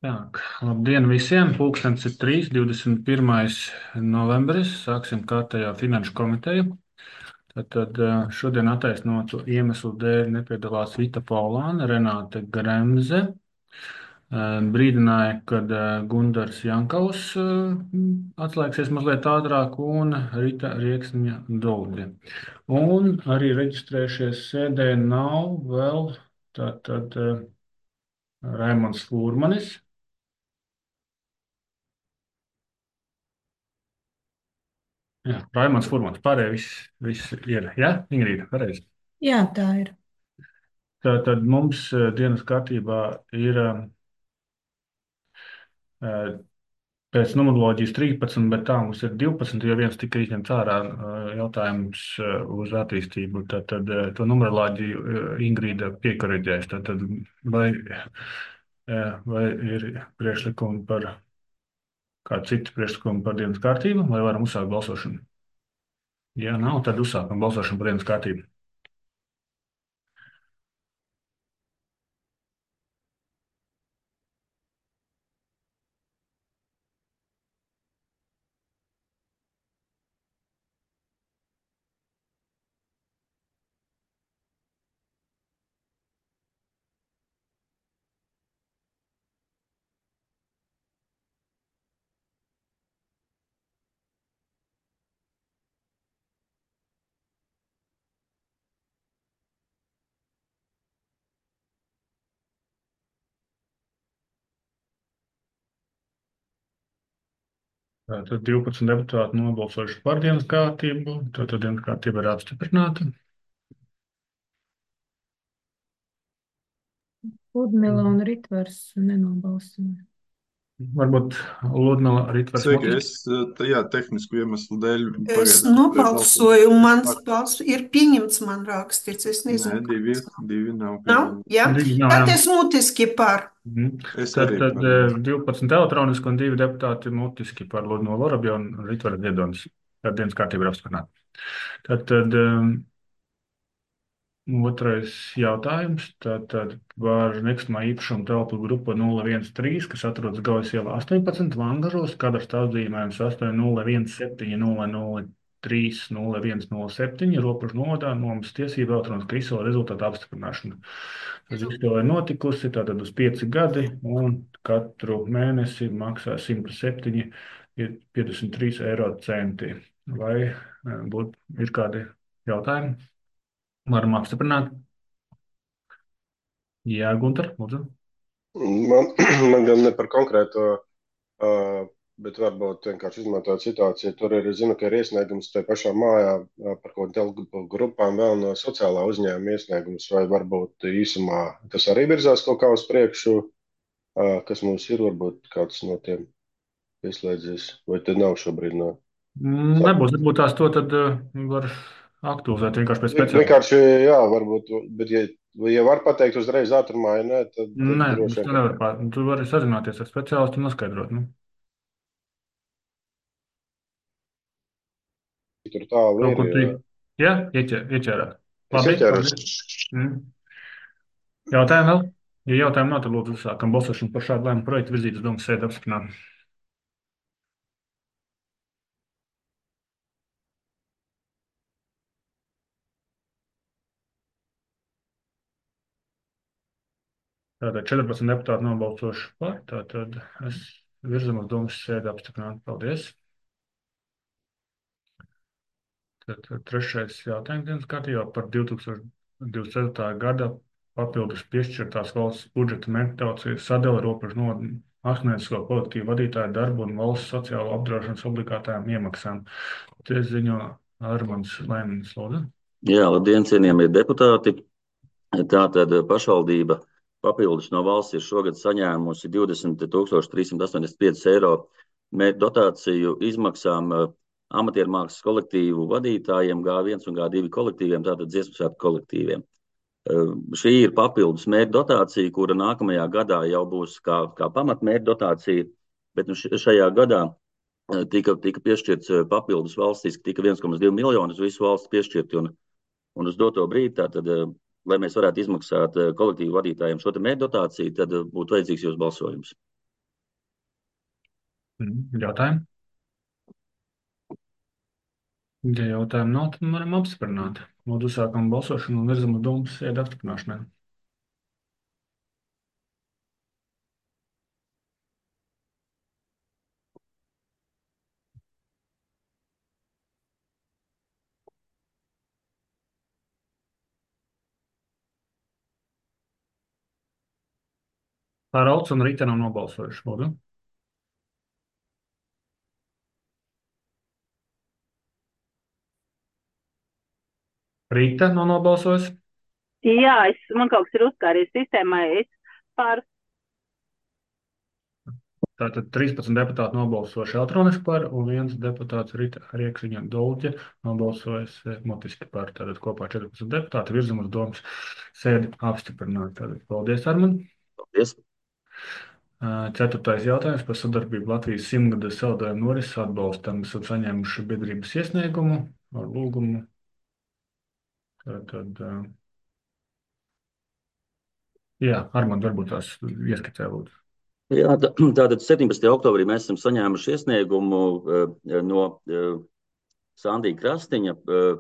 Tak, labdien visiem! Pulkstens ir 3. 21. novembris. Sāksim kārtējo finanšu komiteju. Tad šodien attaisnotu iemeslu dēļ nepiedalās Vita Paulāne, Renāte Gremze. Brīdināja, kad Gundars Jankaus atslēgsies mazliet ātrāk un Rita Rieksniņa Dolģe. Un arī reģistrējušies sēdē nav vēl tātad Raimonds Fūrmanis. Jā, Raimonds Furmans, pārējie viss ir. Jā, Ingrīda, pareizi. Jā, tā ir. Tad mums dienas kārtībā ir pēc numeroloģijas 13, bet tā mums ir 12, jo viens tika izņemts ārā jautājums uz attīstību. Tad to numeroloģiju Ingrīda piekoriģēs. Tad vai ir priekšlikumi par kādu citu priekšlikumu par dienas kārtību, vai varam uzsākt balsošanu? Ja nav, tad uzsākam balsošanu par dienas kārtību. Tad 12 deputāti nobalsojuši par dienas kārtību. Tad dienas kārtība ir apstiprināta. Ludmila un Ritvars nenobalsoja. Varbūt Ludmila Ritvers Sveiki, motiski. tehnisku iemeslu dēļ Es pagaidām nobalsoju, un mans balss ir pieņemts, man rakstīts. Es Nē, nezinu, divi nav nav. pieņemti. Jā, Divi nav, tad jā. es mutiski par. Es Tad arī par. 12 elektroniski un 2 deputāti mutiski par Ludmilu Vorobju un Ritvaru Ziedonis. Tad dienas kārtība ir apstiprināta. Tad otrais jautājums. Tātad par nekustamā īpašuma telpu grupa 013, kas atrodas Gaujas ielā 18, Langažos, kadra stāvzīmējums 80130107, robežu novadā, nomas tiesība elektroniska izsola rezultātu apstiprināšana. Tad izsola ir notikusi, tātad uz 5 gadi, un katru mēnesi maksā 107, ir 53 eiro centi. Vai ir kādi jautājumi? Varam apstiprināt. Jā, Gunter, lūdzu. Man gan ne par konkrēto, bet varbūt vienkārši izmantot situāciju. Tur ir, zinu, ka ir iesniegums tajā pašā mājā par kaut kādām grupām vēl no sociālā uzņēmuma iesniegums, vai varbūt īsumā tas arī virzās kaut kā uz priekšu, kas mums ir, varbūt kāds no tiem pieslēdzies, vai te nav šobrīd no. Nebūs, varbūt tās to tad var aktualizēt vienkārši pēc speciālista. Vienkārši, jā, varbūt, bet ja var pateikt uzreiz ātrumā, ja nē, tad Nē, droši tu vien. nevar tu vari sazināties ar speciālistu un noskaidrot. Tur tālu Kaut kur ir. Jā, ieķērāt. Es Labi, ieķēros. paldies. Jautājumi vēl? Ja jautājumu nav, tad lūdzu uzsākam balsošanu par šādu lēmumu projektu virzīt uz domas sēdi apstiprināt. Tātad 14 deputāti nobalsojuši par, tātad es virzam uz domas sēdi apstiprināt. Paldies. Tad trešais jautājums dienas kārtībā par 2024. gada papildus piešķirtās valsts budžeta mērķtauciju sadali robežu no akmēnisko kolektīvu vadītāju darbu un valsts sociālo apdrošināšanas obligātajām iemaksām. Te ziņo Armands Lēmins, lūdzu. Jā, labdien, cienījamie deputāti. Tātad pašvaldība papildus no valsts ir šogad saņēmusi 20 385 eiro dotāciju izmaksām amatiermākslas kolektīvu vadītājiem, G1 un G2 kolektīviem, tātad dziesmu svētku kolektīviem. Šī ir papildus mērķa dotācija, kura nākamajā gadā jau būs kā pamatmērķa dotācija, bet šajā gadā tika piešķirts papildus valstiski, tika 1,2 miljonus visu valsts piešķirti, un uz doto brīdi, tātad, lai mēs varētu izmaksāt kolektīvu vadītājiem šo te mērķa dotāciju, tad būtu vajadzīgs jūsu balsojums. Jautājumi? Ja jautājumu nav, tad varam apstiprināt. Lūdzu, sākam balsošanu un virzam uz domas sēdi apstiprināšanai. Haralds un Rīta nav nobalsojuši. Lūdzu. Rīta nav nobalsojusi. Jā, man kaut kas ir uzkāries sistēmā. Es par. Tātad 13 deputāti nobalsojuši elektroniski par, un viens deputāts Rīta Rieksiņa Dolģe nobalsojis mutiski par. Tātad kopā 14 deputāti virzam uz domas sēdi apstiprināt. Tātad paldies, Arman. Paldies. Ceturtais jautājums par sadarbību Latvijas simtgades saldējumu norises atbalstam. Esam saņēmuši biedrības iesniegumu ar lūgumu. Tātad, jā, Armand, varbūt tās ieskicē, lūdzu. Jā, tātad 17. oktobrī mēs esam saņēmuši iesniegumu no Sandija Krastiņa,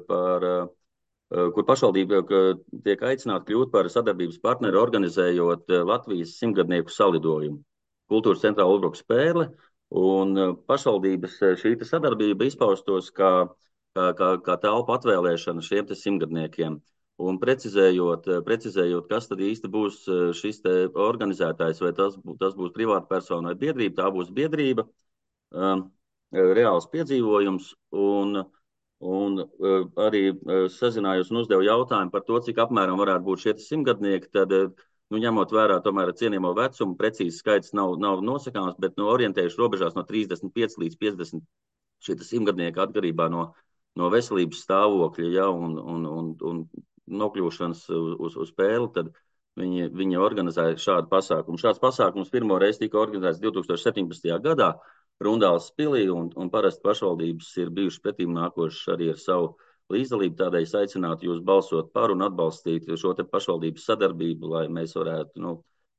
kur pašvaldība tiek aicināta kļūt par sadarbības partneri, organizējot Latvijas simtgadnieku salidojumu kultūras centrā Ulbrukas Pērle. Un pašvaldības šī sadarbība izpaustos kā telpu atvēlēšana šiem simtgadniekiem. Un precizējot, kas tad īsti būs šis organizētājs, vai tas būs privāta persona vai biedrība, tā būs biedrība, reāls piedzīvojums. Un arī sazinājos un uzdevu jautājumu par to, cik apmēram varētu būt šie simtgadnieki. Tad, ņemot vērā tomēr cienījamo vecumu, precīzi skaits nav nosakāms, bet orientējuši robežās no 35 līdz 50 šie simtgadnieki atkarībā no veselības stāvokļa, ja, un nokļūšanas uz Pērli, tad viņi organizēja šādu pasākumu. Šāds pasākums pirmo reizi tika organizēts 2017. gadā Rundāles pilī, un parasti pašvaldības ir bijušas pretīm nākošas arī ar savu līdzdalību. Tādēļ es aicinātu jūs balsot par un atbalstīt šo pašvaldības sadarbību, lai mēs varētu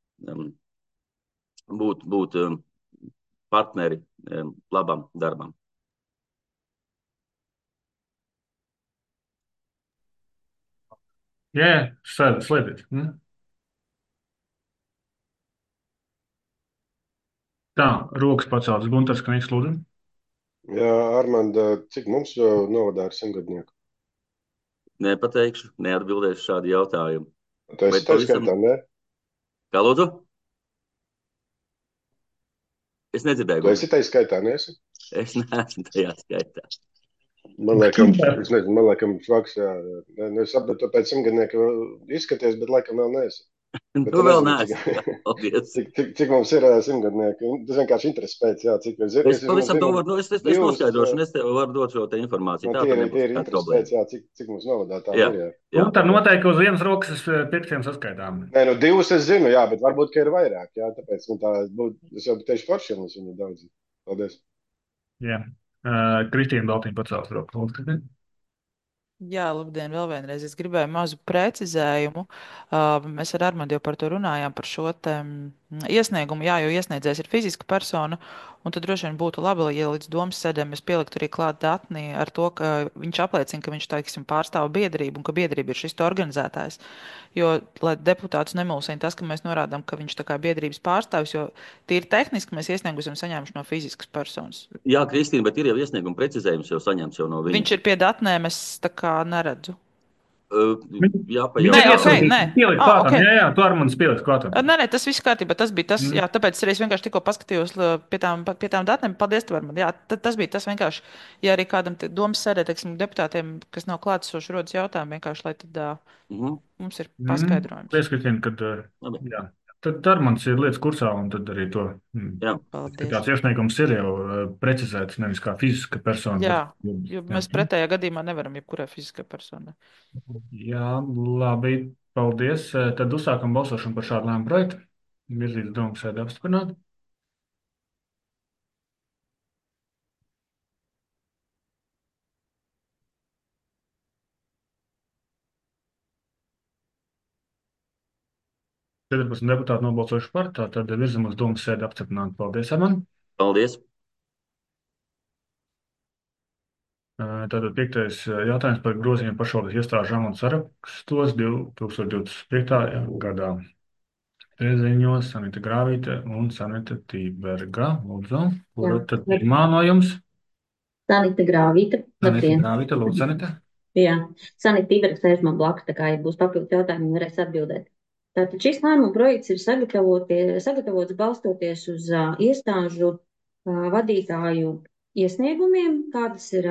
būt partneri labam darbam. Jā, slēdziet. Tā, rokas paceltas. Guntars Knīgs, lūdzu. Jā, Armand, cik mums novadā ir simtgadnieku? Nepateikšu, neatbildēšu šādu jautājumu. Tu esi tā skaitā, ne? Kā lūdzu? Es nedzirdēju. Tu esi tā skaitā, neesi? Es neesmu tajā skaitā. Man laikam, flaks, jā. Es saprotu, pēc simtgadnieka izskaties, bet laikam vēl neesi. Tu vēl neesi. Cik mums ir simtgadnieki? Tas vienkārši interesi pēc, jā, cik mēs ir. Es pavisam to varu, es noskaidrošu, un es tev varu dot šo te informāciju. Tā ir interesi pēc, jā, cik mums novadā tā ir, jā. Un tā noteikti uz vienas rokas pirkstiem saskaitām. Nē, divus es zinu, jā, bet varbūt, ka ir vairāk, jā, tāpēc, tā būtu, es jau teišu foršiem, es viņu daudz. Paldies. Jā. Kristīna Baltīna pacēlas roku. Jā, labdien, vēl vienreiz. Es gribēju mazu precizējumu. Mēs ar Armandu jau par to runājām, par šo iesniegumu. Jā, jo iesniedzējs ir fiziska persona, un tad droši vien būtu labi, ja līdz domas sēdēm mēs pieliktu arī klāt datni ar to, ka viņš apliecina, ka viņš, teiksim, pārstāv biedrību un ka biedrība ir šis organizētājs. Jo, lai deputātus nemulsina tas, ka mēs norādām, ka viņš tā kā biedrības pārstāvis, jo tīri tehniski mēs iesniegumus esam saņēmuši no fiziskas personas. Jā, Kristīna, bet ir jau iesnieguma precizējums jau saņemts jau no viņa. Viņš ir pie datnēm, es tā kā neredzu. Jā, okay. Jā, tu ar manis pieliks klātā. Nē, tas viss kārtībā. Tas bija tas, jā, tāpēc es vienkārši tikko paskatījos pie tām datēm. Paldies, tev, Armand. Jā, tas bija tas vienkārši, ja arī kādam domas sēdē, teiksim, deputātiem, kas nav klātesoši, rodas jautājumi, vienkārši, lai tad mums ir paskaidrojums. Paldies, Kristīna, kad, jā. Tad Armands ir lietas kursā, un tad arī to tāds iesniegums ir jau precizēts, nevis kā fiziska persona. Jā, jo mēs pretējā gadījumā nevaram jebkurai fiziskai personai. Jā, labi, paldies. Tad uzsākam balsošanu par šādu lēmumu projektu. Virzīt domu sēdi apstiprināt. Deputāti nobalsojuši par, tad virzam uz domas sēdi apstiprināt. Paldies, Armand. Paldies. Tātad 5. jautājums par grozījumiem pašvaldības iestāžu amatu sarakstos 2025. gadā. Preziņos Sanita Grāvīte un Sanita Tīberga. Lūdzu, kura tad pirmā no jums? Sanita Grāvīte. Sanita Labdien. Grāvīte, lūdzu, Sanita. Jā, Sanita Tīberga sēž man blakus, tā kā, ja būs papildus jautājumi, varēs atbildēt. Tātad šis lēmuma projekts ir sagatavots balstoties uz iestāžu vadītāju iesniegumiem, kādas ir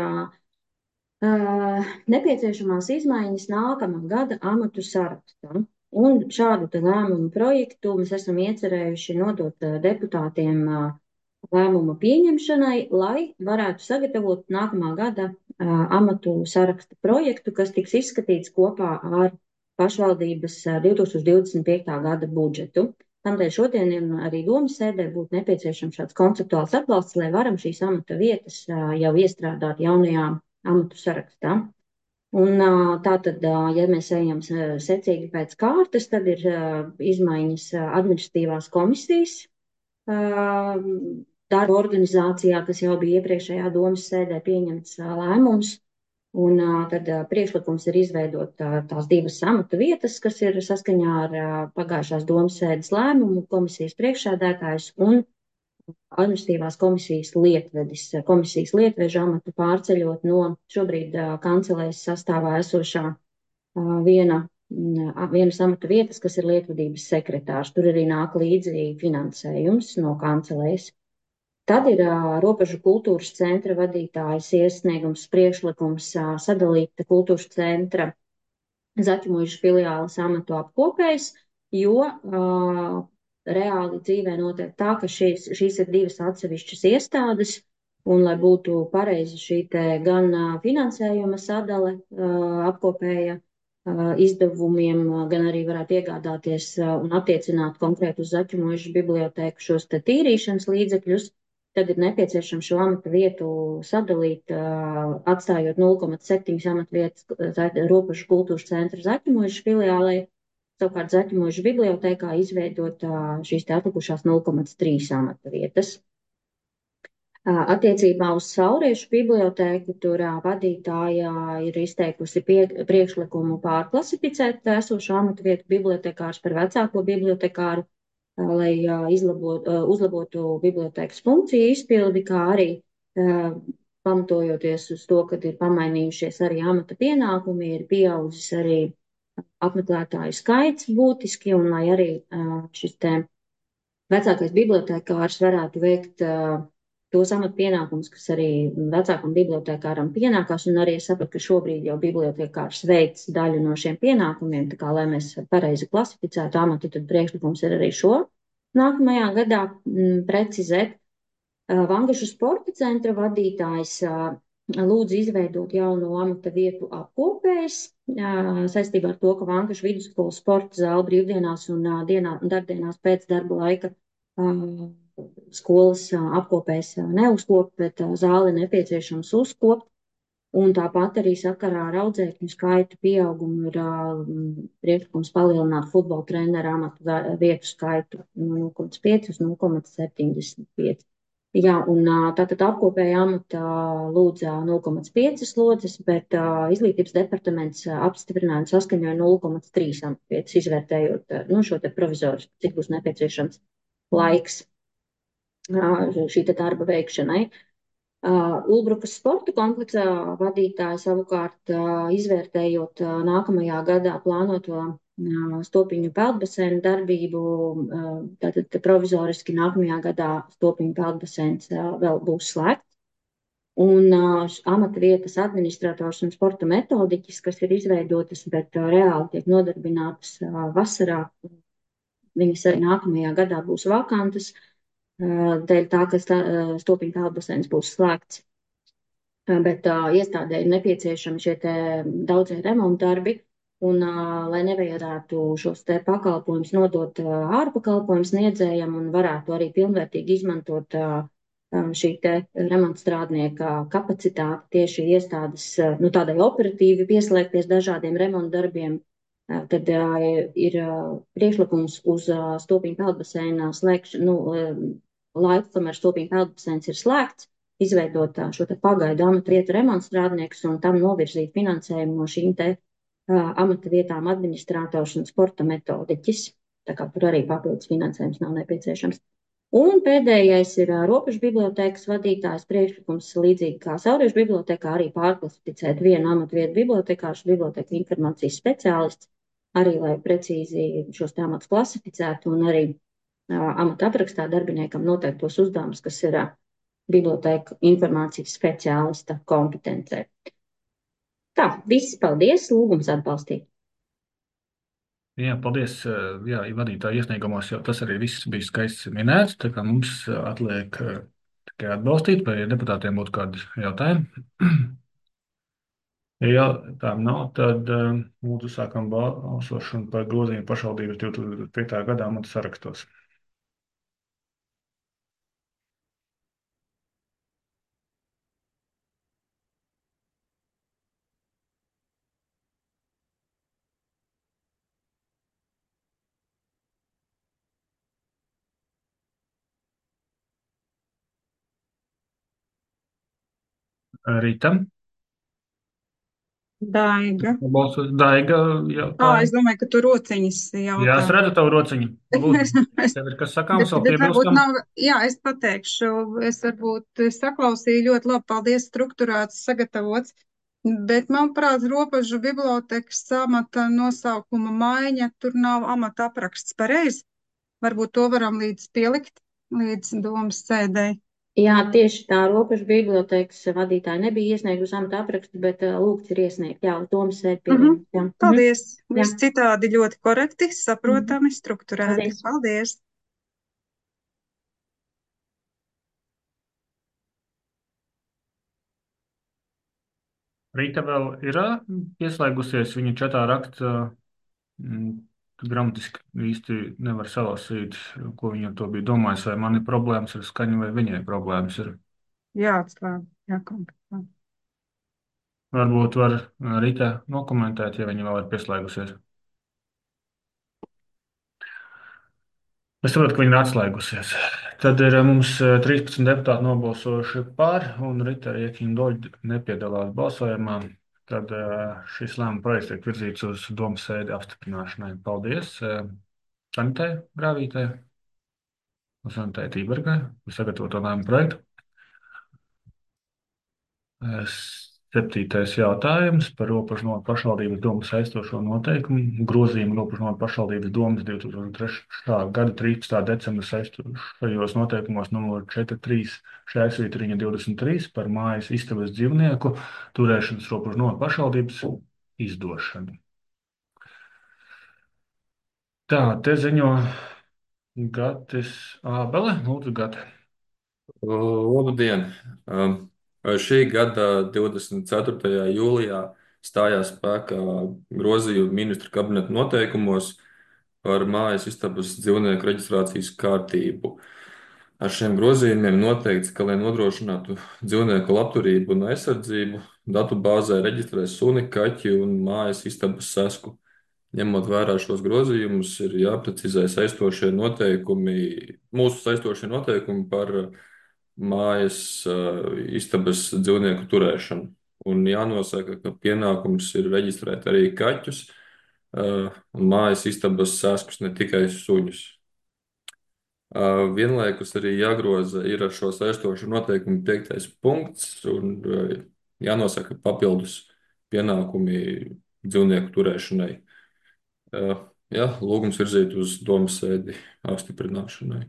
nepieciešamās izmaiņas nākamā gada amatu sarakstam. Un šādu te lēmumu projektu mēs esam iecerējuši nodot deputātiem lēmuma pieņemšanai, lai varētu sagatavot nākamā gada amatu saraksta projektu, kas tiks izskatīts kopā ar pašvaldības 2025. gada budžetu. Tādēļ šodien arī domas sēdē būtu nepieciešams šāds konceptuāls atbalsts, lai varam šīs amata vietas jau iestrādāt jaunajā amatu sarakstā. Un tātad, ja mēs ejam secīgi pēc kārtas, tad ir izmaiņas administratīvās komisijas darba organizācijā, kas jau bija iepriekšējā domas sēdē pieņemts lēmums. Un tad priekšlikums ir izveidot tās divas amata vietas, kas ir saskaņā ar pagājušās domas sēdes lēmumu, komisijas priekšsēdētājs un administratīvās komisijas lietvedis. Komisijas lietveža amatu pārceļot no šobrīd kancelēs sastāvā esošā vienas amata vietas, kas ir lietvedības sekretārs. Tur arī nāk līdzi finansējums no kancelēs. Tad ir Robežu kultūras centra vadītājas iesniegums priekšlikums sadalīt kultūras centra Zaķumuižas filiāles amatu apkopējs, jo reāli dzīvē notiek tā, ka šīs ir divas atsevišķas iestādes, un lai būtu pareizi šī te gan finansējuma sadale apkopēja izdevumiem, gan arī varētu iegādāties un attiecināt konkrēti uz Zaķumuižas bibliotēku šos te tīrīšanas līdzekļus, tad ir nepieciešams šo amata vietu sadalīt, atstājot 0,7 amata vietas Robežu kultūras centra Zaķumuižas filiālei, savukārt Zaķumuižas bibliotēkā izveidot šīs te atlikušās 0,3 amata vietas. Attiecībā uz Sauriešu bibliotēku tur vadītāja ir izteikusi priekšlikumu pārklasificēt esošo amatu vietu bibliotekārus par vecāko bibliotekāru, lai uzlabotu bibliotēkas funkciju izpildi, kā arī pamatojoties uz to, kad ir pamainījušies arī amata pienākumi, ir pieaudzis arī apmeklētāju skaits būtiski, un lai arī šis te vecākais bibliotekārs varētu veikt tos amata pienākumus, kas arī vecākam bibliotekāram pienākās, un arī es sapratu, ka šobrīd jau bibliotekārs veic daļu no šiem pienākumiem, tā kā, lai mēs pareizi klasificētu amatu, tad priekšlikums ir arī šo nākamajā gadā precizēt. Vangašu sporta centra vadītājs lūdzu izveidot jaunu amata vietu apkopējs saistībā ar to, ka Vangašu vidusskolas sporta zāle brīvdienās un darbdienās pēc darba laika skolas apkopēs neuzkopt, bet zāli nepieciešams uzkopt. Un tāpat arī sakarā ar audzēkņu skaitu pieaugumu ir priekšlikums palielināt futbola treneru amatu vietu skaitu no 0,5 uz 0,75. Jā, un tātad apkopēja amata lūdza 0,5 slodzes, bet izglītības departaments apstiprinājumu saskaņoja 0,3 amata vietas, izvērtējot šo te provizorisku, cik būs nepieciešams laiks šī te darba veikšanai. Ulbrukas sporta kompleksa vadītāja savukārt izvērtējot nākamajā gadā plānoto Stopiņu peldbaseinu darbību, tātad provizoriski nākamajā gadā Stopiņu peldbaseins vēl būs slēgts. Un amata vietas administrators un sporta metodiķis, kas ir izveidotas, bet reāli tiek nodarbinātas vasarā, viņas arī nākamajā gadā būs vakantas, dēļ tā, ka Stopiņu peldbaseins būs slēgts. Bet iestādē ir nepieciešami šie te daudzie remontdarbi, un lai nevajadzētu šos te pakalpojumus nodot ārpakalpojumu sniedzējam un varētu arī pilnvērtīgi izmantot šī te remontstrādnieka kapacitāti tieši iestādes, tādai operatīvi pieslēgties dažādiem remontdarbiem, tad ir priekšlikums uz Stopiņu peldbaseina slēgšanu, laiku, kamēr Stopiņu peldbaseins ir slēgts, izveidot šo te pagaidu amata vietu remontstrādniekus un tam novirzīt finansējumu no šīm te amata vietām administrators un sporta metodiķis. Tā kā tur arī papildus finansējums nav nepieciešams. Un pēdējais ir robežu bibliotēkas vadītājs priekšlikums, līdzīgi kā Sauriešu bibliotēkā, arī pārklasificēt vienu amatu vietu bibliotekāršu, biblioteka informācijas speciālists, arī lai precīzi šos te amatus klasificētu un arī amata aprakstā darbiniekam noteiktos uzdevumus, kas ir biblioteka informācijas speciālista kompetencē. Tā, visi paldies, lūgums atbalstīt. Jā, paldies. Jā, vadītāja iesniegumos jau tas arī viss bija skaisti minēts, tā kā mums atliek tikai atbalstīt, vai deputātiem būtu kādi jautājumi. Ja jautājumi nav, tad lūdzu sākam balsošanu par grozījumu pašvaldības 2005. gadā amata sarakstos. Rītam. Daiga. Balsos Daiga jautājumu. Es domāju, ka tu rociņas jautā. Jā, es redzu tavu rociņu. Lūdzu, tev ir kas sakāms, vēl piebilstam? Jā, es pateikšu. Es varbūt saklausīju ļoti labi, paldies, strukturēts, sagatavots. Bet, manuprāt, robežu bibliotekas amata nosaukuma maiņa, tur nav amata apraksts pareizi. Varbūt to varam pielikt līdz domas sēdēji. Jā, tieši tā robežu bibliotēkas vadītāja nebija iesniegusi amata aprakstu, bet lūgts ir iesniegt, jā, uz domas sēdi pievienot. Paldies. Viss citādi ļoti korekti, saprotami, strukturēti. Paldies. Rīta vēl ir pieslēgusies, viņa čatā raksta gramatiski īsti nevar salasīt, ko viņa to bija domājis, vai man ir problēmas ar skaņu, vai viņai problēmas ir. Jāatslēg, jākomentē. Varbūt var Rīta nokomentēt, ja viņa vēl ir pieslēgusies. Es saprotu, ka viņa ir atslēgusies. Tad ir mums 13 deputāti nobalsojuši par, un Rita Riekiņa-Doļa nepiedalās balsojumā. Tad šis lēmuma projekts tiek virzīts uz domas sēdi apstiprināšanai. Paldies Sanitē Grāvītē un Sanitē Tībergai par sagatavoto lēmuma projektu. 7. jautājums par robežu novaru pašvaldības domas saistošo noteikumu grozījumu robežu novaru pašvaldības domas 2003. gada 13. decembra saistošajos noteikumos numur 43/23 par mājas istabas dzīvnieku turēšanas robežu novaru pašvaldības izdošanu. Tā, te ziņo Gatis Ābele. Lūdzu, Gati. Labdien! Šī gada 24. jūlijā stājās spēkā grozījumi ministra kabineta noteikumos par mājas istabas dzīvnieku reģistrācijas kārtību. Ar šiem grozījumiem noteikts, ka, lai nodrošinātu dzīvnieku labturību un aizsardzību, datubāzē reģistrē suni, kaķi un mājas istabas sesku. Ņemot vērā šos grozījumus, ir jāprecizē saistošie noteikumi, mūsu saistošie noteikumi par mājas istabas dzīvnieku turēšanu. Un jānosaka, ka pienākums ir reģistrēt arī kaķus un mājas istabas seskus, ne tikai suņus. Vienlaikus arī jāgroza ir ar šo saistošu noteikumu 5. punkts un jānosaka papildus pienākumi dzīvnieku turēšanai. Jā, lūgums virzīt uz domas sēdi apstiprināšanai.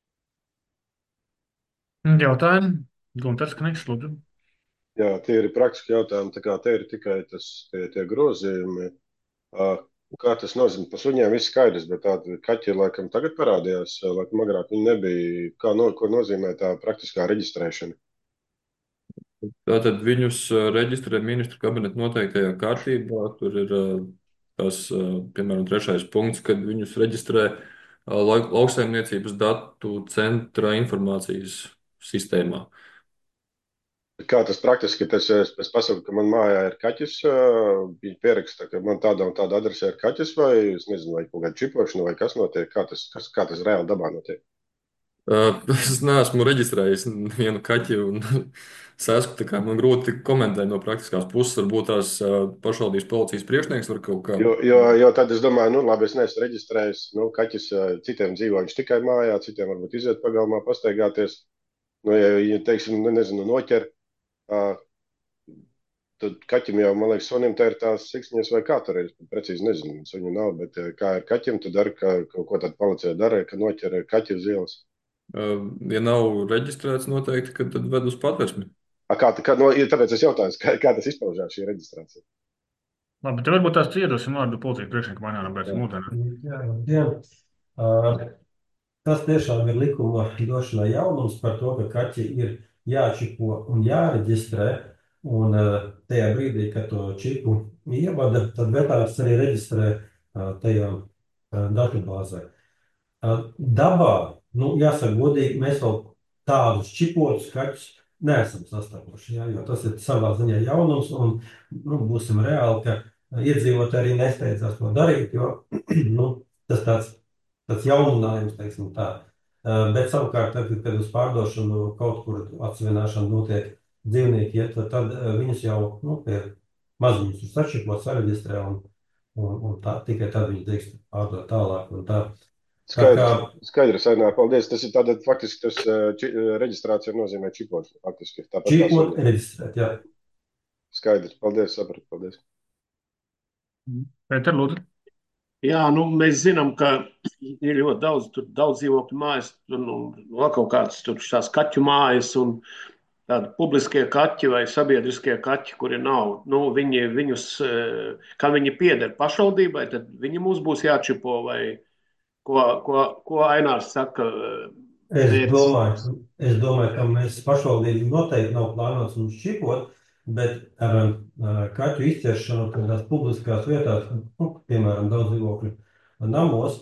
Jautājumi? Gunters Kniks, lūdzu. Jā, tie ir praktiski jautājumi, tā kā te ir tikai tie grozījumi. Kā tas nozīmē? Par suņiem viss skaidrs, bet tādi kaķi laikam tagad parādījās, laikam agrāk viņi nebija. Ko nozīmē tā praktiskā reģistrēšana? Tātad viņus reģistrē ministru kabineta noteiktajā kārtībā. Tur ir tas, piemēram, 3. punkts, kad viņus reģistrē lauksaimniecības datu centra informācijas sistēmā. Kā tas praktiski, es pasaku, ka man mājā ir kaķis, viņi pieraksta, ka man tāda un tāda adrese ir kaķis, vai, es nezinu, vai kaut kāda čipošana, vai kas notiek, kā tas reāli dabā notiek? Es neesmu reģistrējis vienu kaķi un sesku, tā kā man grūti komentēt no praktiskās puses. Varbūt tās pašvaldības policijas priekšnieks var kaut kā. Jo tad es domāju, nu, labi, es neesmu reģistrējis. Nu, kaķis citiem dzīvo viņš tikai mājā, citiem varbūt iziet pagalmā, pastaigāties. Nu, ja teiksim, nezinu, noķer, ā, tad kaķim jau, man liekas, sunim tā ir tās siksniņas vai kā tur ir. Es precīzi nezinu, suņu nav, bet kā ir kaķim, tad dara, kaut ko tādu policija dara, ka noķer kaķi uz ielas. Ja nav reģistrēts noteikti, tad ved uz patversmi. Tāpēc es jautāju, kā tas izpaužās šī reģistrācija? Labi, tad varbūt tās iedosim vārdu policijas priekšniekam Aināram Bērcim Ūdenam. Jā, labdien. Tas tiešām ir likuma došanai jaunums par to, ka kaķi ir jāčipo un jāreģistrē. Un tajā brīdī, kad to čipu ievada, tad vetārs arī reģistrē tajā datubāzē. Dabā, nu, jāsaka godīgi, mēs vēl tādus čipotus kaķus neesam sastapuši, jā, jo tas ir savā ziņā jaunums, un nu, būsim reāli, ka iedzīvotāji arī nesteidzās to darīt, jo nu, tas tāds jauninājums, teiksim tā. Bet savukārt, kad uz pārdošanu kaut kur atsevināšana notiek dzīvnieki iet, tad viņus jau pie maziņus ir sačipot, sareģistrē, un tikai tad viņi drīkst pārdot tālāk. Un tā. Skaidrs, Ainā, paldies. Tas ir tātad faktiski tas reģistrācija nozīmē čipošanu. Faktiski tāpat. Čipot, reģistrēt, jā. Skaidrs, paldies, sapratu, paldies. Pēter, lūdzu. Jā, nu mēs zinām, ka ir ļoti daudz dzīvokļu mājas, un vēl kaut kādas tur tās kaķu mājas, un tādi publiskie kaķi vai sabiedriskie kaķi, kuri nav, nu, viņus, kā viņi pieder pašvaldībai, tad viņi mums būs jāčipo, vai ko Ainārs saka? Es domāju, ka mēs pašvaldību noteikti nav plānots mums čipot, bet ar kaķu izķeršanu tādās publiskās vietās, piemēram, daudz dzīvokļu namos,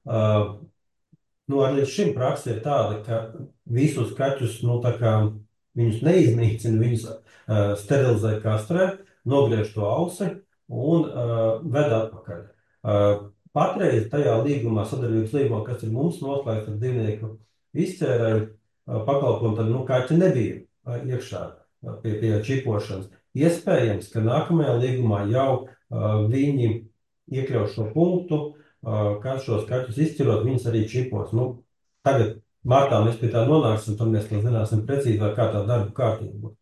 nu, arī šim praksa ir tāda, ka visus kaķus, nu, tā kā viņus neiznīcina, viņus sterilizē kastrē, nogriež to ausi un ved atpakaļ. Patreiz tajā līgumā, sadarbības līgumā, kas ir mums noslēgts ar dzīvnieku izķērēju pakalpojumu, tad, nu, kaķi nebija iekšā pie čipošanas. Iespējams, ka nākamajā līgumā jau viņi iekļaus šo punktu, kad šos kaķus izķirot, viņus arī čipos. Nu, tagad martā mēs pie tā nonāksim, tad mēs to zināsim precīzāk, kā tā darba kārtība būs.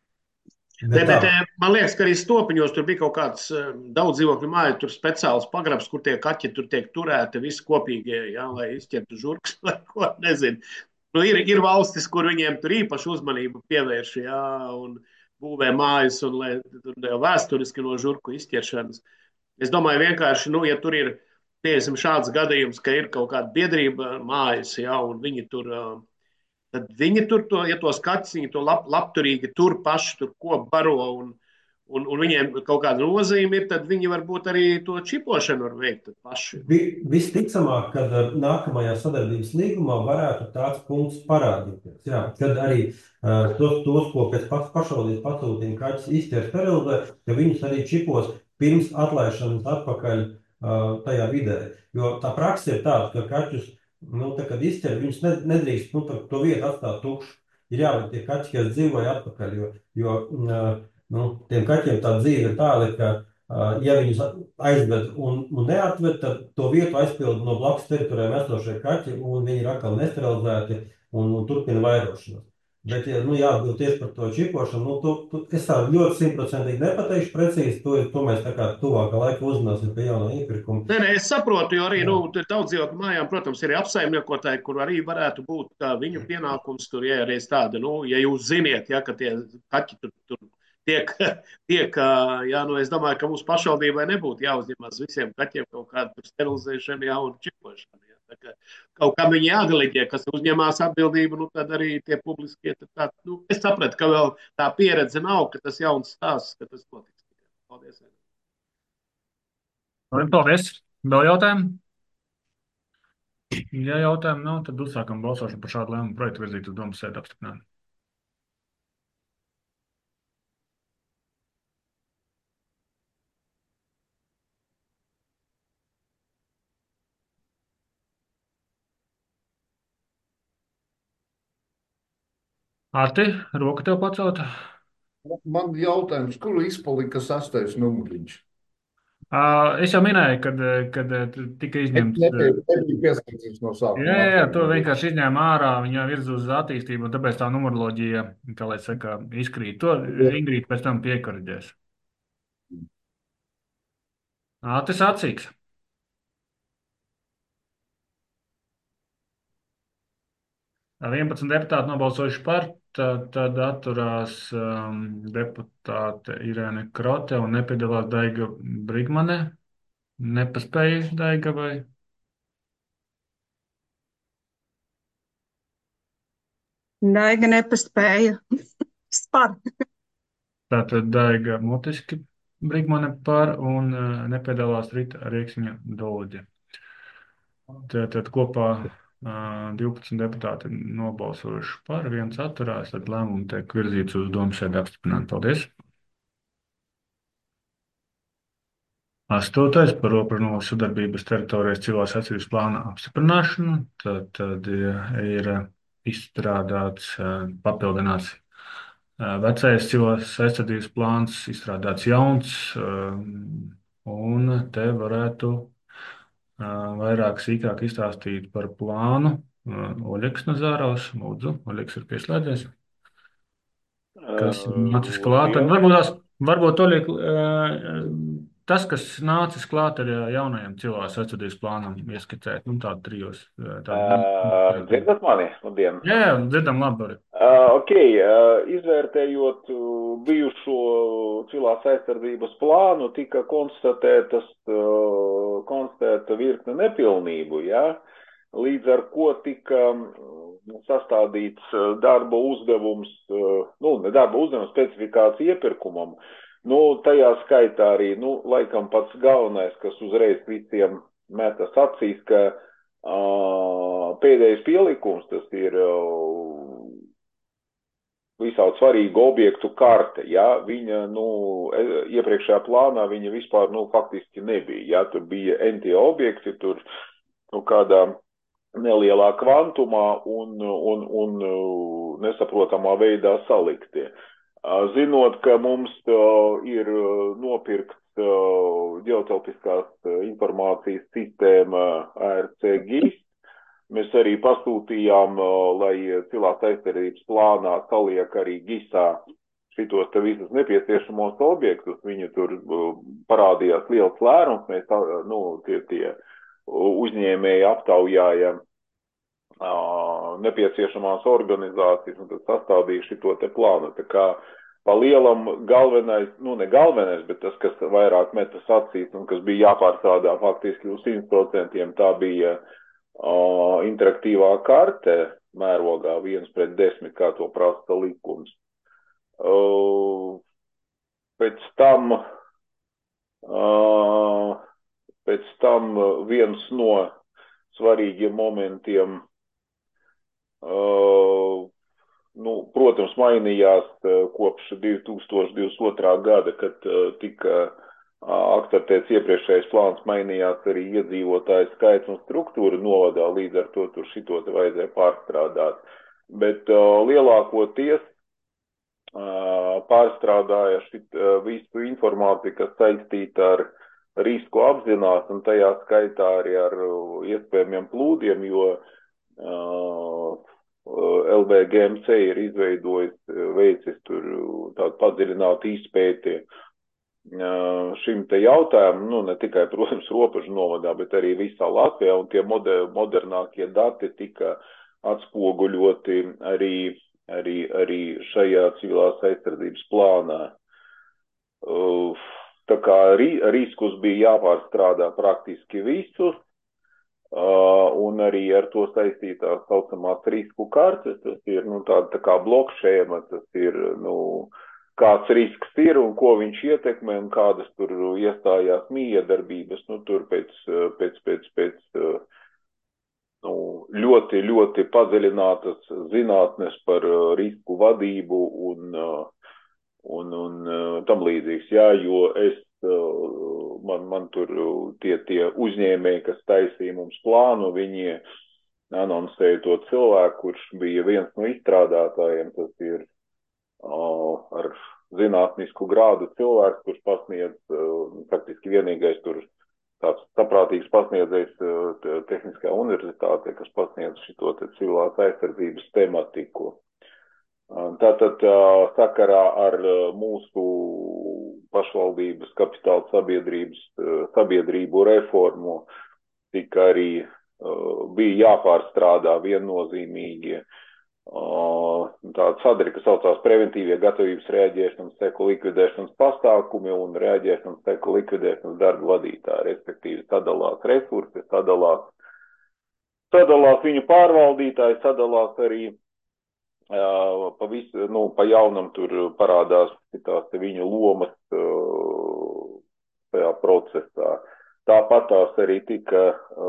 Bet man liekas, ka arī Stopiņos tur bija kaut kāds daudz dzīvokļu māju, tur speciāls pagrabs, kur tie kaķi tur tiek turēti visi kopīgie, jā, lai izķertu žurkas vai ko, nezinu. Nu, ir valstis, kur viņiem tur īpaši uzmanību pievērš, jā, un būvē mājas, un lai tur vēsturiski no žurku izķeršanas. Es domāju vienkārši, nu, ja tur ir, piesim, šāds gadījums, ka ir kaut kāda biedrība mājas, jā, un viņi tur... Tad viņi tur, ja tos kaķus, viņi to labturīgi tur paši, tur ko baro un viņiem kaut kāda nozīme ir, tad viņi varbūt arī to čipošanu var veikt paši. Visticamāk, kad nākamajā sadarbības līgumā varētu tāds punkts parādīties. Jā, kad arī tos, ko pēc pašvaldības pasūtījuma kaķis izķer sterilizē, ka viņus arī čipos pirms atlaišanas atpakaļ tajā vidē. Jo tā praksa ir tāda, ka kaķus nu, tā, kad izķer, viņus nedrīkst to vietu atstāt tukšu. Ir jāved tie kaķi, kas dzīvoja atpakaļ, jo tiem kaķiem tā dzīve ir tāda, ka ja viņus aizved un neatved, tad to vietu aizpild no blakus teritorijām esošie kaķi, un viņi ir atkal nesterilizēti un turpina vairošanos. Bet, ja jāatbild tieši par to čipošanu, es tā ļoti 100% nepateikšu precīzi, to mēs tā kā tuvākā laika uzzināsim pie jaunā iepirkuma. Nē, es saprotu, jo arī daudz dzīvokļu mājām, protams, ir apsaimniekotāji, kur arī varētu būt viņu pienākums tur, ja reiz tāda, ja jūs ziniet, ja, ka tie kaķi tur tiek, jā, es domāju, ka mūsu pašvaldībai nebūtu jāuzņemās visiem kaķiem kaut kādu sterilizēšanu, jā, un čipošanu. Jā. Kaut kā viņi jāgaliģē, kas uzņemās atbildību, tad arī tie publiskie. Es sapratu, ka vēl tā pieredze nav, ka tas jauns stāsts, ka tas notiks. Paldies. Paldies. Vēl jautājumi? Ja jautājumu nav, tad uzsākam balsošanu par šādu lēmumu projektu virzīt uz domas sēdi apstiprinājumu. Ati, roka tev pacelta? Man jautājums, kur izpalika 6. numuriņš? Es jau minēju, kad tika izņemts. Nebija piesaistīts no sākuma. Jā, to vienkārši izņēma ārā, viņa virza uz attīstību, un tāpēc tā numeroloģija, kā lai saka, izkrīt. To Ingrīda pēc tam piekoriģēs. Tas atsīks. Ar 11 deputāti nobalsojuši par, tad atturās deputāte Irēne Krote un nepiedalās Daiga Brigmane. Nepaspēja Daiga vai? Daiga nepaspēja. Spar. Tātad Daiga mutiski Brigmane par un nepiedalās Rita Rieksņa Doļģe. Tātad kopā 12 deputāti nobalsojuši par, viens atturās, tad lēmumu tiek virzīts uz Domas sēdi apstiprināt. Paldies! 8. par robežu sadarbības teritorijas civilās aizsardzības plāna apstiprināšanu. Tad ir izstrādāts, papildināts vecais civilās aizsardzības plāns, izstrādāts jauns, un te varētu vairāk sīkāk izstāstīt par plānu. Oļegs Nazārovs, lūdzu, Oļegs ir pieslēdzies. Kas nācis klāt? Varbūt Oļeg, tas, kas nācis klāt ar jaunajam civilās aizsardzības plānam, ieskicēt, tādu trijos. Dzirdat mani? Labdien! Jā, dzirdam labi. Izvērtējot bijušo civilās aizsardzības plānu, tika konstatēta virkne nepilnību, ja? Līdz ar ko tika sastādīts darba uzdevums, ne darba uzdevums, specifikācija iepirkumam. Tajā skaitā arī, laikam pats galvenais, kas uzreiz visiem metas acīs, ka pēdējais pielikums, tas ir visādi svarīgu objektu karte, ja, viņa, iepriekšējā plānā viņa vispār, faktiski nebija, ja, tur bija NT objekti, tur, kādā nelielā kvantumā un nesaprotamā veidā saliktie. Zinot, ka mums ir nopirkts ģeotelpiskās informācijas sistēma ARC-GIS, mēs arī pasūtījām, lai civilās aizsardzības plānā saliek arī GISā šitos te visus nepieciešamos objektus. Viņi tur parādījās liels lērums, mēs tie uzņēmēji aptaujājam nepieciešamās organizācijas un tad sastādīja šito te plānu. Tā kā pa lielam galvenais, ne galvenais, bet tas, kas vairāk metas acīs un kas bija jāpārstrādā faktiski uz 100%, tā bija interaktīvā karte mērogā 1:10, kā to prasa likums. Pēc tam viens no svarīgiem momentiem, protams, mainījās kopš 2022. gada, kad tika akceptēts iepriekšējais plāns, mainījās arī iedzīvotāju skaits un struktūra novadā, līdz ar to tur šito te vajadzēja pārstrādāt. Bet lielākoties pārstrādāja visu informāciju, kas saistīta ar risku apzinās, un tajā skaitā arī ar iespējamiem plūdiem, jo LBGMC ir veicis tur tādu padziļinātu izpēti šim te jautājumam, ne tikai, protams, robežu novadā, bet arī visā Latvijā, un tie modernākie dati tika atspoguļoti arī šajā civilās aizsardzības plānā. Tā kā riskus bija jāpārstrādā praktiski visus, un arī ar to saistītās saucamās risku kartes, tas ir tāda tā kā blokšēma, tas ir, kāds risks ir un ko viņš ietekmē un kādas tur iestājās miedarbības, tur pēc ļoti, ļoti padziļinātas zinātnes par risku vadību un tam līdzīgs, jā, jo man tur tie uzņēmēji, kas taisīja mums plānu, viņi anoncēju to cilvēku, kurš bija viens no izstrādātājiem. Tas ir ar zinātnisku grādu cilvēks, kurš pasniedz praktiski vienīgais tur tāds saprātīgs pasniedzējs Tehniskajā universitātē, kas pasniedz šito te civilās aizsardzības tematiku. Tātad sakarā ar mūsu pašvaldības kapitāla sabiedrību reformu tika arī bija jāpārstrādā viennozīmīgi tāda sadaļa, kas saucās preventīvie gatavības rēģēšanas seku likvidēšanas pasākumi un rēģēšanas seku likvidēšanas darba vadītāji, respektīvi sadalās resursi, sadalās viņu pārvaldītāji, sadalās arī pa jaunam tur parādās tās viņu lomas tajā procesā. Tāpat tās arī tika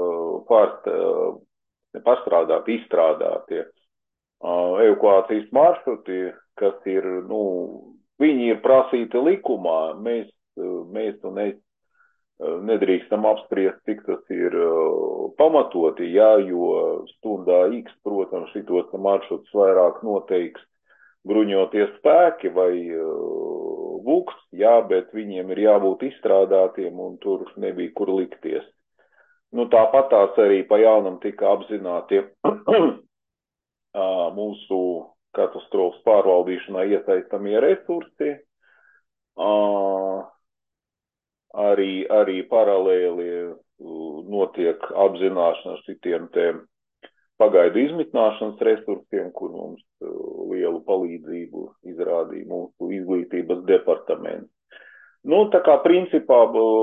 izstrādāti evakuācijas maršruti, kas ir, viņi ir prasīti likumā. Mēs un es nedrīkstam apspriest, cik tas ir pamatoti, jo stundā X, protams, šitos maršrutus vairāk noteiks bruņoties spēki vai vuks, bet viņiem ir jābūt izstrādātiem un tur nebija kur likties. Tāpat tās arī pa jaunam tika apzināti mūsu katastrofas pārvaldīšanā iesaistamie resursi. Arī paralēli notiek apzināšanās šitiem pagaidu izmitināšanas resursiem, kur mums lielu palīdzību izrādīja mūsu izglītības departaments. Tā kā principā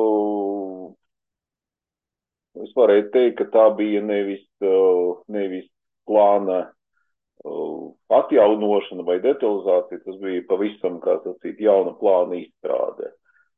es varētu teikt, ka tā bija nevis plāna atjaunošana vai detalizācija, tas bija pavisam, kā sacīt, jauna plāna izstrāde.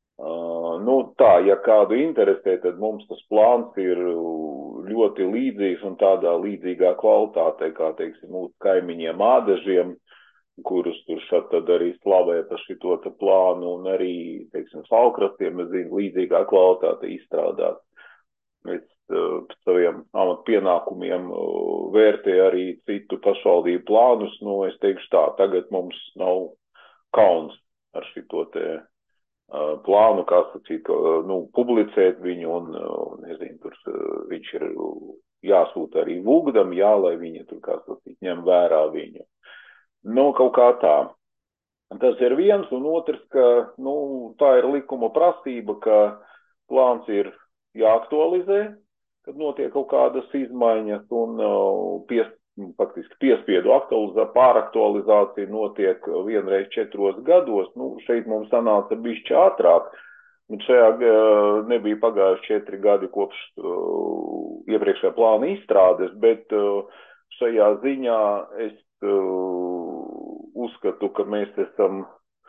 Ja kādu interesē, tad mums tas plāns ir ļoti līdzīgs un tādā līdzīgā kvalitātē, kā, teiksim, mūsu kaimiņiem ādažiem, kurus tur šad tad arī slavē par šito te plānu, un arī, teiksim, Salkrastiem, es zinu, līdzīgā kvalitāte izstrādāt. Es saviem amatpienākumiem vērtēju arī citu pašvaldību plānus, es teikšu tā, tagad mums nav kauns ar šito te plānu, kā sacīt, publicēt viņu un, nezinu, tur viņš ir jāsūta arī Vugdam, lai viņi tur, kā sacīt, ņem vērā viņu. Kaut kā tā. Tas ir viens, un otrs, ka, tā ir likuma prasība, ka plāns ir jāaktualizē, kad notiek kaut kādas izmaiņas, un faktiski piespiedu pāraktualizācija notiek vienreiz 4 gados. Šeit mums sanāca bišķi ātrāk, bet šajā nebija pagājuši 4 gadi kopš iepriekšējā plāna izstrādes, bet šajā ziņā es uzskatu, ka mēs esam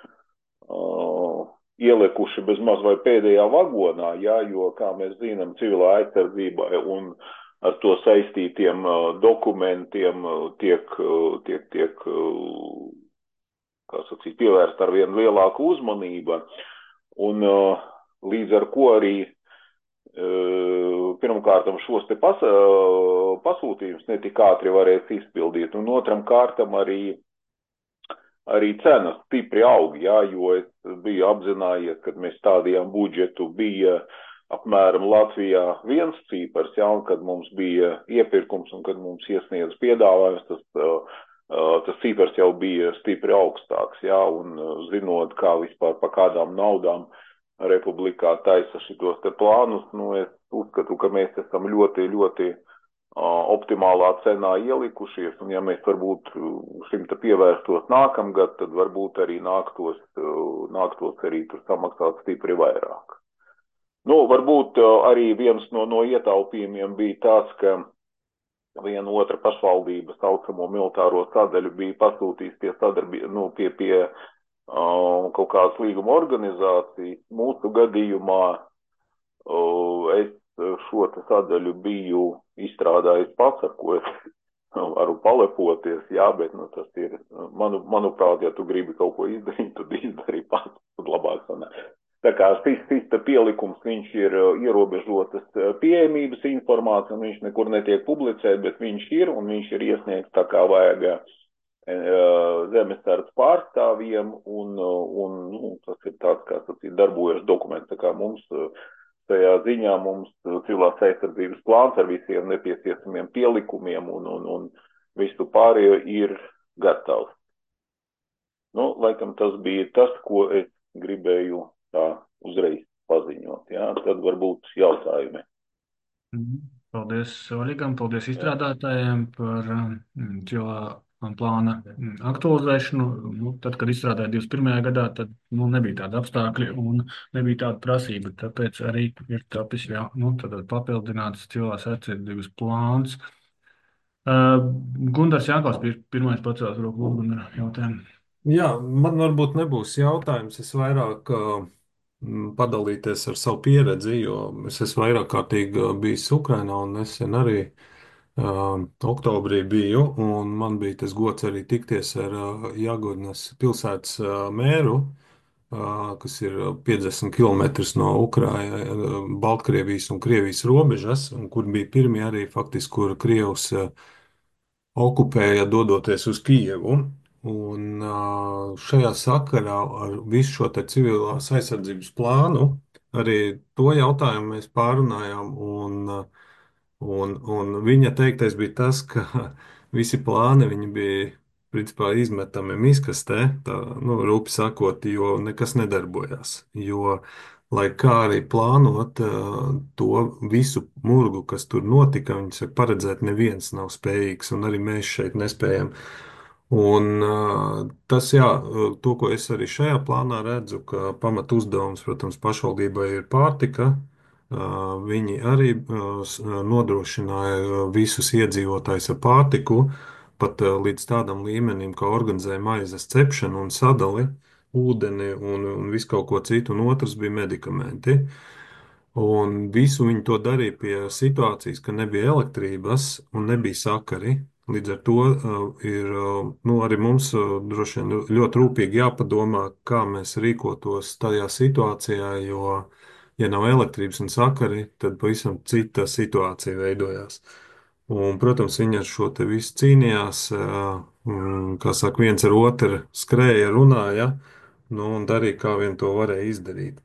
ielikuši bez maz vai pēdējā vagonā, jo, kā mēs zinām, civilā aizsardzībai un ar to saistītiem dokumentiem tiek kā sacīt, pievērsta ar vien lielāku uzmanību. Un līdz ar ko arī pirmkārtam šos te pasūtījumus netik ātri varēs izpildīt, un otram kārtam arī cenas stipri aug, jo es biju apzinājies, kad mēs stādījām budžetu, bija apmēram Latvijā viens cipars, un kad mums bija iepirkums un kad mums iesniedz piedāvājums, tas cipars jau bija stipri augstāks, un zinot, kā vispār pa kādām naudām Republikā taisa šitos te plānus, es uzskatu, ka mēs esam ļoti, ļoti optimālā cenā ielikušies, un ja mēs varbūt šim te pievērstos nākamgad, tad varbūt arī nāktos arī tur samaksāt stipri vairāk. Varbūt arī viens no ietaupījumiem bija tāds, ka viena otra pašvaldība saucamo militāro sadaļu bija pasūtījis pie kaut kādas līguma organizācijas. Mūsu gadījumā es šo sadaļu biju izstrādājis pats, ar ko es varu palepoties, bet tas ir, manuprāt, ja tu gribi kaut ko izdarīt, tad izdari pats, tad labāk sanāk. Tā kā SISTA pielikums, viņš ir ierobežotas pieejamības informācija, un viņš nekur netiek publicēt, bet viņš ir, un viņš ir iesniegts tā kā vajag zemesardzes pārstāvjiem, un tas ir tāds, kā sacīt, darbojas dokuments. Tā kā mums tajā ziņā mums civilās aizsardzības plāns ar visiem nepieciešamiem pielikumiem un visu pārējo ir gatavs. Nu, laikam tas bija tas, ko es gribēju tā uzreiz paziņot. Jā? Tad varbūt jautājumi. Paldies Oļegam, paldies izstrādātājiem par plāna aktualizēšanu. Nu, tad, kad izstrādāja 21. gadā, tad nebija tāda apstākļi un nebija tāda prasība. Tāpēc arī ir tapis papildināts civilās aizsardzības plāns. Gundars Jākos pirmais pacēlis roku un jautājumu. Jā, man varbūt nebūs jautājums. Es vairāk padalīties ar savu pieredzi, jo es esmu vairāk kārtīgi bijis Ukrainā un nesen arī oktobrī biju, un man bija tas gods arī tikties ar Jagodņas pilsētas mēru, kas ir 50 km no Baltkrievijas un Krievijas robežas, un kur bija pirmie arī faktiski, kur Krievs okupēja dodoties uz Kijevu. Un šajā sakarā ar visu šo te civilās aizsardzības plānu arī to jautājumu mēs pārunājām, un viņa teiktais bija tas, ka visi plāni viņi bija principā izmetami miskastē, tā, rūpi sakot, jo nekas nedarbojās. Jo, lai kā arī plānot to visu murgu, kas tur notika, viņus var paredzēt, neviens nav spējīgs, un arī mēs šeit nespējam. Un tas, jā, to, ko es arī šajā plānā redzu, ka pamat uzdevums, protams, pašvaldībai ir pārtika. Viņi arī nodrošināja visus iedzīvotājus ar pārtiku, pat līdz tādam līmenim, kā organizēja maizes cepšanu un sadali, ūdeni un visu kaut ko citu, un otrs bija medikamenti. Un visu viņi to darīja pie situācijas, ka nebija elektrības un nebija sakari. Līdz ar to ir arī mums droši vien ļoti rūpīgi jāpadomā, kā mēs rīkotos tajā situācijā, jo, ja nav elektrības un sakari, tad pavisam cita situācija veidojās. Un, protams, viņi ar šo te visu cīnījās, kā saka, viens ar otru skrēja, runāja, un darīja, kā vien to varēja izdarīt.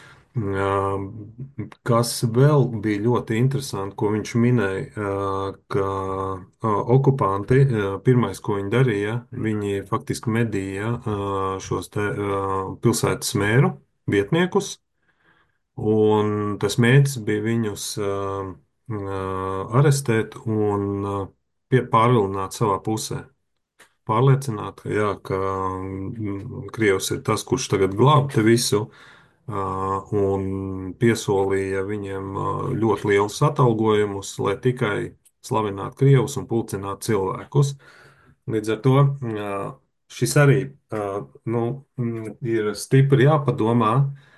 Kas vēl bija ļoti interesanti, ko viņš minēja, ka okupanti, pirmais, ko viņi darīja, viņi faktiski medīja šos te pilsētas mēru vietniekus, un tas mērķis bija viņus arestēt un pārvilināt savā pusē. Pārliecināt, ka Krievs ir tas, kurš tagad glāb te visu, un piesolīja viņiem ļoti lielus atalgojumus, lai tikai slavinātu Krievus un pulcinātu cilvēkus. Līdz ar to šis arī ir stipri jāpadomā.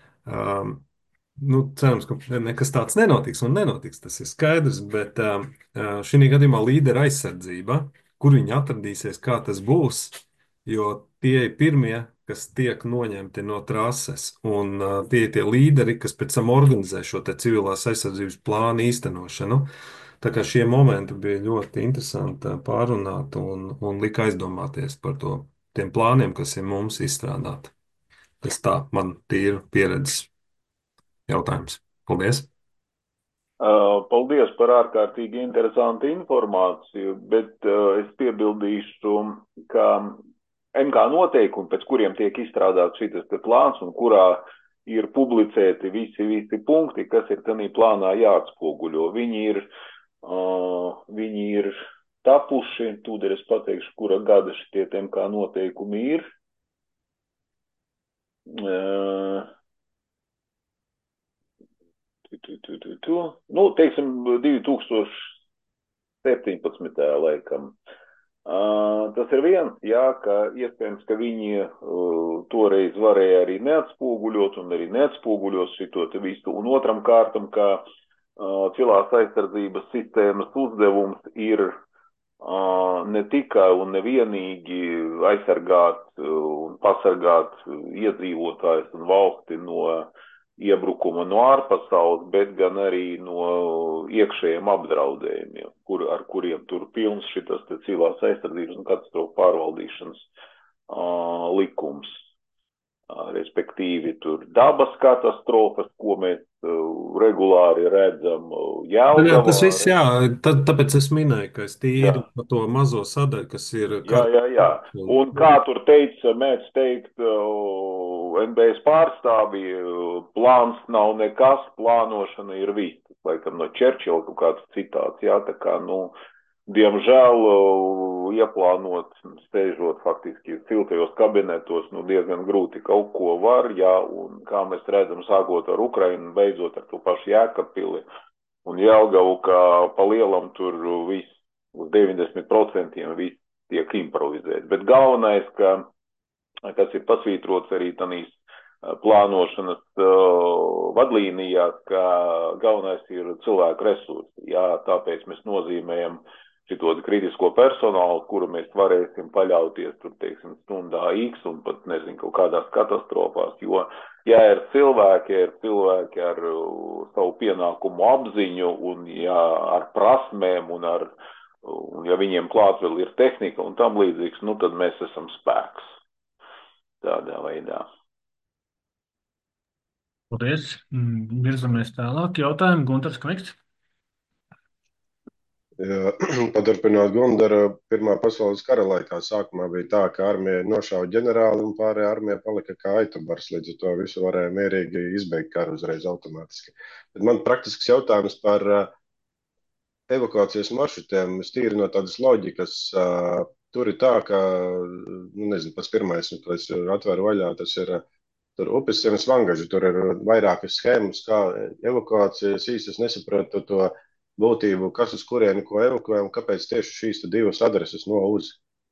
Cerams, ka nekas tāds nenotiks un nenotiks, tas ir skaidrs, bet šī gadījumā līdera aizsardzība, kur viņi atradīsies, kā tas būs, jo tie ir pirmie, kas tiek noņemti no trases, un tie ir tie līderi, kas pēc tam organizē šo te civilās aizsardzības plānu īstenošanu. Tā kā šie momenti bija ļoti interesanti pārunāt un lika aizdomāties par tiem plāniem, kas ir mums izstrādāti. Tas tā man tīra pieredzes jautājums. Paldies! Paldies par ārkārtīgi interesantu informāciju, bet es piebildīšu, ka MK noteikumi, pēc kuriem tiek izstrādāts šis plāns un kurā ir publicēti visi punkti, kas ir tādā plānā jāatspoguļo. Viņi ir tapuši, tūdēļ es pateikšu, kura gada šitie MK noteikumi ir. Teiksim, 2017. laikam. Tas ir viens, ka iespējams, ka viņi toreiz varēja arī neatspoguļot un arī neatspoguļos šito te visu. Un otram kārtam, ka civilās aizsardzības sistēmas uzdevums ir ne tikai un nevienīgi aizsargāt un pasargāt iedzīvotājus un valsti no iebrukuma no ārpasaules, bet gan arī no iekšējiem apdraudējumiem, ar kuriem tur pilns šitas civilās aizsardzības un katastrofu pārvaldīšanas likums. Respektīvi, tur dabas katastrofas, ko mēs regulāri redzam Jelgavā. Tas viss, jā, tāpēc es minēju, ka es tīri par to mazo sadaļu, kas ir... Jā. Un kā tur mēdz teikt, NBS pārstāvji, plāns nav nekas, plānošana ir viss. Laikam no Čerčila kaut kāds citāts, jā, tā kā, diemžēl ieplānot, stežot faktiski siltajos kabinetos, diezgan grūti kaut ko var, jā, un kā mēs redzam, sākot ar Ukrainu, beidzot ar to pašu Jēkabpili un Jelgavu, kā pa lielam tur viss, uz 90% viss tiek improvizēts. Bet galvenais, kas ir pasvītrots arī tanīs plānošanas vadlīnijās, ka galvenais ir cilvēku resursi, jā, tāpēc mēs nozīmējam šito kritisko personālu, kuru mēs varēsim paļauties, tur, teiksim, stundā X un pat, nezinu, kaut kādās katastrofās, jo, ja ir cilvēki ar savu pienākumu apziņu un ja ar prasmēm un ja viņiem klāt vēl ir tehnika un tam līdzīgs, tad mēs esam spēks. Tādā veidā. Paldies. Virzamies tālāk. Jautājumu Guntars Knikts. Paturpinot Gundara, Pirmā pasaules kara laikā sākumā bija tā, ka armija nošauja ģenerāli un pārējā armija palika kā aitubars, līdz ar to visu varēja mierīgi izbeigt karu uzreiz automātiski. Bet man praktisks jautājums par evakuācijas maršrutiem. Es tīri no tādas loģikas, tur ir tā, ka, nezinu, pats pirmais, ko es atveru vaļā, tas ir tur upes Sienas Vangaži, tur ir vairākas schēmas, kā evakuācijas, es nesapratu to būtību, kas uz kurieni ko evakuē un kāpēc tieši šīs divas adreses no uz?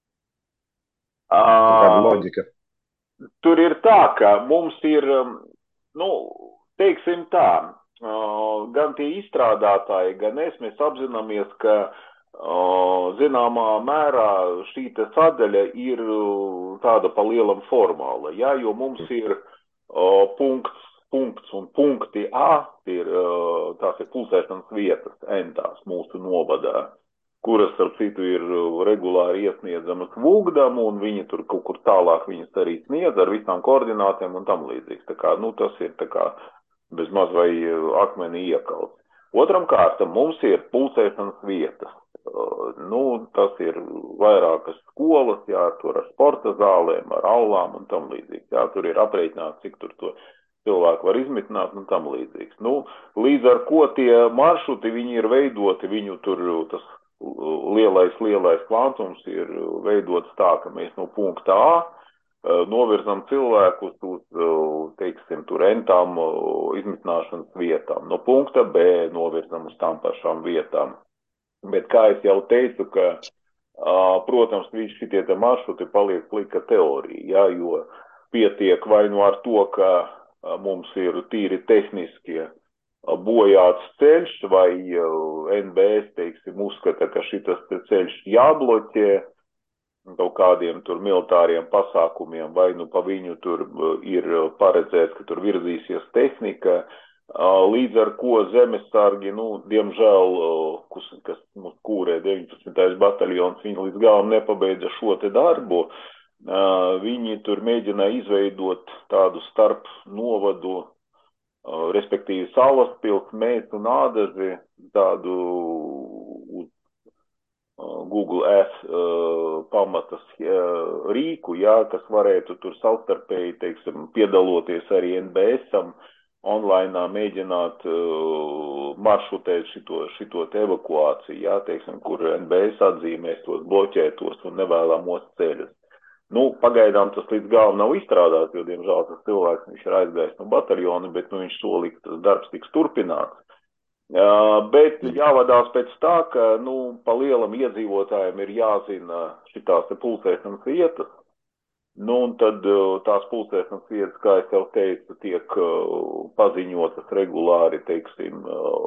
Kāda loģika? Tur ir tā, ka mums ir, teiksim tā, gan tie izstrādātāji, gan mēs apzināmies, ka zināmā mērā šī te sadaļa ir tāda pa lielam formāla, jā, jo mums ir punkts un punkti A, tās ir pulcēšanas vietas, entās mūsu novadā, kuras, ar citu, ir regulāri iesniedzamas Vūgdam, un viņi tur kaut kur tālāk viņas arī sniedz ar visām koordinātēm un tam līdzīgs. Tā kā, tas ir tā kā bez maz vai akmenī iekalts. Otram kārtam mums ir pulcēšanas vietas. Tas ir vairākas skolas, jā, tur ar sporta zālēm, ar aulām un tam līdzīgs. Jā, tur ir aprēķināts, cik tur to cilvēku var izmitināt un tam līdzīgs. Līdz ar ko tie maršruti, viņi ir veidoti, viņu tur tas lielais kvantums ir veidots tā, ka mēs no punkta A novirzam cilvēkus uz, teiksim, tur entām izmitināšanas vietām. No punkta B novirzam uz tām pašām vietām. Bet kā es jau teicu, ka, protams, visi šitie maršruti paliek plika teorija, jā, jo pietiek vai ar to, ka mums ir tīri tehniskie bojāts ceļš, vai NBS, teiksim, uzskata, ka šitas ceļš jābloķē kaut kādiem tur militāriem pasākumiem, vai pa viņu tur ir paredzēts, ka tur virzīsies tehnika, līdz ar ko zemesargi, diemžēl, kas mums kūrē 19. bataljons, viņi līdz galam nepabeidza šo te darbu. Viņi tur mēģināja izveidot tādu starp novadu, respektīvi Salaspils, Mēs un Ādaži, tādu Google Earth pamatas rīku, jā, kas varētu tur savstarpēji, teiksim, piedaloties arī NBS-am, online mēģināt maršrutēt šito te evakuāciju, jā, teiksim, kur NBS atzīmēs tos bloķētos un nevēlamos ceļus. Pagaidām tas līdz galam nav izstrādāts, jo, diemžēl, tas cilvēks, viņš ir aizgājis no bataljona, bet, viņš solīja, ka tas darbs tiks turpināts. Bet jāvadās pēc tā, ka, pa lielam iedzīvotājiem ir jāzina šitās te pulcēšanas vietas, un tad tās pulcēšanas vietas, kā es jau teicu, tiek paziņotas regulāri, teiksim,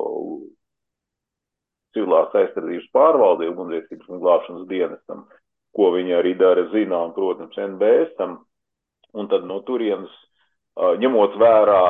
civilās aizsardzības pārvaldei, ugunsdzēsības un glābšanas dienestam, ko viņi arī dara zinām, protams, NBS-am, un tad no turienes ņemot vērā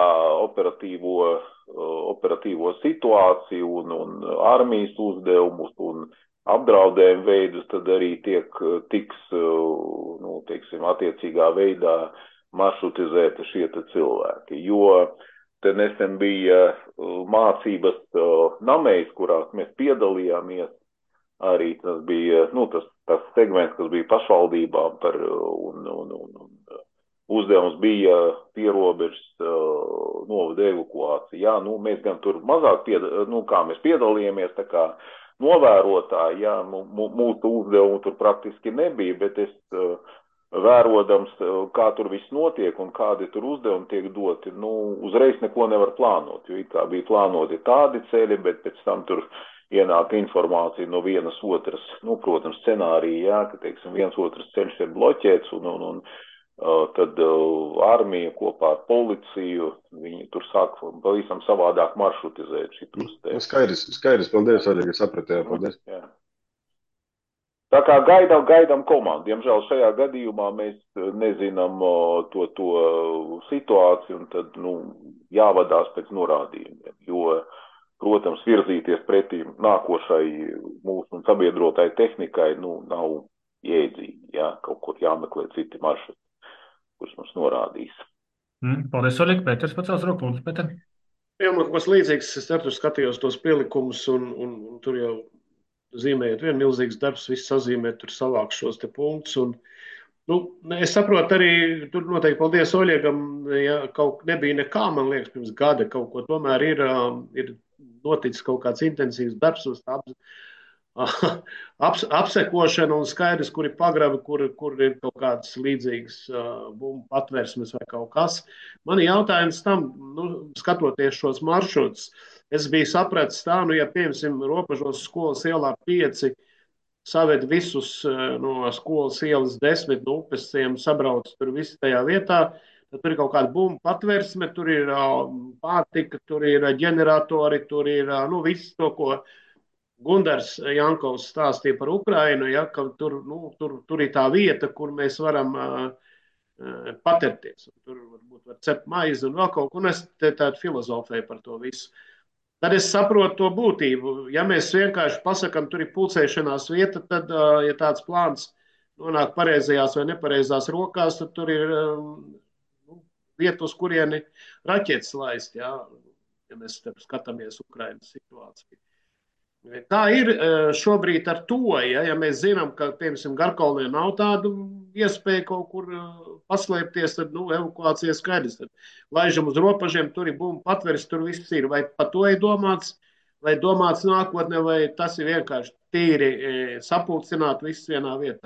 operatīvo situāciju un armijas uzdevumus un apdraudējumu veidus, tad arī tiks, teiksim, attiecīgā veidā maršrutizēti šie cilvēki. Jo te nesen bija mācības Namejs, kurās mēs piedalījāmies, arī tas bija, tas segments, kas bija pašvaldībām un uzdevums bija pierobežas novada evakuācija. Jā, mēs gan tur mazāk mēs piedalījāmies, tā kā novērotāji, jā, mūsu uzdevumu tur praktiski nebija, bet es vērodams, kā tur viss notiek un kādi tur uzdevumi tiek doti, uzreiz neko nevar plānot, jo it kā bija plānoti tādi ceļi, bet pēc tam tur ienāk informācija no vienas otras, protams, scenārija, jā, ka, teiksim, viens otrs ceļš ir bloķēts un tad armija kopā ar policiju, viņi tur sāk pavisam savādāk maršrutizēt šitos te. Skaidrs, paldies, arī, ka sapratējāt, paldies. Jā. Tā kā gaidām komandu. Diemžēl šajā gadījumā mēs nezinām to situāciju un tad, jāvadās pēc norādījumiem, jo, protams, virzīties pretī nākošai mūsu sabiedrotai tehnikai, nav jēdzīgi, jā, kaut kur jāmeklē citi maršruti, kurus mums norādīs. Paldies, Oļik. Pēters pacels roku, lūdzu, Pēter. Jā, man kaut kas līdzīgs, es tur skatījos tos pielikumus un tur jau zīmējot vien milzīgs darbs, viss sazīmēt, tur savāk šos te punktus un, es saprotu arī, tur noteikti paldies Oļiegam, ja kaut nebija nekā, man liekas, pirms gada kaut ko, tomēr ir noticis kaut kāds intensīvs darbs uz tā apsekošana un skaidrs, kur ir pagrabi, kur ir kaut kādas līdzīgas bumbu patversmes vai kaut kas. Man ir jautājums tam, skatoties šos maršrutus, es biju sapratis tā, ja piemēram robežos skolas ielā 5 saved visus no skolas ielas 10 no upesiem, sabrauc tur visi tajā vietā, tad tur ir kaut kāda bumbu patversme, tur ir pārtika, tur ir ģeneratori, tur ir viss to, ko Gundars Jankovs stāstīja par Ukrainu, ja, ka tur ir tā vieta, kur mēs varam paterties. Tur varbūt var cept maizi un vēl kaut ko, un es tādu filozofēju par to visu. Tad es saprotu to būtību. Ja mēs vienkārši pasakam, tur ir pulcēšanās vieta, tad, ja tāds plāns nonāk pareizajās vai nepareizās rokās, tad tur ir vieta, uz kurieni raķetes laist, ja mēs skatāmies Ukrainas situāciju. Kā ir šobrīd ar to, ja mēs zinām, ka, piemēram, Garkalnē nav tādu iespēju kaut kur paslēpties, tad, evakuācija skaidrs. Tad laižam uz robežiem, tur ir bumbu patveris, tur viss ir. Vai par to ir domāts, vai domāts nākotnē, vai tas ir vienkārši tīri sapulcināt viss vienā vietā?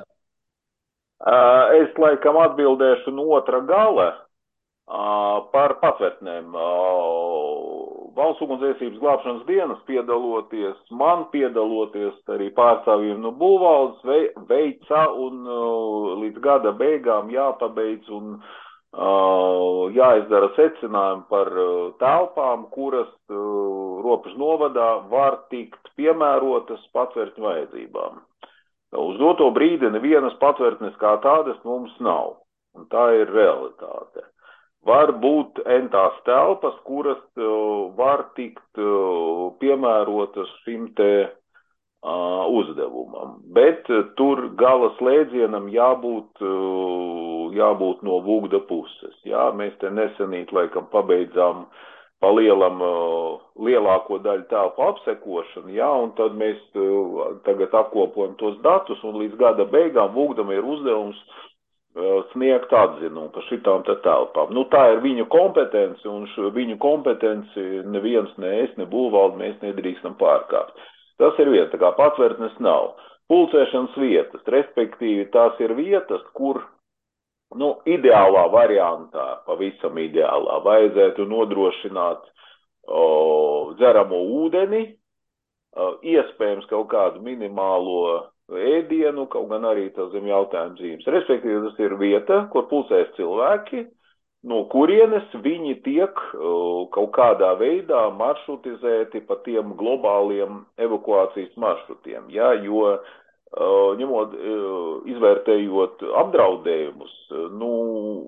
Es laikam atbildēšu no otra gala par patvertnēm. Valsts ugunsdzēsības glābšanas dienas piedaloties, man piedaloties, arī pārstāvjiem no būvvaldes veica un līdz gada beigām jāpabeidz un jāizdara secinājumi par telpām, kuras robežu novadā var tikt piemērotas patvertņu vajadzībām. Uz doto brīdi nevienas patvertnes kā tādas mums nav, un tā ir realitāte. Var būt entās telpas, kuras var tikt piemērotas šim te uzdevumam, bet tur gala slēdzienam jābūt no Vugda puses. Jā, mēs te nesenīt laikam pabeidzām palielam lielāko daļu telpu apsekošanu, jā, un tad mēs tagad apkopojam tos datus, un līdz gada beigām Vugdam ir uzdevums sniegt atzinumu par šitām te telpām. Tā ir viņu kompetence, un viņu kompetenci neviens, ne es, ne būvvalde, mēs nedrīkstam pārkāpt. Tas ir vieta, tā kā patvertnes nav. Pulcēšanas vietas, respektīvi tās ir vietas, kur, ideālā variantā, pavisam ideālā, vajadzētu nodrošināt dzeramo ūdeni, iespējams kaut kādu minimālo ēdienu, kaut gan arī tas zem jautājumu zīmes. Respektīvi, tas ir vieta, kur pulcēs cilvēki, no kurienes viņi tiek kaut kādā veidā maršrutizēti pa tiem globāliem evakuācijas maršrutiem. Ja, jo, izvērtējot apdraudējumus,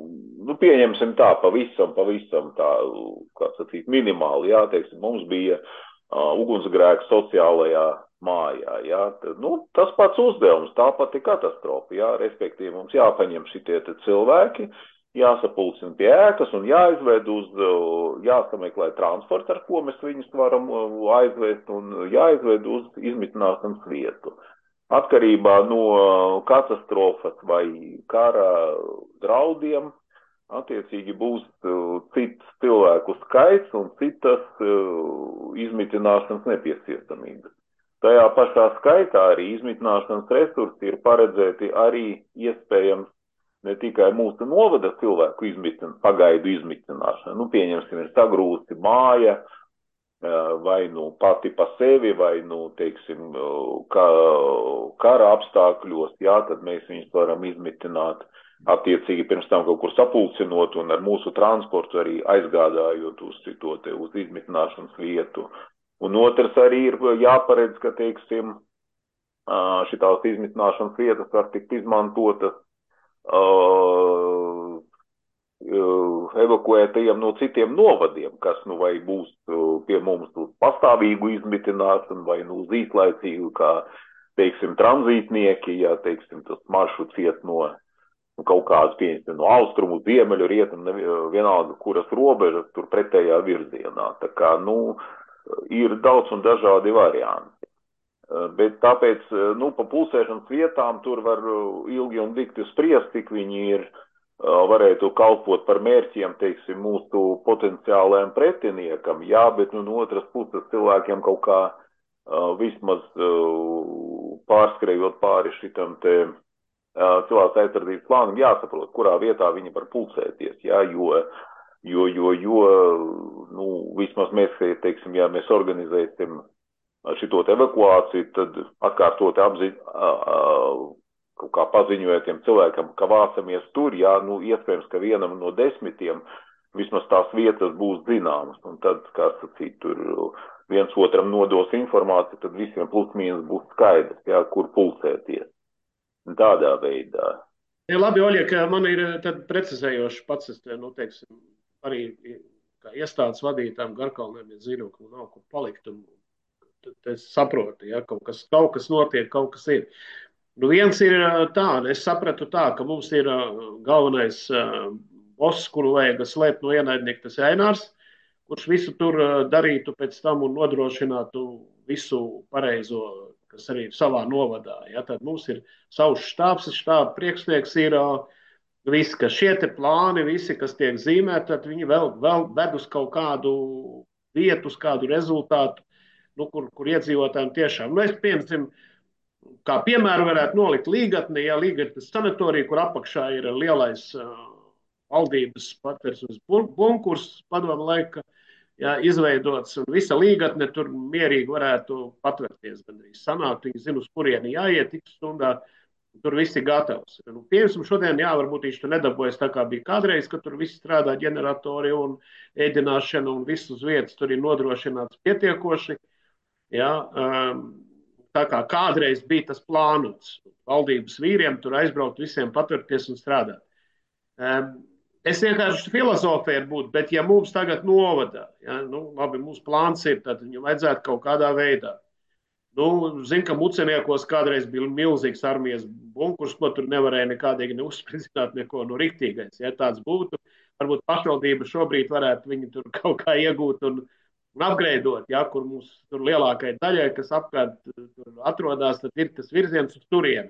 pieņemsim tā, pavisam tā, kā sacīt, minimāli, jā, teiksim, mums bija ugunsgrēks sociālajā mājā, jā, tad, tas pats uzdevums, tā pati katastrofa, jā, respektīvi mums jāpaņem šitie cilvēki, jāsapulcina pie ēkas un jāsameklē transports, ar ko mēs viņus varam aizvest un jāizved uz izmitināšanas vietu. Atkarībā no katastrofas vai kara draudiem, attiecīgi būs cits cilvēku skaits un citas izmitināšanas nepieciešamības. Tajā pašā skaitā arī izmitināšanas resursi ir paredzēti arī iespējams ne tikai mūsu novada cilvēku pagaidu izmitināšanu. Pieņemsim, ir sagrūsti māja, vai pati pa sevi, vai, teiksim, kara apstākļos, jā, tad mēs viņus varam izmitināt attiecīgi pirms tam kaut kur sapulcinot un ar mūsu transportu arī aizgādājot uz izmitināšanas vietu. Un otrs arī ir jāparedz, ka, teiksim, šitās izmitināšanas vietas var tikt izmantotas evakuētajiem no citiem novadiem, kas vai būs pie mums uz pastāvīgu izmitināšanu vai uz īslaicīgu, kā, teiksim, tranzītnieki, ja, teiksim, tas maršruts iet no kaut kādas pieņemsim no austrumu, ziemeļu, rietumu, vienalga, kuras robežas tur pretējā virzienā. Tā kā, ir daudz un dažādi varianti. Bet tāpēc, pa pulcēšanas vietām tur var ilgi un dikti spriest, cik viņi varētu kalpot par mērķiem, teiksim, mūsu potenciālajiem pretiniekam, jā, bet no otras puses cilvēkiem kaut kā vismaz pārskrējot pāri šitam te cilvēks aizsardzības plānam jāsaprot, kurā vietā viņi var pulcēties, jā, jo vismaz mēs, teiksim, ja mēs organizēsim šito evakuāciju, tad atkārtot kaut kā paziņoja tiem cilvēkam, ka vācamies tur, jā, iespējams, ka vienam no 10 vismaz tās vietas būs zināmas, un tad, kā sacīt, tur viens otram nodos informāciju, tad visiem plus mīnus būs skaidrs, jā, kur pulcēties. Tādā veidā. Ja, labi, Oļiek, man ir tad precizējoši pats, teiksim, arī kā iestādes vadītājiem Garkalniem, ja zinu, ka nav kur palikt, un tad es saprotu, ja, kaut kas notiek, kaut kas ir. Viens ir tā, es sapratu tā, ka mums ir galvenais boss, kuru vajag slēpt no ienaidnieka, tas Ainārs, kurš visu tur darītu pēc tam un nodrošinātu visu pareizo, kas arī ir savā novadā. Ja? Tad mums ir savs štābs, štāba priekšnieks ir visi, ka šie te plāni, visi, kas tiek zīmēti, tad viņi vēl ved uz kaut kādu vietu, uz kādu rezultātu, kur iedzīvotājiem tiešām. Es piemēram, kā piemēru varētu nolikt Līgatni, ja Līgatnes sanatorija, kur apakšā ir lielais valdības patversmes bunkurs padomu laika, ja, izveidots, un visa Līgatne tur mierīgi varētu patvērties. Gandrīz sanākt, viņi zina, uz kurieni jāiet, tik stundā, tur viss ir gatavs. Piemēram, šodien, jā, varbūt viņš tur nedarbojas tā kā bija kādreiz, ka tur viss strādā ģeneratori un ēdināšana un viss uz vietas tur ir nodrošināts pietiekoši. Ja, tā kā kādreiz bija tas plānots valdības vīriem tur aizbraukt visiem patvērties un strādāt. Es vienkārši filozofēju būt, bet ja mums tagad novadā, ja, labi, mūsu plāns ir, tad viņam vajadzētu kaut kādā veidā. Zinu, ka Muceniekos kādreiz bija milzīgs armijas bunkurs, ko tur nevarēja nekādīgi neuzspridzināt neko riktīgais. Ja tāds būtu, varbūt pašvaldība šobrīd varētu viņu tur kaut kā iegūt un upgradeot, ja, kur mums tur lielākai daļai, kas apkārt tur atrodas, tad ir tas virziens uz turieni.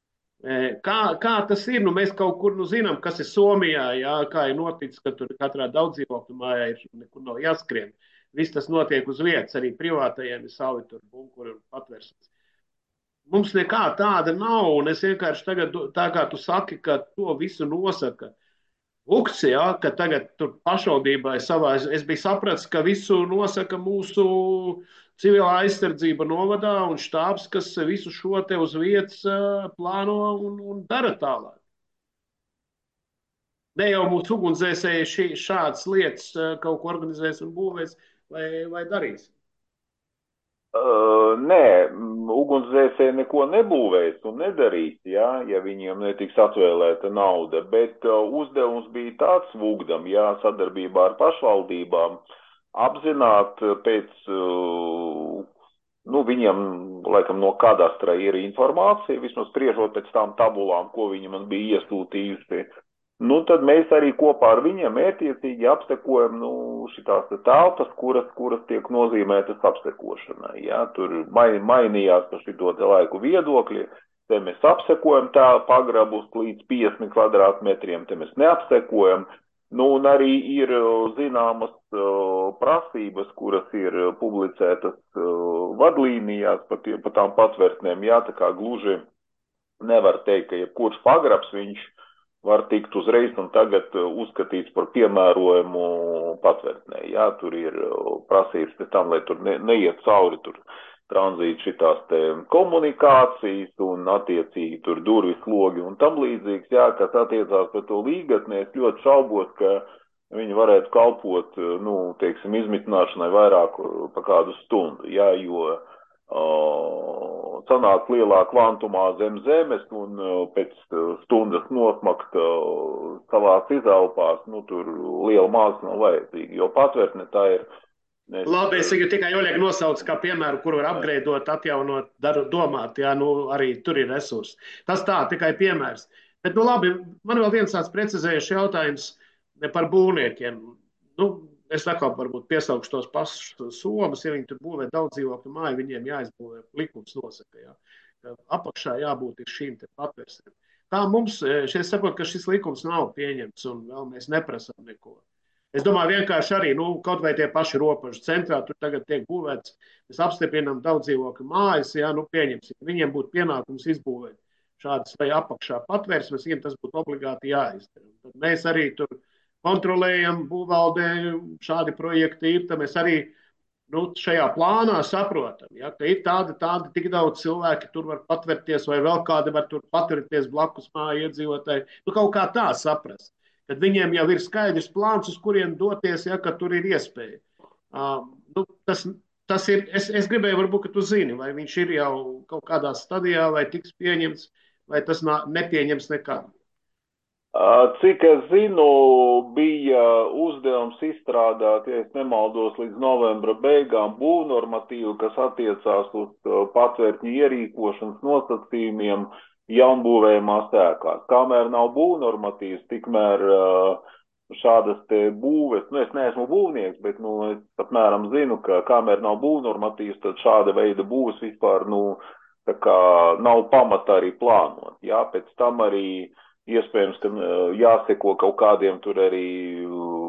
Kā tas ir? Mēs kaut kur zinām, kas ir Somijā, ja, kā ir noticis, ka tur katrā daudzdzīvokļu mājā ir nekur nav jāskrien. Viss tas notiek uz vietas, arī privātajiem ir savi tur bunkuri un patversmes. Mums nekā tāda nav, un es vienkārši tagad, tā kā tu saki, ka to visu nosaka Lukts, ja, ka tagad tur pašvaldībai savā, es biju sapratis, ka visu nosaka mūsu civilā aizsardzība novadā un štābs, kas visu šo te uz vietas plāno un dara tālāk. Ne jau mūsu ugunsdzēsēji šādas lietas kaut ko organizēs un būvēs vai darīs. Nē, ugunsdzēsēji neko nebūvēs un nedarīs, ja viņiem netiks atvēlēta nauda, bet uzdevums bija tāds Vugdam, sadarbībā ar pašvaldībām, apzināt pēc, viņiem, laikam, no kadastra ir informācija, vismaz spriežot pēc tām tabulām, ko viņi man bija iesūtījusi. Tad mēs arī kopā ar viņiem mērķiecīgi apsekojam šitās telpas, kuras tiek nozīmētas apsekošanai. Tur mainījās par šito laiku viedokļi, te mēs apsekojam tā pagrabus līdz 50 kvadrātmetriem, te mēs neapsekojam. Un arī ir zināmas prasības, kuras ir publicētas vadlīnijās pa tām patvertnēm. Tā kā gluži nevar teikt, ka jebkurš pagrabs viņš var tikt uzreiz un tagad uzskatīts par piemērojumu patvertnē. Tur ir prasības pēc tam, lai tur neiet cauri tur tranzīti šitās te komunikācijas un attiecīgi tur durvis, logi un tam līdzīgs. Kas attiecās par to līgatni, es ļoti šaubos, ka viņi varētu kalpot, izmitināšanai vairāk pa kādu stundu, jo sanāk lielā kvantumā zem zemes un pēc stundas nosmakt savās izelpās, tur liela māksla nav vajadzīga, jo patvertne tā ir. Labi, es tikai Oļeg nosaucu kā piemēru, kur var upgradeot, atjaunot, domāt, arī tur ir resursi. Tas tā, tikai piemērs. Bet, labi, man vēl viens tāds precizējuši jautājums par būvniekiem. Es atkal varbūt piesaukšu tos pašus somas, ja viņi tur būvē daudz dzīvokļu māju, viņiem jāizbūvē, likums nosaka, ka apakšā jābūt ir šīm te patversēm. Kā mums, es saprotu, ka šis likums nav pieņemts un vēl mēs neprasām neko. Es domāju, vienkārši arī, kaut vai tie paši robežu centrā, tur tagad tiek būvēts, mēs apstiprinām daudz dzīvokļu mājas, pieņemsim, viņiem būtu pienākums izbūvēt šādas vai apakšā patversmes, viņiem tas būtu obligāti jāizdara. Tad mēs arī tur kontrolējam, būvvaldē šādi projekti ir, tad mēs arī šajā plānā saprotam, ka ir tādi tik daudz cilvēki tur var patverties, vai vēl kādi var tur patverties blakus māju iedzīvotāji. Kaut kā tā saprast, kad viņiem jau ir skaidrs plāns, uz kurien doties, ka tur ir iespēja. Tas ir, es gribēju varbūt, ka tu zini, vai viņš ir jau kaut kādā stadijā, vai tiks pieņemts, vai tas nepieņems nekad. Cik es zinu, bija uzdevums izstrādāt, ja es nemaldos, līdz novembra beigām būvnormatīvu, kas attiecās uz patvērtņu ierīkošanas nosacījumiem jaunbūvējumās ēkās. Kamēr nav būvnormatīvas, tikmēr šādas te būves, es neesmu būvnieks, bet es apmēram zinu, ka kamēr nav būvnormatīvas, tad šāda veida būves vispār nav pamata arī plānot. Pēc tam arī iespējams, ka jāseko kaut kādiem tur arī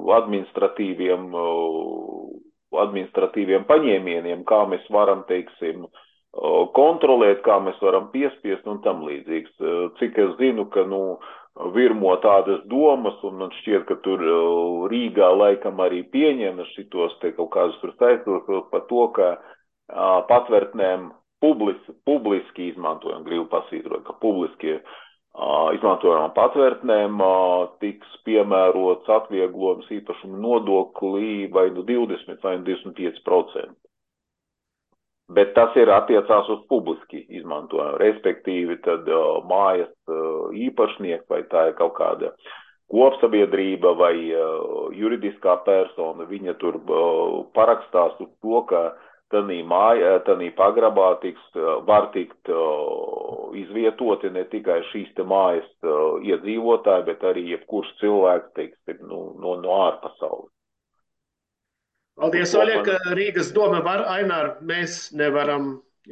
administratīviem paņēmieniem, kā mēs varam, teiksim, kontrolēt, kā mēs varam piespiest un tam līdzīgs. Cik es zinu, ka, virmo tādas domas, un man šķiet, ka tur Rīgā laikam arī pieņemas šitos te kaut kādus tur saistos par to, ka patvertnēm publiski izmantojam, gribu pasvītrot, ka publiski izmantojamām patvertnēm tiks piemērots atvieglojums īpašuma nodoklī vai 20 vai 25%. Bet tas ir attiecās uz publiski izmantojumu, respektīvi tad mājas īpašnieki vai tā ir kaut kāda kopsabiedrība vai juridiskā persona, viņa tur parakstās uz to, ka tanī pagrabā var tikt izvietoti ne tikai šīs te mājas iedzīvotāji, bet arī jebkurš cilvēks, teiksim, no ārpasaules. Paldies, Oļeg, Rīgas doma var, Ainār, mēs nevaram,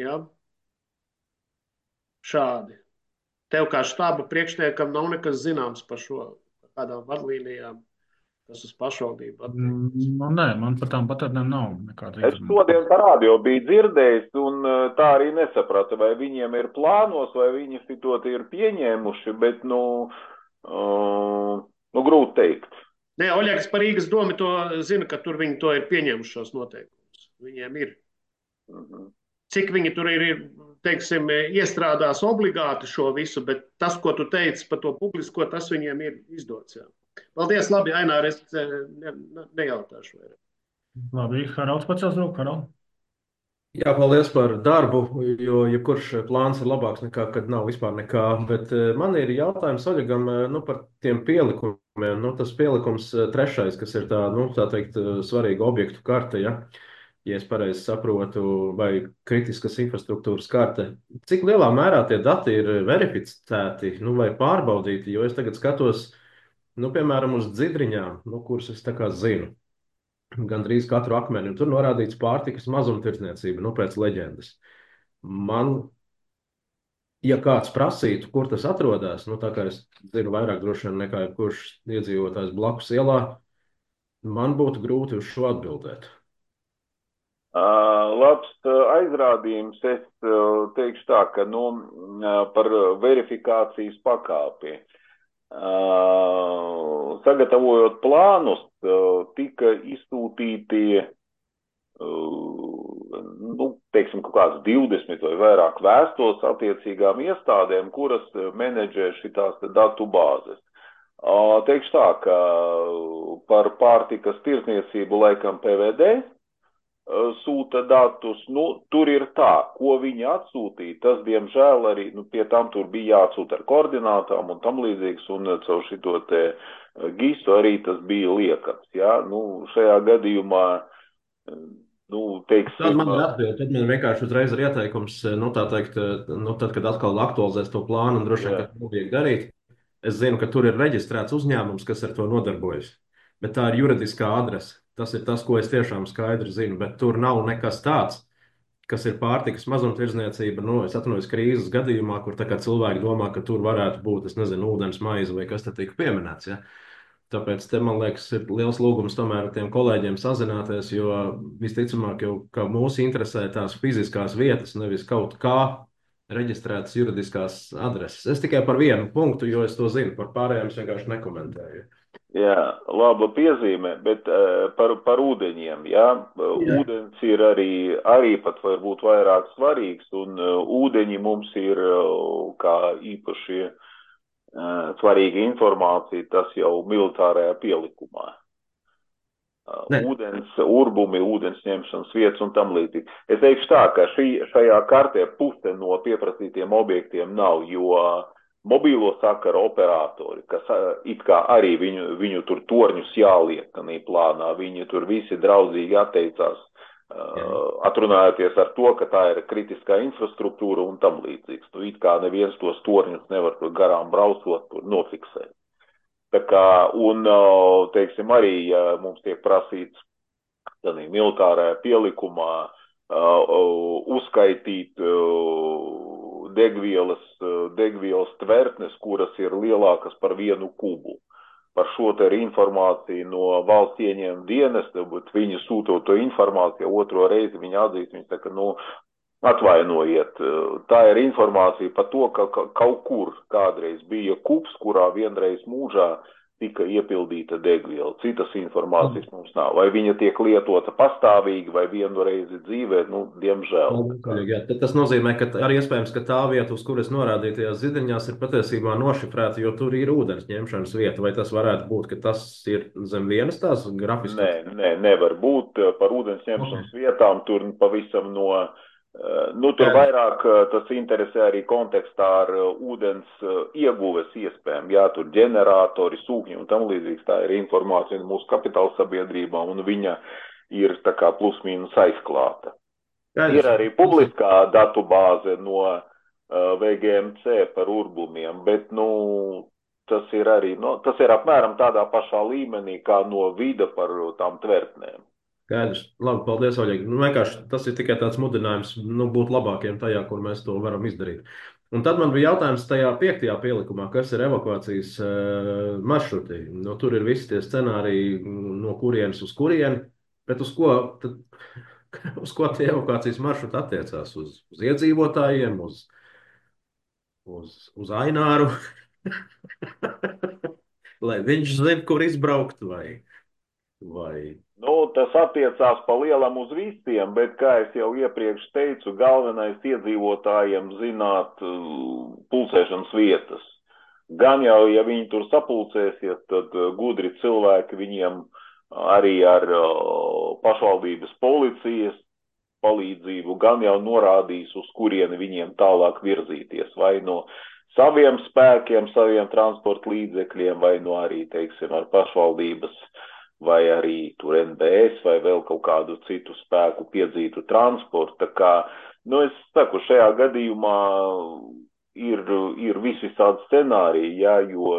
šādi. Tev kā štāba priekšniekam nav nekas zināms par šo, par kādām vadlīnijām, kas uz pašvaldību attiecas. Nē, man par tām patvertnēm nav nekāda Es šodien par radio biju dzirdējis un tā arī nesapratu, vai viņiem ir plānos, vai viņi to ir pieņēmuši, bet, grūti teikt. Nē, Oļegs par Rīgas domu to zina, ka tur viņi to ir pieņēmuši šos noteikumus. Viņiem ir. Cik viņi tur ir, teiksim, iestrādās obligāti šo visu, bet tas, ko tu teici par to publisko, tas viņiem ir izdots, Paldies, labi, Ainār, es nejautāšu vairāk. Labi, Haralds pacels roku, Harald. Jā, paldies par darbu, jo jebkurš plāns ir labāks nekā, kad nav vispār nekā. Bet man ir jautājums Oļegam, par tiem pielikumiem. Tas pielikums trešais, kas ir tā, tā teikt, svarīga objektu karte, ja es pareizi saprotu, vai kritiskas infrastruktūras karte. Cik lielā mērā tie dati ir verificēti, vai pārbaudīti? Jo es tagad skatos, piemēram, uz Dzidriņām, kuras es tā kā zinu. Gandrīz katru akmeni, un tur norādīts pārtikas mazumtirdzniecība, pēc leģendas. Man, ja kāds prasītu, kur tas atrodas, tā kā es zinu vairāk droši vien nekā jebkurš iedzīvotājs blakus ielā, man būtu grūti uz šo atbildēt. Labs aizrādījums. Es teikšu tā, ka par verifikācijas pakāpi. Sagatavojot plānus, tika izsūtīti, teiksim, kaut kāds 20 vai vairāk vēstules attiecīgām iestādēm, kuras menedžē šitās datu bāzes. Teikšu tā, ka par pārtikas tirdzniecību laikam PVD sūta datus, tur ir tā, ko viņi atsūtīja, tas, diemžēl, arī, pie tam tur bija jāatsūta ar koordinātām un tam līdzīgs, un caur šito te gisu arī tas bija liekams, šajā gadījumā, teiksim... Tad man ir atbild, tad man vienkārši uzreiz ir ieteikums, tā teikt, tad, kad atkal aktualizēs to plānu un droši vien, ka to vajag darīt, es zinu, ka tur ir reģistrēts uzņēmums, kas ar to nodarbojas, bet tā ir juridiskā adrese. Tas ir tas, ko es tiešām skaidri zinu, bet tur nav nekas tāds, kas ir pārtikas mazumtirdzniecība, es atvainojos krīzes gadījumā, kur tā kā cilvēki domā, ka tur varētu būt, es nezinu, ūdens maize vai kas te tika pieminēts, Tāpēc te, man liekas, ir liels lūgums tomēr tiem kolēģiem sazināties, jo visticamāk jau, ka mūs interesē tās fiziskās vietas, nevis kaut kā reģistrētas juridiskās adreses. Es tikai par vienu punktu, jo es to zinu, par pārējiem es vienkārši nekomentēju. Jā, laba piezīme, bet par ūdeņiem, ūdens ir arī pat varbūt vairāk svarīgs, un ūdeņi mums ir kā īpaši svarīga informācija, tas jau militārajā pielikumā. Ūdens urbumi, ūdens ņemšanas vietas un tam līdzīgi. Es teikšu tā, ka šajā kartē puse no pieprasītiem objektiem nav, jo mobīlo sakaru operatori, kas it kā arī viņu tur torņus jāliek tanī plānā, viņi tur visi draudzīgi atteicās, atrunājoties ar to, ka tā ir kritiskā infrastruktūra un tam līdzīgs. It kā neviens tos torņus nevar tur garām braucot, tur nofiksēt. Tā kā, un, teiksim, arī, ja mums tiek prasīts tanī militārajā pielikumā uzskaitīt degvielas tvertnes, kuras ir lielākas par 1 kubu. Par šo te ir informācija no valsts ieņēmuma dienesta, bet viņi sūtot to informāciju, otro reizi viņi atzīst, viņi saka, atvainojiet, tā ir informācija par to, ka kaut kur kādreiz bija kubs, kurā vienreiz mūžā tika iepildīta degviela. Citas informācijas mums nav. Vai viņa tiek lietota pastāvīgi vai vienu reizi dzīvē, diemžēl. Jā, tas nozīmē, ka arī iespējams, ka tā vieta, uz kuras norādītajās zidiņās ir patiesībā nošifrēta, jo tur ir ūdens ņemšanas vieta. Vai tas varētu būt, ka tas ir zem vienas tās grafiskas? Nē, nevar būt. Par ūdens ņemšanas vietām tur pavisam tur vairāk tas interesē arī kontekstā ar ūdens ieguves iespējām. Jā, tur ģeneratori, sūkņi un tam līdzīgs. Tā ir informācija mūsu kapitāla sabiedrībām, un viņa ir tā kā plus mīnus aizklāta. Ir arī publiskā datu bāze no VGMC par urbumiem, bet, tas ir arī, tas ir apmēram tādā pašā līmenī kā no vida par tām tvertnēm. Skaidrs. Labi, paldies, Oļegi. Vienkārši tas ir tikai tāds mudinājums, būt labākiem tajā, kur mēs to varam izdarīt. Un tad man bija jautājums tajā 5. pielikumā, kas ir evakuācijas maršruti. Tur ir visi tie scenāriji, no kurienes uz kurieni, bet uz ko tie evakuācijas maršruti attiecās? Uz iedzīvotājiem, uz Aināru, lai viņš zina, kur izbraukt, vai... Tas attiecās pa lielam uz visiem, bet, kā es jau iepriekš teicu, galvenais iedzīvotājiem zināt pulcēšanas vietas. Gan jau, ja viņi tur sapulcēsies, tad gudri cilvēki viņiem arī ar pašvaldības policijas palīdzību, gan jau norādīs, uz kurieni viņiem tālāk virzīties, vai no saviem spēkiem, saviem transporta līdzekļiem, vai no arī, teiksim, ar pašvaldības, vai arī tur NBS, vai vēl kaut kādu citu spēku piedzītu transportu. Tā kā, es saku, šajā gadījumā ir visādi scenāriji, jā, jo,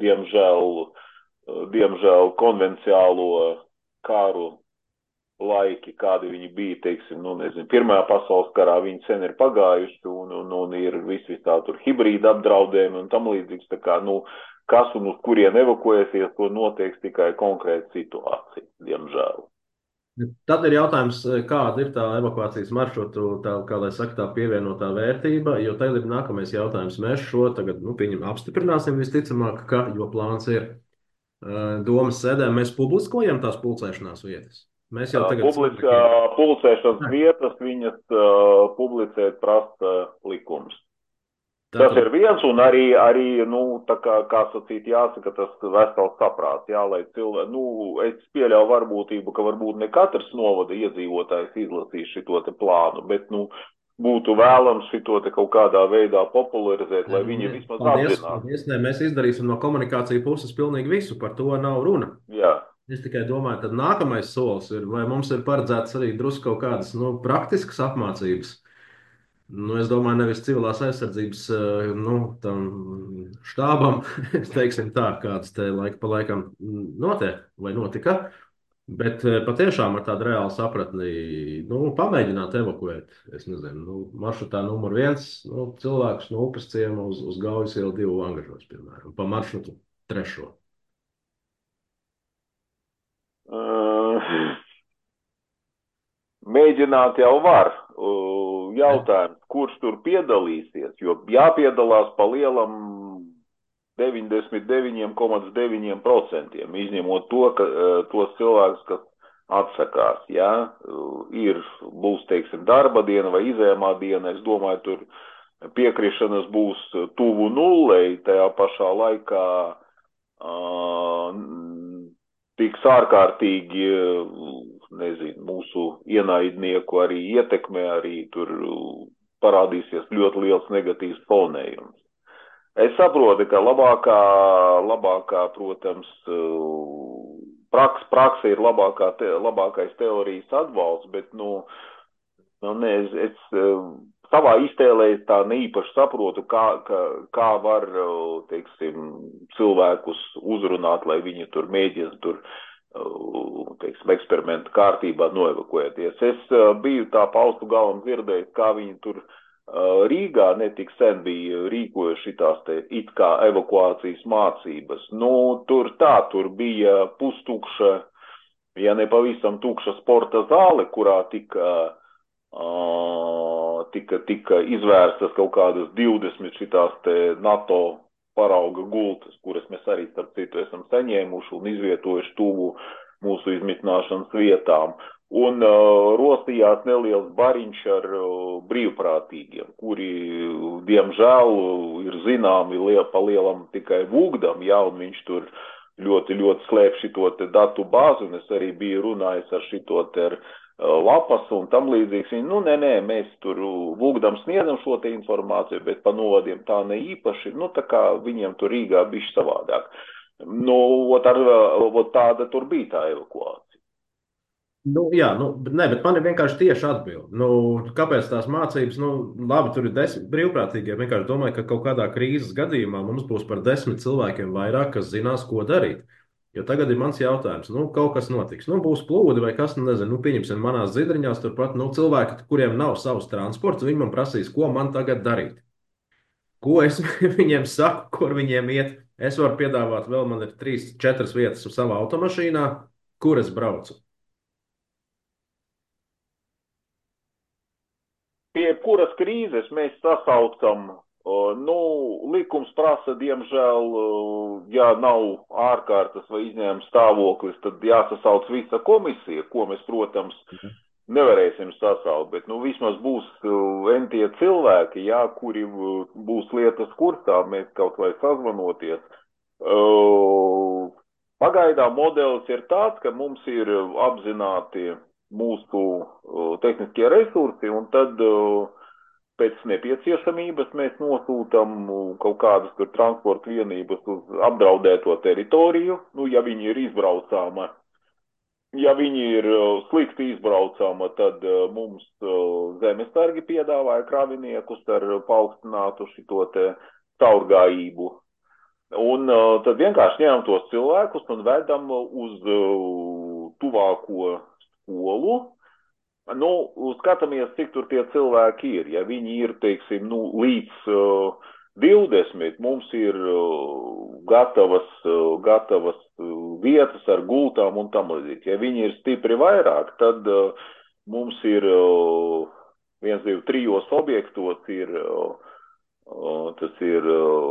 diemžēl konvenciālo kāru laiki, kādi viņi bija, teiksim, Pirmajā pasaules karā viņi sen ir pagājuši un ir visā tur hibrīda apdraudējumi un tam līdzīgs, tā kā, kas un uz kurien evakuēsies, to noteiks tikai konkrēta situācija, diemžēl. Tad ir jautājums, kāda ir tā evakuācijas maršrutu, tā, kā lai saka, tā pievienotā vērtība, jo tagad ir nākamais jautājums. Mēs šo tagad, apstiprināsim visticamāk, jo plāns ir domas sēdē, mēs publiskojam tās pulcēšanās vietas. Mēs jau tagad pulcēšanas vietas, viņas publicēt prasa likums. Tas ir viens, un arī tā kā sacīt, jāsaka, tas vesels saprāts, jā, lai cilvēki, es pieļauju varbūtību, ka varbūt ne katrs novada iedzīvotājs izlasīs šito te plānu, bet, būtu vēlams šito te kaut kādā veidā popularizēt, lai viņi vismaz apzinās. Paldies, mēs izdarīsim no komunikāciju puses pilnīgi visu, par to nav runa. Jā. Es tikai domāju, tad nākamais solis ir, vai mums ir paredzēts arī drusku kaut kādas, praktiskas apmācības. Es domāju, nevis civilās aizsardzības tam štābam, teiksim tā, kādas te laika pa laikam notiek vai notika, bet patiešām ar tādu reālu sapratni, pamēģināt evakuēt, es nezinu, maršrutā numur 1, cilvēkus no Upes ciema uz Gaujas ielu 2 Vangažos, piemēram, pa maršrutu 3. Mēģināt jau var. Jautājums, kurš tur piedalīsies, jo jāpiedalās pa lielam 99,9%, izņemot tos cilvēkus, kas atsakās, jā, būs, teiksim, darba diena vai izējamā diena, es domāju, tur piekrišanas būs tuvu nullei, tajā pašā laikā tiks ārkārtīgi, mūsu ienaidnieku arī ietekmē, arī tur parādīsies ļoti liels negatīvs fonējums. Es saprotu, ka labākā, protams, praksa ir labākais teorijas atbalsts, bet, es savā iztēlē tā neīpaši saprotu, kā var, teiksim, cilvēkus uzrunāt, lai viņi tur mēģina eksperimentu kārtībā noevakuēties. Es biju tā paustu galvam dzirdējis, kā viņi tur Rīgā netik sen bija rīkojuši šitās te it kā evakuācijas mācības. Tur bija pustukša, ja ne pavisam tukša sporta zāle, kurā tika izvērstas kaut kādas 20 šitās te NATO parauga gultas, kuras mēs arī, starp citu, esam saņēmuši un izvietojuši tuvu mūsu izmitināšanas vietām. Un rostījās neliels bariņš ar brīvprātīgiem, kuri, diemžēl, ir zināmi pa lielam tikai Vūgdam, jā, un viņš tur ļoti, ļoti slēp šito te datu bāzi, un es arī biju runājis ar šito te ar lapas un tam līdzīgs. Mēs tur Vūgdam sniedzam šo te informāciju, bet pa novadiem tā ne īpaši, tā kā viņiem tur Rīgā bišķi savādāk. Tāda tur bija tā evakuācija. Bet man ir vienkārši tieši atbildi. Kāpēc tās mācības, labi, tur ir 10 brīvprātīgie, vienkārši domāju, ka kaut kādā krīzes gadījumā mums būs par 10 cilvēkiem vairāk, kas zinās, ko darīt. Jo tagad ir mans jautājums, kaut kas notiks, būs plūdi vai kas, nezinu, pieņemsim manās Zidriņās, turpat, cilvēki, kuriem nav savs transports, viņi man prasīs, ko man tagad darīt. Ko es viņiem saku, kur viņiem iet. Es varu piedāvāt, vēl man ir 3-4 vietas savā automašīnā, kur es braucu. Pie kuras krīzes mēs sasaucam, likums prasa, diemžēl, ja nav ārkārtas vai izņēmuma stāvoklis, tad jāsasauc visa komisija, ko mēs, protams, nevarēsim sasaukt, bet vismaz būs entie cilvēki, jā, kuri būs lietas kursā, mēs kaut vai sazvanoties. Pagaidām modelis ir tāds, ka mums ir apzināti mūsu tehniskie resursi, un tad pēc nepieciešamības mēs nosūtam kaut kādas tur transporta vienības uz apdraudēto teritoriju, nu, ja viņi ir izbraucāma. Ja viņi ir slikti izbraucama, tad mums zemesargi piedāvāja kraviniekus ar paaugstinātu šito te caurgājību. Un tad vienkārši ņemam tos cilvēkus un vedam uz tuvāko skolu. Nu, skatāmies, cik tur tie cilvēki ir. Ja viņi ir, teiksim, nu, līdz 20, mums ir gatavas vietas ar gultām un tam līdzīgi. Ja viņi ir stipri vairāk, tad mums ir 1, 2, 3 objektos ir, tas ir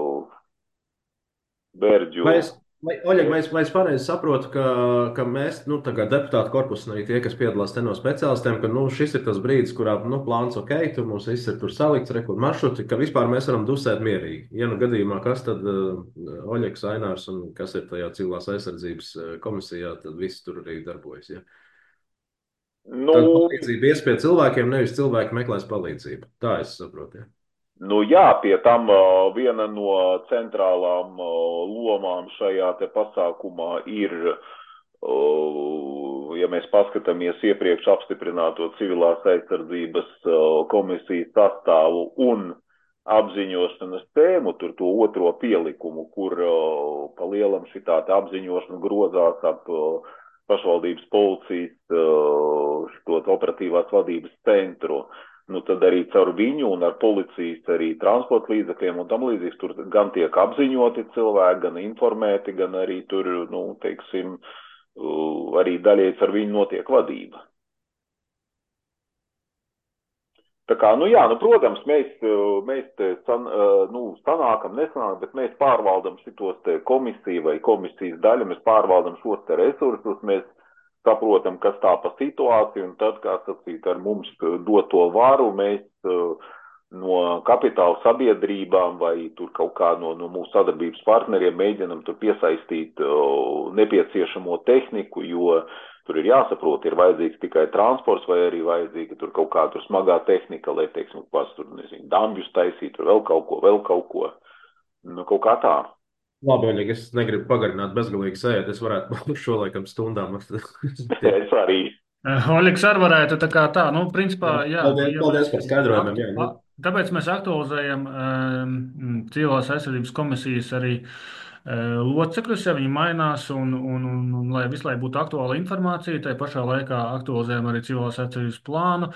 Berģu. Oļeg, vai es pareizi saprotu, ka mēs, nu, tā kā deputātu korpus un arī tie, kas piedalās te no speciālistiem, ka, nu, šis ir tas brīdis, kurā, nu, plāns ok, tur mums viss ir tur salikts, rekur maršruti, ka vispār mēs varam dusēt mierīgi. Ja nu gadījumā, kas tad Oļegs, Ainārs un kas ir tajā civilās aizsardzības komisijā, tad viss tur arī darbojas, ja? Nu, tad palīdzība ies pie cilvēkiem, nevis cilvēki meklēs palīdzību. Tā es saprotu, ja? Nu jā, pie tam viena no centrālām lomām šajā te pasākumā ir, ja mēs paskatāmies iepriekš apstiprināto civilās aizsardzības komisijas sastāvu un apziņošanas tēmu, tur to otro pielikumu, kur pa lielam šitā te apziņošana grozās ap pašvaldības policijas šito operatīvās vadības centru. Nu, tad arī caur viņu un ar policijas arī transporta līdzekļiem un tam līdzīgs tur gan tiek apziņoti cilvēki, gan informēti, gan arī tur, nu, teiksim, arī daļēji ar viņu notiek vadība. Tā kā, nu jā, nu, protams, mēs sanākam, nesanākam, bet mēs pārvaldam šitos te komisiju vai komisijas daļu, mēs pārvaldam šos te resursus, mēs saprotam, kas tā pa situāciju, un tad, kā sacīt, ar mums doto varu, mēs no kapitāla sabiedrībām vai tur kaut kā no mūsu sadarbības partneriem mēģinam tur piesaistīt nepieciešamo tehniku, jo tur ir jāsaprot, ir vajadzīgs tikai transports vai arī vajadzīga tur kaut kā tur smagā tehnika, lai, teiksim, pats tur, nezinu, dambjus taisīt, tur vēl kaut ko, nu, kaut kā tā. Labi, Oļeg, es negribu pagarināt bezgalīgi sēdēt, es varētu šo laikam stundām. Es arī. Oļegs arī varētu tā, nu, principā, jā. Paldies par skaidrojumiem, jā. Tāpēc mēs aktualizējam civilās aizsardzības komisijas arī locekļus, ja viņi mainās, un lai visu laiku būtu aktuāla informācija, tai pašā laikā aktualizējam arī civilās aizsardzības plānu,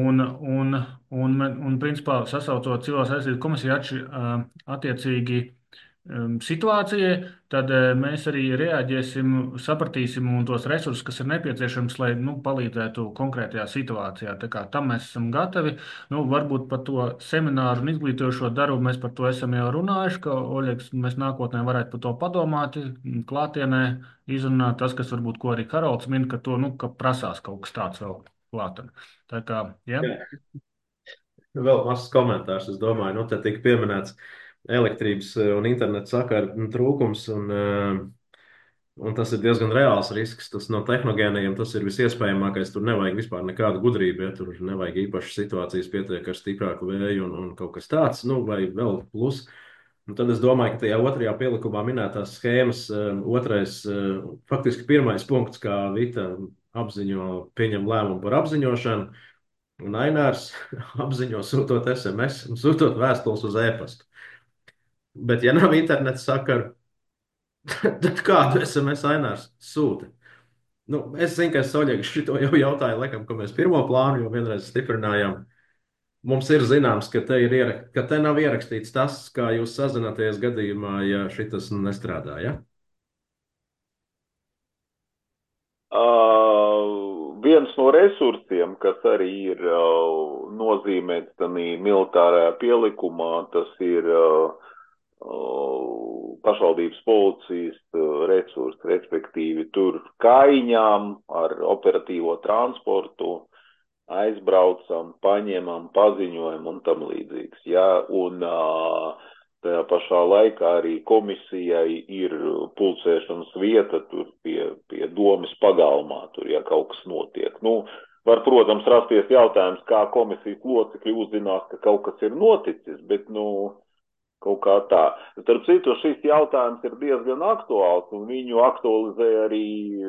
un principā, sasaucot civilās aizsardzības komisiju attiecīgi situācijai, tad mēs arī reaģēsim, sapratīsim un tos resursus, kas ir nepieciešams, lai, nu, palīdzētu konkrētajā situācijā. Tā kā tam mēs esam gatavi. Nu, varbūt par to semināru un izglītojošo darbu mēs par to esam jau runājuši, ka, Oļegs, mēs nākotnē varētu par to padomāt, klātienē izrunāt tas, kas varbūt, ko arī Harolds min, ka to, nu, ka prasās kaut kas tāds vēl klātam. Tā kā, jā. Vēl mazs komentārs, es domāju, nu, te tika pieminēts elektrības un interneta sakaru trūkums, un tas ir diezgan reāls risks. Tas no tehnogēniem tas ir visiespējamākais. Tur nevajag vispār nekādu gudrību, ja tur nevajag īpašas situācijas pietiek ar stiprāku vēju un kaut kas tāds, nu, vai vēl plus. Un tad es domāju, ka tajā otrajā pielikumā minētās schēmas otrais, faktiski pirmais punkts, kā Vita pieņem lēmumu par apziņošanu, un Ainārs apziņo sūtot SMS un sūtot vēstules uz e-pastu. Bet, ja nav interneta sakaru, tad kādu SMS Ainārs sūta? Nu, es zinu, ka es Oļegi šito jau jautāju, laikam, ka mēs pirmo plānu jau vienreiz stiprinājām. Mums ir zināms, ka te nav ierakstīts tas, kā jūs sazināties gadījumā, ja šitas nestrādā, ja? Viens no resursiem, kas arī ir nozīmēts tādā militārajā pielikumā, tas ir pašvaldības policijas resursi, respektīvi tur kaiņām ar operatīvo transportu aizbraucam, paņemam, paziņojam un tam līdzīgs. Ja? Un tajā pašā laikā arī komisijai ir pulcēšanas vieta tur pie domes pagalmā, tur, ja kaut kas notiek. Nu, var, protams, rasties jautājums, kā komisijas locekļi uzzinās, ka kaut kas ir noticis, bet, kaut kā tā. Starp citu, šis jautājums ir diezgan aktuāls, un viņu aktualizē arī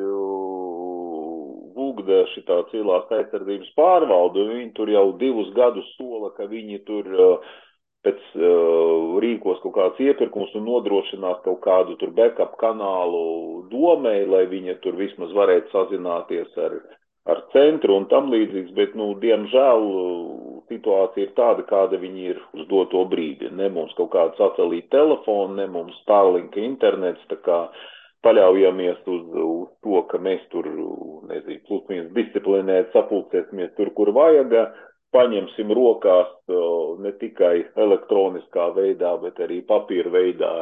Vugda šitā civilās aizsardzības pārvalde, un viņi tur jau 2 gadus sola, ka viņi tur pēc rīkos kaut kāds iepirkums un nodrošinās kaut kādu tur backup kanālu domei, lai viņi tur vismaz varētu sazināties ar centru un tam līdzīgs, bet, diemžēl situācija ir tāda, kāda viņi ir uz doto brīdi. Ne mums kaut kāda satelīta telefona, ne mums Starlink internets, tā kā paļaujamies uz to, ka mēs tur, plus mīnus disciplinēt sapulcēsimies tur, kur vajag, paņemsim rokās ne tikai elektroniskā veidā, bet arī papīra veidā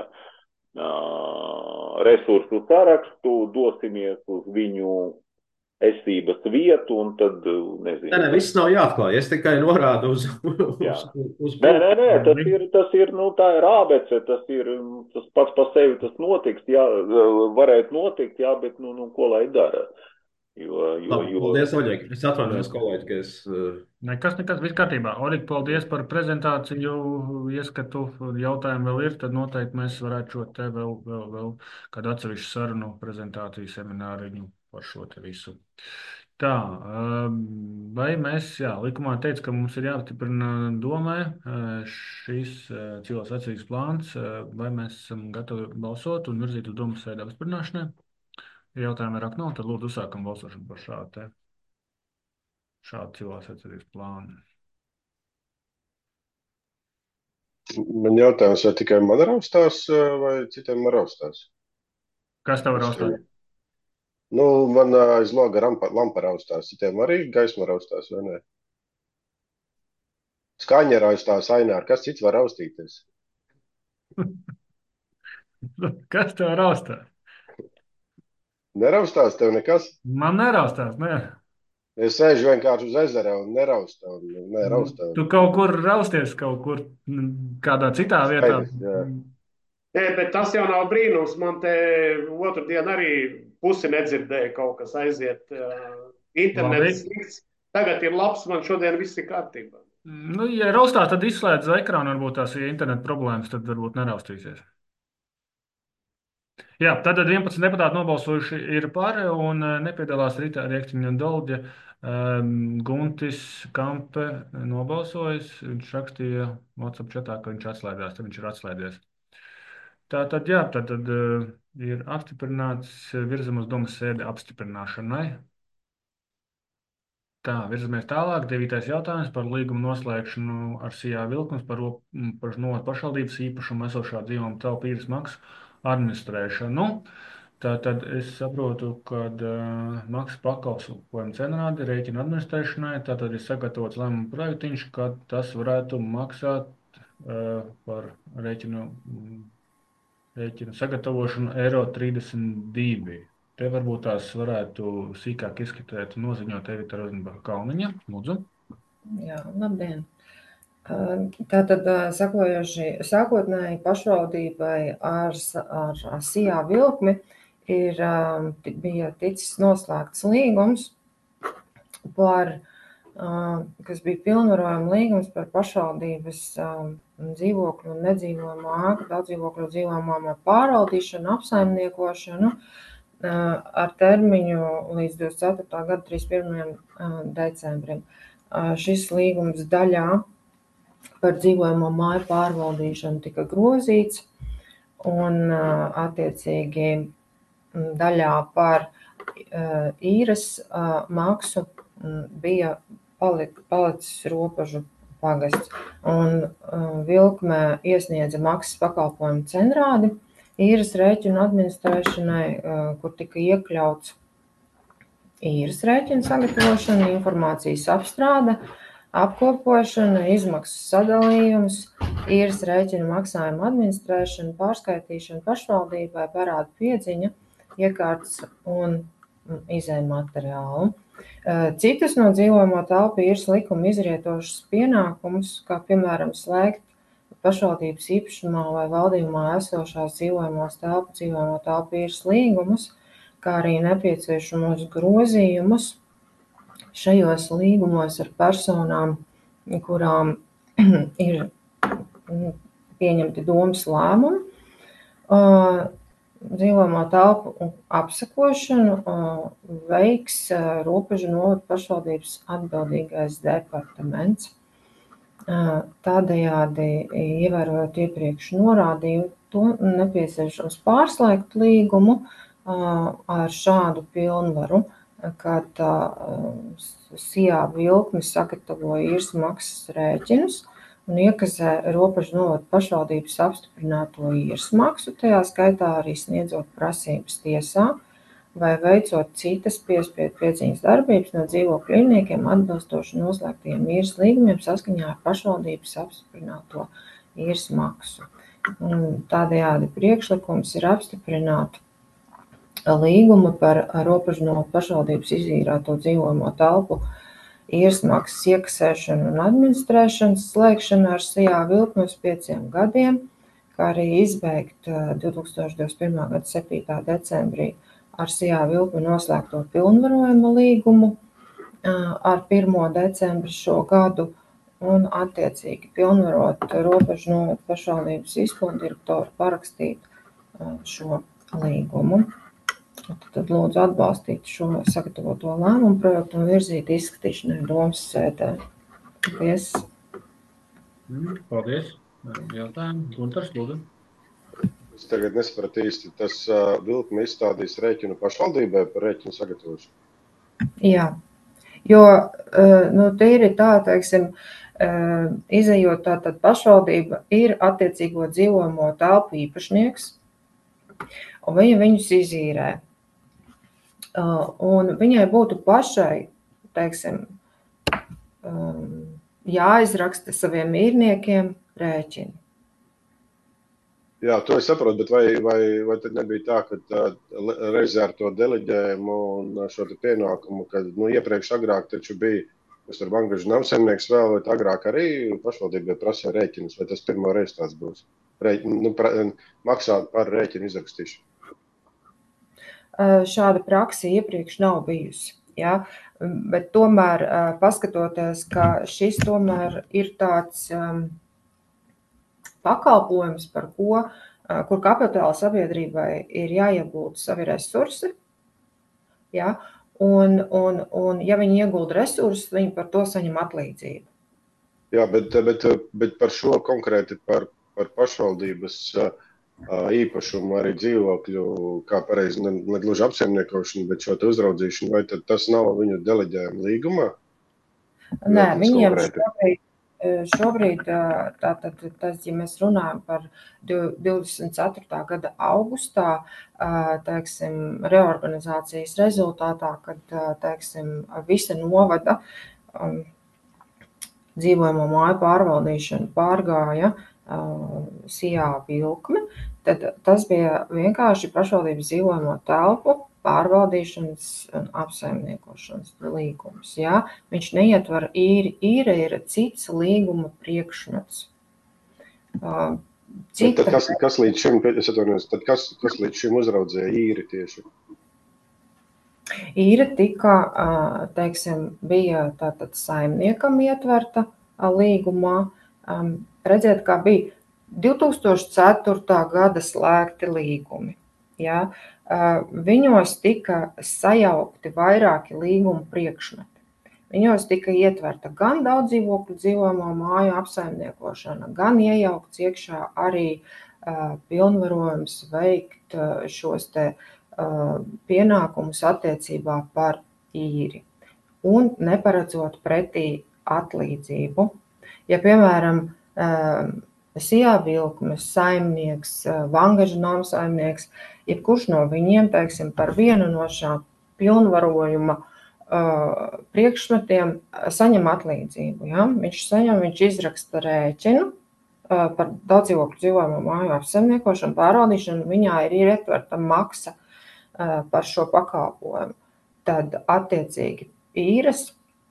resursu sarakstu, dosimies uz viņu esības vietu, un tad, nezinu. Nē, viss nav jāatklāj, es tikai norādu uz Nē, tas ir, tā ir ABC, tas pats pa sevi tas notiks, jā, varētu notikt, jā, bet, ko lai dara? Paldies, Oļeg, es atvainojos, kolēģi, ka es... Nekas, viss kārtībā. Oļeg, paldies par prezentāciju, ieskatu, jautājumu vēl ir, tad noteikti mēs varētu šo te vēl kādu atsevišķu sarunu, prezentāciju, semināriņu par šo te visu. Tā, vai mēs, likumā teica, ka mums ir jāapstiprina domē šis civilās aizsardzības plāns, vai mēs esam gatavi balsot un virzīt uz domas sēdi apstiprināšanai? Ja jautājumi vairāk nav, tad lūdzu uzsākam balsošanu par šādu civilās aizsardzības plānu. Man jautājums, vai tikai man raustās, vai citiem man raustās? Kas tev raustās? Man aiz loga lampa raustās, citiem arī gaisma raustās, vai ne? Skaņa raustās, Ainār, kas cits var raustīties? Kas tev raustās? Neraustās tev nekas? Man neraustās, nē. Es sēžu vienkārši uz ezera un neraustu. Tu kaut kur rausties, kaut kur kādā citā vietā. Nē, bet tas jau nav brīnums. Man te otrdien arī pusi nedzirdēja kaut kas aiziet. Internets slikts. Tagad ir labs, man šodien viss ir kārtībā. Ja raustās, tad izslēdz ekrānu, varbūt tās ir internet problēmas, tad varbūt neraustīsies. Jā, tad 11 deputāti nobalsojuši ir par un nepiedalās Rita Riektiņa un Dolģa. Guntis Kampe nobalsojis. Viņš rakstīja WhatsApp chatā, ka viņš atslēdzās, tad viņš ir atslēdzies. Tātad, tad ir apstiprināts, virzam uz domas sēdi apstiprināšanai. Tā, virzamies tālāk. 9. jautājums par līgumu noslēgšanu ar Sijā Vilkums par Novas pašvaldības īpašumu esošā dzīvojuma telpu īres maksu administrēšanu. Tātad es saprotu, ka maksas pakalpojumu cenrādi rēķina administrēšanai, tātad ir sagatavots lēmuma projektiņš, ka tas varētu maksāt par rēķinu sagatavošanu €32. Te varbūt tās varētu sīkāk izskatīt un noziņot Evita Rozenbaka-Kalniņa. Lūdzu. Jā, labdien. Tātad sakojoši sākotnēji pašvaldībai ar Sijā Vilkmi bija ticis noslēgts līgums kas bija pilnvarojuma līgums par pašvaldības dzīvokļu un nedzīvojamo ēku, daudzdzīvokļu dzīvojamām pārvaldīšanu, apsaimniekošanu ar termiņu līdz 24. gada 31. decembrim. Šis līgums daļā par dzīvojamo māju pārvaldīšanu tika grozīts un attiecīgi daļā par īres maksu bija palicis Ropažu pagasts. Un Vilkmē iesniedza maksas pakalpojumu cenrādi īres rēķinu administrēšanai, kur tika iekļauts īres rēķinu sagatavošana, informācijas apstrāde, apkopošana, izmaksu sadalījums, īres rēķinu maksājumu administrēšana, pārskaitīšana pašvaldībai, parādu piedziņa, iekārtas un izējmateriālu. Citas no dzīvojamo telpu īres likuma izrietošas pienākumus, kā piemēram slēgt pašvaldības īpašumā vai valdījumā esošās dzīvojamo telpu īres līgumus, kā arī nepieciešamos grozījumus šajos līgumos ar personām, kurām ir pieņemti domas lēmumi, dzīvojamo telpu apsekošanu veiks Robežu novada pašvaldības atbildīgais departaments. Tādējādi, ievērojot iepriekš norādīto, nepieciešams pārslēgt līgumu ar šādu pilnvaru, kad SIA vilkme sagatavo īres maksas rēķinus un iekasē Robežu novada pašvaldības apstiprināto īres maksu, tajā skaitā arī sniedzot prasības tiesā vai veicot citas piespiedu piedziņas darbības no dzīvokļu īrniekiem atbilstoši noslēgtiem īres līgumiem saskaņā ar pašvaldības apstiprināto īres maksu. Tādējādi priekšlikums ir apstiprināt līgumu par Robežu novada pašvaldības izīrēto dzīvojamo telpu īres maksas iekasēšanu un administrēšanas slēgšanu ar SIA vilkmi uz 5 gadiem, kā arī izbeigt 2021. gada 7. decembrī ar SIA vilkmi noslēgto pilnvarojuma līgumu ar 1. decembri šo gadu un attiecīgi pilnvarot Robežu novada pašvaldības izpilddirektoru parakstīt šo līgumu. Tad lūdzu atbalstīt šo sagatavoto lēmumu projektu un virzīt izskatīšanai domas sēdē. Paldies. Paldies. Jautājumu. Guntars, lūdzu. Es tagad nesapratu īsti, tas vilkme izstādīs rēķinu pašvaldībai par rēķinu sagatavošanu? Jā, jo tīri tā, teiksim, izejot tātad pašvaldība ir attiecīgo dzīvojamo telpu īpašnieks, un viņa viņus izīrē. Un viņai būtu pašai, teiksim, jāizraksta saviem īrniekiem rēķini. Jā, to es saprotu, bet vai tad nebija tā, ka reizē ar to deleģējumu un šo te pienākumu, kad iepriekš agrāk taču bija, kas ar Vangažu namsaimnieks vēl, vai agrāk arī pašvaldībai prasīja rēķinus, vai tas pirmo reizi tāds būs? Maksāt par rēķinu izrakstīšanu. Šāda praksa iepriekš nav bijusi, ja? Bet tomēr paskatoties, ka šis tomēr ir tāds pakalpojums, par ko, kur kapitāla sabiedrībai ir jāiegulda savi resursi, ja? Un ja viņi iegulda resursus, viņi par to saņem atlīdzību. Jā, bet par šo konkrēti par pašvaldības īpašumu arī dzīvokļu, kā pareizi negluži apsaimniekošanu, bet šo te uzraudzīšanu, vai tad tas nav viņu deleģējuma līgumā? Nē, viņiem šobrīd tātad, ja mēs runājam par 24. gada augustā, teiksim, reorganizācijas rezultātā, kad, teiksim, visa novada dzīvojamo māju pārvaldīšanu pārgāja SIA vilkme, tad tas bija vienkārši pašvaldības dzīvojamo telpu pārvaldīšanas un apsaimniekošanas līgums. Ja? Viņš neietver īri. Īre ir cits līguma priekšmets. Tad kas līdz šim, kas līdz šim uzraudzīja īri tieši? Īre tika, teiksim, bija tātad saimniekam ietverta līgumā. Redziet, kā bija 2004. gada slēgti līgumi. Ja? Viņos tika sajaukti vairāki līguma priekšmeti. Viņos tika ietverta gan daudzdzīvokļu dzīvojamo māju apsaimniekošana, gan iejaukts iekšā arī pilnvarojums veikt šos te pienākumus attiecībā par īri un neparedzot pretī atlīdzību. Ja, piemēram, SIA vilkmes saimnieks, Vangažu namsaimnieks, jebkurš no viņiem, teiksim, par vienu no šā pilnvarojuma priekšmetiem saņem atlīdzību. Ja? Viņš izraksta rēķinu par daudzdzīvokļu dzīvojamo māju apsaimniekošanu, pārvaldīšanu, viņā ir ietverta maksa par šo pakalpojumu. Tad attiecīgi īres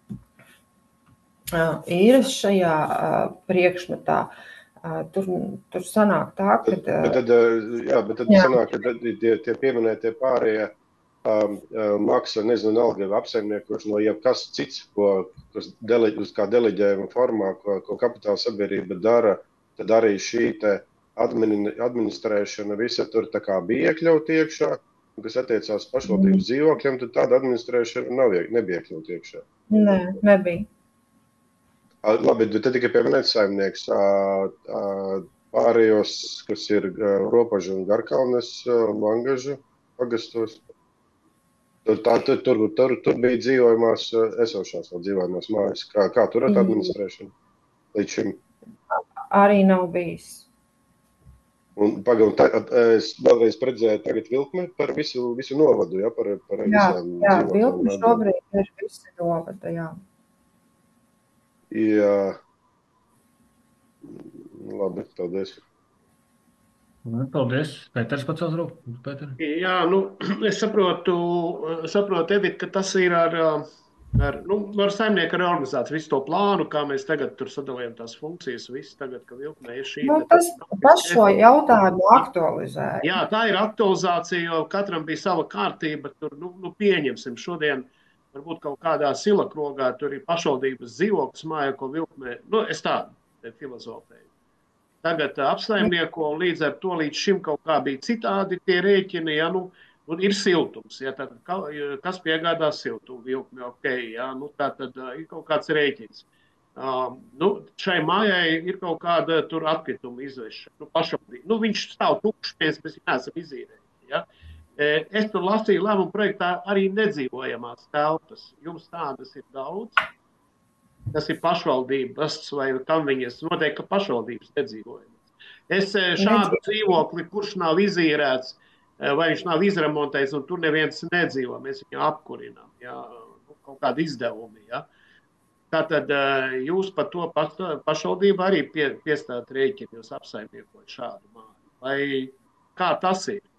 šajā priekšmetā tur sanāk tā, ka... Bet tad sanāk, ka tie pieminētie pārējie maksa, nezinu, alga apsaimniekošana vai jebkas cits, kas uz kā deleģējuma formā, ko kapitāla sabiedrība dara, tad arī šī te administrēšana visa tur tā kā bija iekļaut iekšā, un kas attiecās pašvaldības dzīvokļiem, tad tāda administrēšana nebija iekļaut iekšā. Nē, nebija. Labi, bet te tikai pieminēt saimnieks. Pārējos, kas ir Ropažu un Garkalnes Langažu pagastos, tur bija dzīvojumās, esošās vēl dzīvojumās mājas. Kā tur ar administrēšanu līdz šim? Arī nav bijis. Un es vēlreiz predzēju tagad Vilkme par visu novadu, ja, par visām Jā, Vilkme šobrīd ir visi novada, jā. Jā. Labi, paldies. Paldies. Pēters pacels roku. Pēter. Jā, es saprotu, Evita, ka tas ir ar saimnieku ar organizāciju, visu to plānu, kā mēs tagad tur sadalījām tās funkcijas, viss tagad, ka Vilkmē ir šī. Tas šo jautājumu aktualizēja. Jā, tā ir aktualizācija, jo katram bija sava kārtība, tur, pieņemsim šodien, varbūt kaut kādā silakrogā, tur ir pašvaldības dzīvoklis māja, ko Vilkmē, es tādu filozofēju. Tagad apsaimnieko un līdz ar to līdz šim kaut kā bija citādi tie rēķini, ja, un ir siltums, ja, tad kas piegādās siltumu Vilkmē, ja, tātad ir kaut kāds rēķins. Šai mājai ir kaut kāda tur atkrituma izvešana, pašvaldība. Viņš stāv tukšs, mēs neesam izīrējuši, ja. Es tur lasīju lēmumu projektā arī nedzīvojamās telpas. Jums tādas ir daudz. Tas ir pašvaldības vai kam viņas noteikti, ka pašvaldības nedzīvojamas. Es šādu dzīvokli, kurš nav izīrēts vai viņš nav izremontēts un tur neviens nedzīvo, mēs viņu apkurinām, ja, kaut kādi izdevumi. Ja. Tātad jūs par to pašvaldību arī piestāt rēķini, jūs apsaimniekot šādu māju. Vai kā tas ir?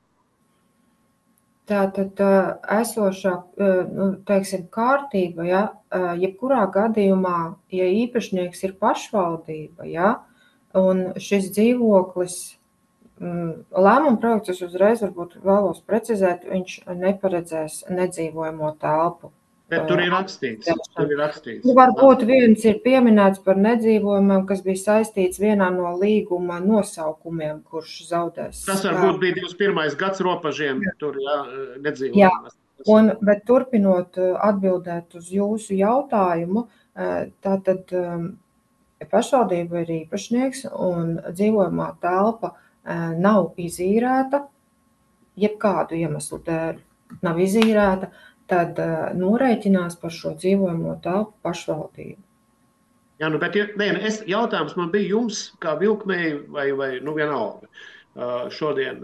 Tātad esošā, teiksim, kārtība, ja, jebkurā gadījumā, ja īpašnieks ir pašvaldība, ja, un šis dzīvoklis, lēmuma projekts, es uzreiz varbūt vēlos precizēt, viņš neparedzēs nedzīvojamo telpu. Bet tur ir rakstīts. Varbūt viens ir pieminēts par nedzīvojumiem, kas bija saistīts vienā no līguma nosaukumiem, kurš zaudēs. Tas varbūt bija 21. gads Ropažiem, tur nedzīvojumās. Jā, bet turpinot atbildēt uz jūsu jautājumu, tātad pašvaldība ir īpašnieks un dzīvojamā telpa nav izīrēta, jebkādu iemeslu dēļ nav izīrēta, tad norēķinās par šo dzīvojamo telpu pašvaldību. Jā, bet jautājums man bija jums, kā Vilkmei vai vienalga šodien.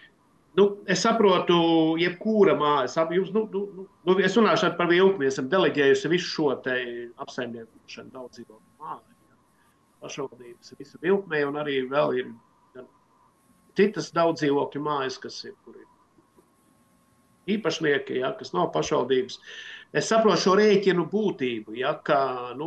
Es saprotu, jebkura mājas, es runāšu par Vilkmi, esam deleģējusi visu šo te apsaimniekošanu daudz dzīvokļu māju. Pašvaldības visu Vilkmei un arī vēl ir citas daudz dzīvokļu mājas, kas ir, kur ir īpašnieki, ja, kas nav pašvaldības. Es saprotu šo rēķinu būtību, ja, ka,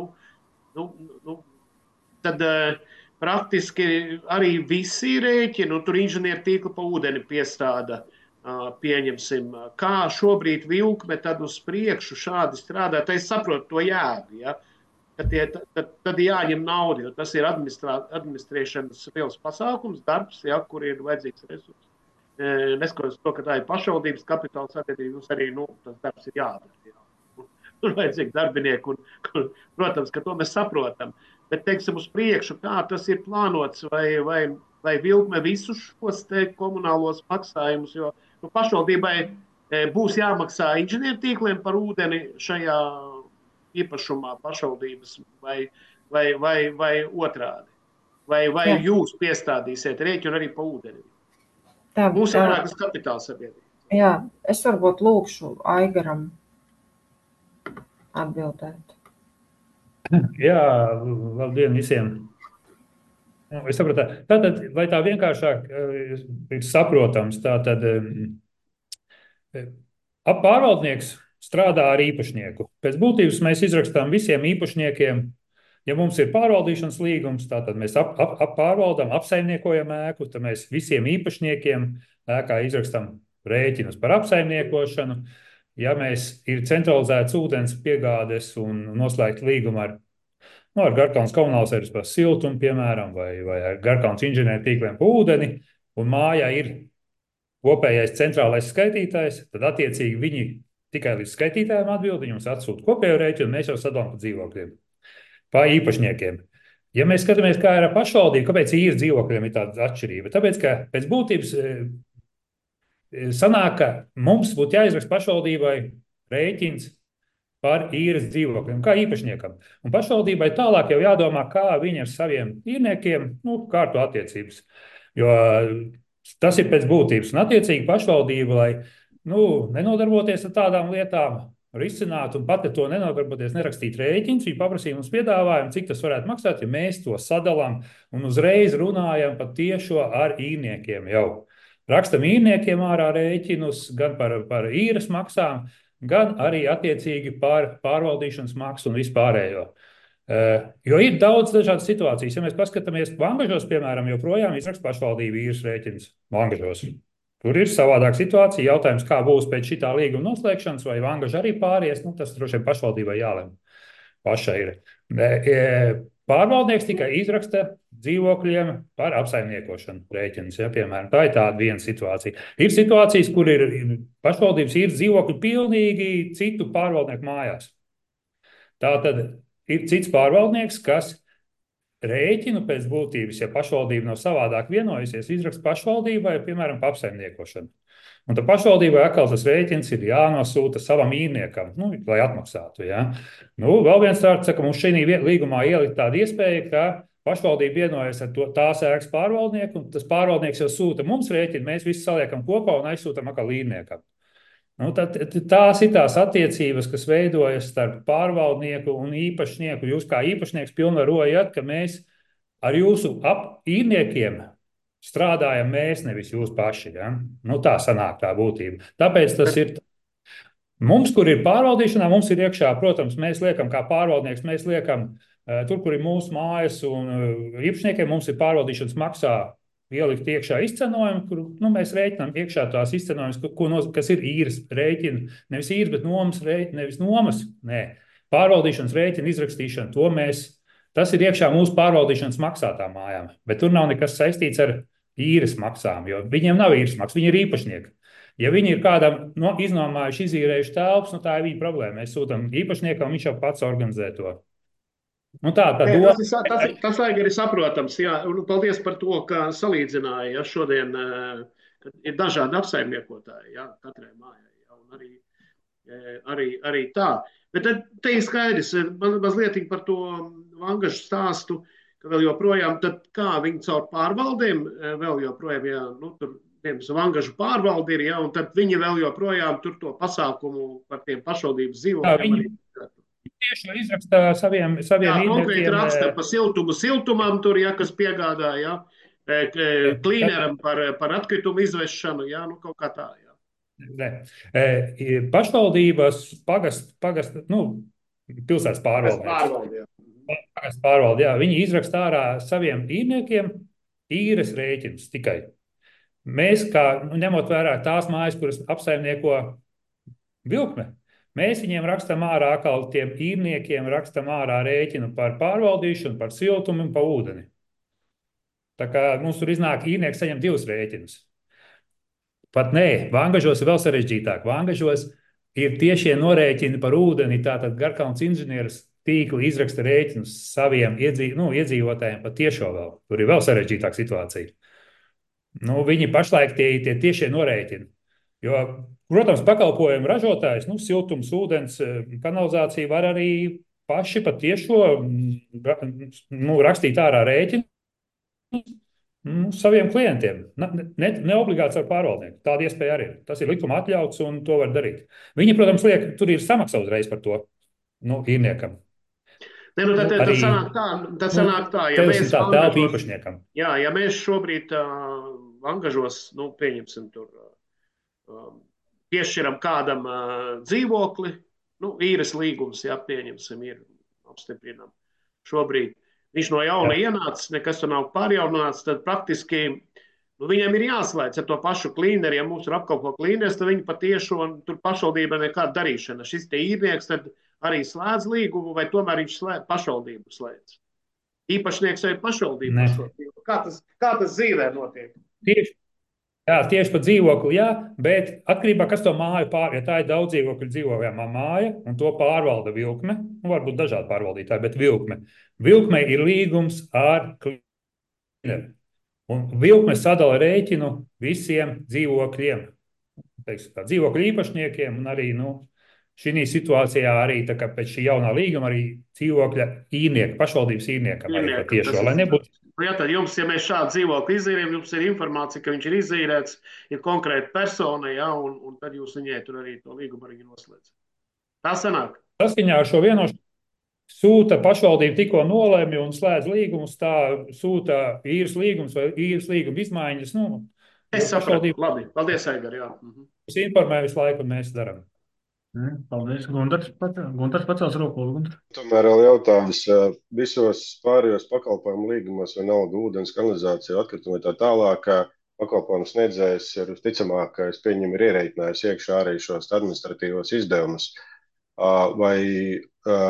tad praktiski arī visi rēķini, tur inženieru tīklu pa ūdeni piestāda, pieņemsim, kā šobrīd Vilkme tad uz priekšu šādi strādā, tad es saprotu to jēgu, ja, tad jāņem naudu, jo tas ir administrēšanas liels pasākums, darbs, ja, kur ir vajadzīgs resursi. Neskatoties to, ka tā ir pašvaldības kapitāla sabiedrība, jums arī tas darbs ir jādara. Jā. Tur vajadzīgi darbinieki, un, protams, ka to mēs saprotam. Bet, teiksim, uz priekšu, kā tas ir plānots, vai Vilkme visus šos te komunālos maksājumus, jo pašvaldībai būs jāmaksā inženieru tīkliem par ūdeni šajā īpašumā pašvaldības vai otrādi. Vai jūs piestādīsiet rēķinu arī pa ūdeni? Būs vairākas kapitāla sabiedrības. Jā, es varbūt lūkšu Aigaram atbildēt. Jā, labdien visiem. Es saprotu, tātad, vai tā vienkāršāk ir saprotams, tātad pārvaldnieks strādā ar īpašnieku. Pēc būtības mēs izrakstām visiem īpašniekiem, ja mums ir pārvaldīšanas līgums, tātad mēs pārvaldām, apsaimniekojam ēku, tad mēs visiem īpašniekiem ēkā izrakstam rēķinus par apsaimniekošanu, ja mēs ir centralizēts ūdens piegādes un noslēgt līgumu ar Garkalnas komunālservis par siltumu, piemēram, vai ar Garkalnas inženieru tīkliem pa ūdeni, un mājā ir kopējais centrālais skaitītājs, tad attiecīgi viņi tikai līdz skaitītājiem atbild, viņi mums atsūta kopējo rēķinu, un mēs jau sadalām pa dzīvokļiem, pa īpašniekiem. Ja mēs skatāmies, kā ir ar pašvaldību, kāpēc īres dzīvokļiem ir tāda atšķirība? Tāpēc, ka pēc būtības sanāk, ka mums būtu jāizraksta pašvaldībai rēķins par īres dzīvokļiem, kā īpašniekam. Un pašvaldībai tālāk jau jādomā, kā viņi ar saviem īrniekiem kārto attiecības. Jo tas ir pēc būtības. Un attiecīgi pašvaldība, lai nenodarboties ar tādām lietām, risināt un pat ar to nenodarboties, nerakstīt rēķins, viņi paprasīja mums piedāvājumu, cik tas varētu maksāt, ja mēs to sadalām un uzreiz runājam par tiešo ar īrniekiem jau. Rakstam īrniekiem ārā rēķinus gan par īres maksām, gan arī attiecīgi par pārvaldīšanas maksu un vispārējo. Jo ir daudz dažādas situācijas. Ja mēs paskatāmies Vangažos, piemēram, joprojām izraksta pašvaldība īres rēķins Vangažos. Tur ir savādāka situācija. Jautājums, kā būs pēc šitā līguma noslēgšanas, vai Vangaža arī pāries, tas droši vien pašvaldībai jālem. Pašai ir. Pārvaldnieks tikai izraksta dzīvokļiem par apsaimniekošanu rēķinus, piemēram. Tā ir tāda viena situācija. Ir situācijas, kur ir pašvaldības īres dzīvokļi pilnīgi citu pārvaldnieku mājās. Tātad ir cits pārvaldnieks, kas rēķinu pēc būtības, ja pašvaldība nav savādāk vienojusies, izraksta pašvaldībai, piemēram, pa apsaimniekošanu. Un tad pašvaldībai atkal tas rēķins ir jānosūta savam īrniekam, lai atmaksātu. Ja? Vēl viens tāds, ka mums šī līgumā ielikt tāda iespēja, ka pašvaldība vienojas ar tās ēkas pārvaldnieku, un tas pārvaldnieks jau sūta mums rēķinu, mēs visi saliekam kopā un aizsūtam atkal īrniekam. Tās ir tās attiecības, kas veidojas starp pārvaldnieku un īpašnieku. Jūs kā īpašnieks pilnvarojat, ka mēs ar jūsu īrniekiem strādājam mēs, nevis jūs paši. Ja? Tā sanāk tā būtība. Tāpēc tas ir mums, kur ir pārvaldīšanā, mums ir iekšā, protams, mēs liekam kā pārvaldnieks, mēs liekam tur, kur ir mūsu mājas un īpašniekiem, mums ir pārvaldīšanas maksā ielikt iekšā izcenojumu, kur mēs rēķinām iekšā tās izcenojumus, kas ir īres rēķini, nevis īres, bet nomas rēķini, nevis nomas, pārvaldīšanas rēķina izrakstīšana, tas ir iekšā mūsu pārvaldīšanas maksātām mājām, bet tur nav nekas saistīts ar īres maksām, jo viņiem nav īres maksas, viņi ir īpašnieki. Ja viņi ir kādam iznomājuši, izīrējuši telpas, tā ir viņa problēma. Mēs sūtam īpašniekam, viņš jau pats organizē to. Tas vajag arī saprotams. Jā. Paldies par to, ka salīdzināja. Ja, šodien ir dažādi apsaimniekotāji katrai mājai. Ja, un arī tā. Bet te ir skaidrs, mazliet par to Vangažu stāstu, ka vēl joprojām, tad kā viņi caur pārvaldēm vēl joprojām, tur Vangažu pārvaldi ir, un tad viņi vēl joprojām tur to pasākumu par tiem pašvaldības dzīvokļiem. Tieši izraksta saviem konkrēti raksta par siltumam tur, kas piegādā, klīneram par atkritumu izvešanu, kaut kā tā, Pašvaldības pagast, pilsētas pārvalde, viņi izraksta ārā saviem īrniekiem īres rēķinus tikai. Mēs, ņemot vērā tās mājas, kuras apsaimnieko Vilkme, mēs viņiem rakstam ārā atkal tiem īrniekiem, rakstam ārā rēķinu par pārvaldīšanu, par siltumu un par ūdeni. Tā kā mums tur iznāk īrnieks saņem 2 rēķinus. Pat Vangažos ir vēl sarežģītāk. Vangažos ir tiešie norēķini par ūdeni, tātad Garkalnas inženieris tīkli izraksta rēķinus saviem iedzīvotājiem pat tiešo vēl. Tur ir vēl sarežģītāka situācija. Viņi pašlaik tie tiešie norēķini. Jo, protams, pakalpojumu ražotājs, siltums, ūdens, kanalizācija var arī paši pat tiešo rakstīt ārā rēķinu saviem klientiem. Ne obligāts ar pārvaldnieku. Tāda iespēja arī ir. Tas ir likuma atļauts un to var darīt. Viņi, protams, liek, tur ir samaksa uzreiz par to īrniekam. Tad sanāk tā, ja mēs šobrīd Vangažos, pieņemsim tur, piešķiram kādam dzīvokli, īres līgums, pieņemsim, ir apstiprinam šobrīd. Viņš no jauna ienācis, nekas tur nav pārjaunāts, tad praktiski Nu, viņiem ir jāslēdz ar to pašu klīneri, ja mums ir apkalpo klīneris, tad viņi patiešo tur pašvaldība nekāda darīšana. Šis te īrnieks tad arī slēdz līgumu, vai tomēr viņš pašvaldību slēdz? Īpašnieks vai pašvaldība šo tīklu? Kā tas dzīvē notiek? Tieši par dzīvokli, jā, bet atkarībā, kas to māju ja tā ir daudz dzīvokļu dzīvojamā māja, un to pārvalda Vilkme, varbūt dažādi pārvaldītāji, bet Vilkme. Vilkme ir līgums ar klīneri. Un Vilkme sadala rēķinu visiem dzīvokļiem, dzīvokļu īpašniekiem, un arī šī situācijā arī pēc šī jaunā līguma arī dzīvokļa īrnieka, pašvaldības īrniekam arī patiešo, lai nebūtu. Jā, tad jums, ja mēs šādu dzīvokli izīrējam, jums ir informācija, ka viņš ir izīrēts, ir konkrēta persona, ja, un tad jūs viņai tur arī to līgumu arī noslēdz. Tā sanāk? Saskaņā ar šo vienošanos sūta pašvaldība tikko nolēma un slēdz līgumus, tā sūta īres līgums vai īres līguma izmaiņas. Es sapratu, labi. Paldies, Aigar, jā. Es informēju visu laiku, un mēs darām. Paldies. Gundars pacels roku. Tomēr vēl jautājums. Visos pārējos pakalpojumu līgumos, vienalga ūdens, kanalizācija, atkritumi tā tālāk, pakalpojumu sniedzējs ir ticamāk, ka es pieņemu ir ierēķinājis iekšā arī šos administratīvos izdevumus. Vai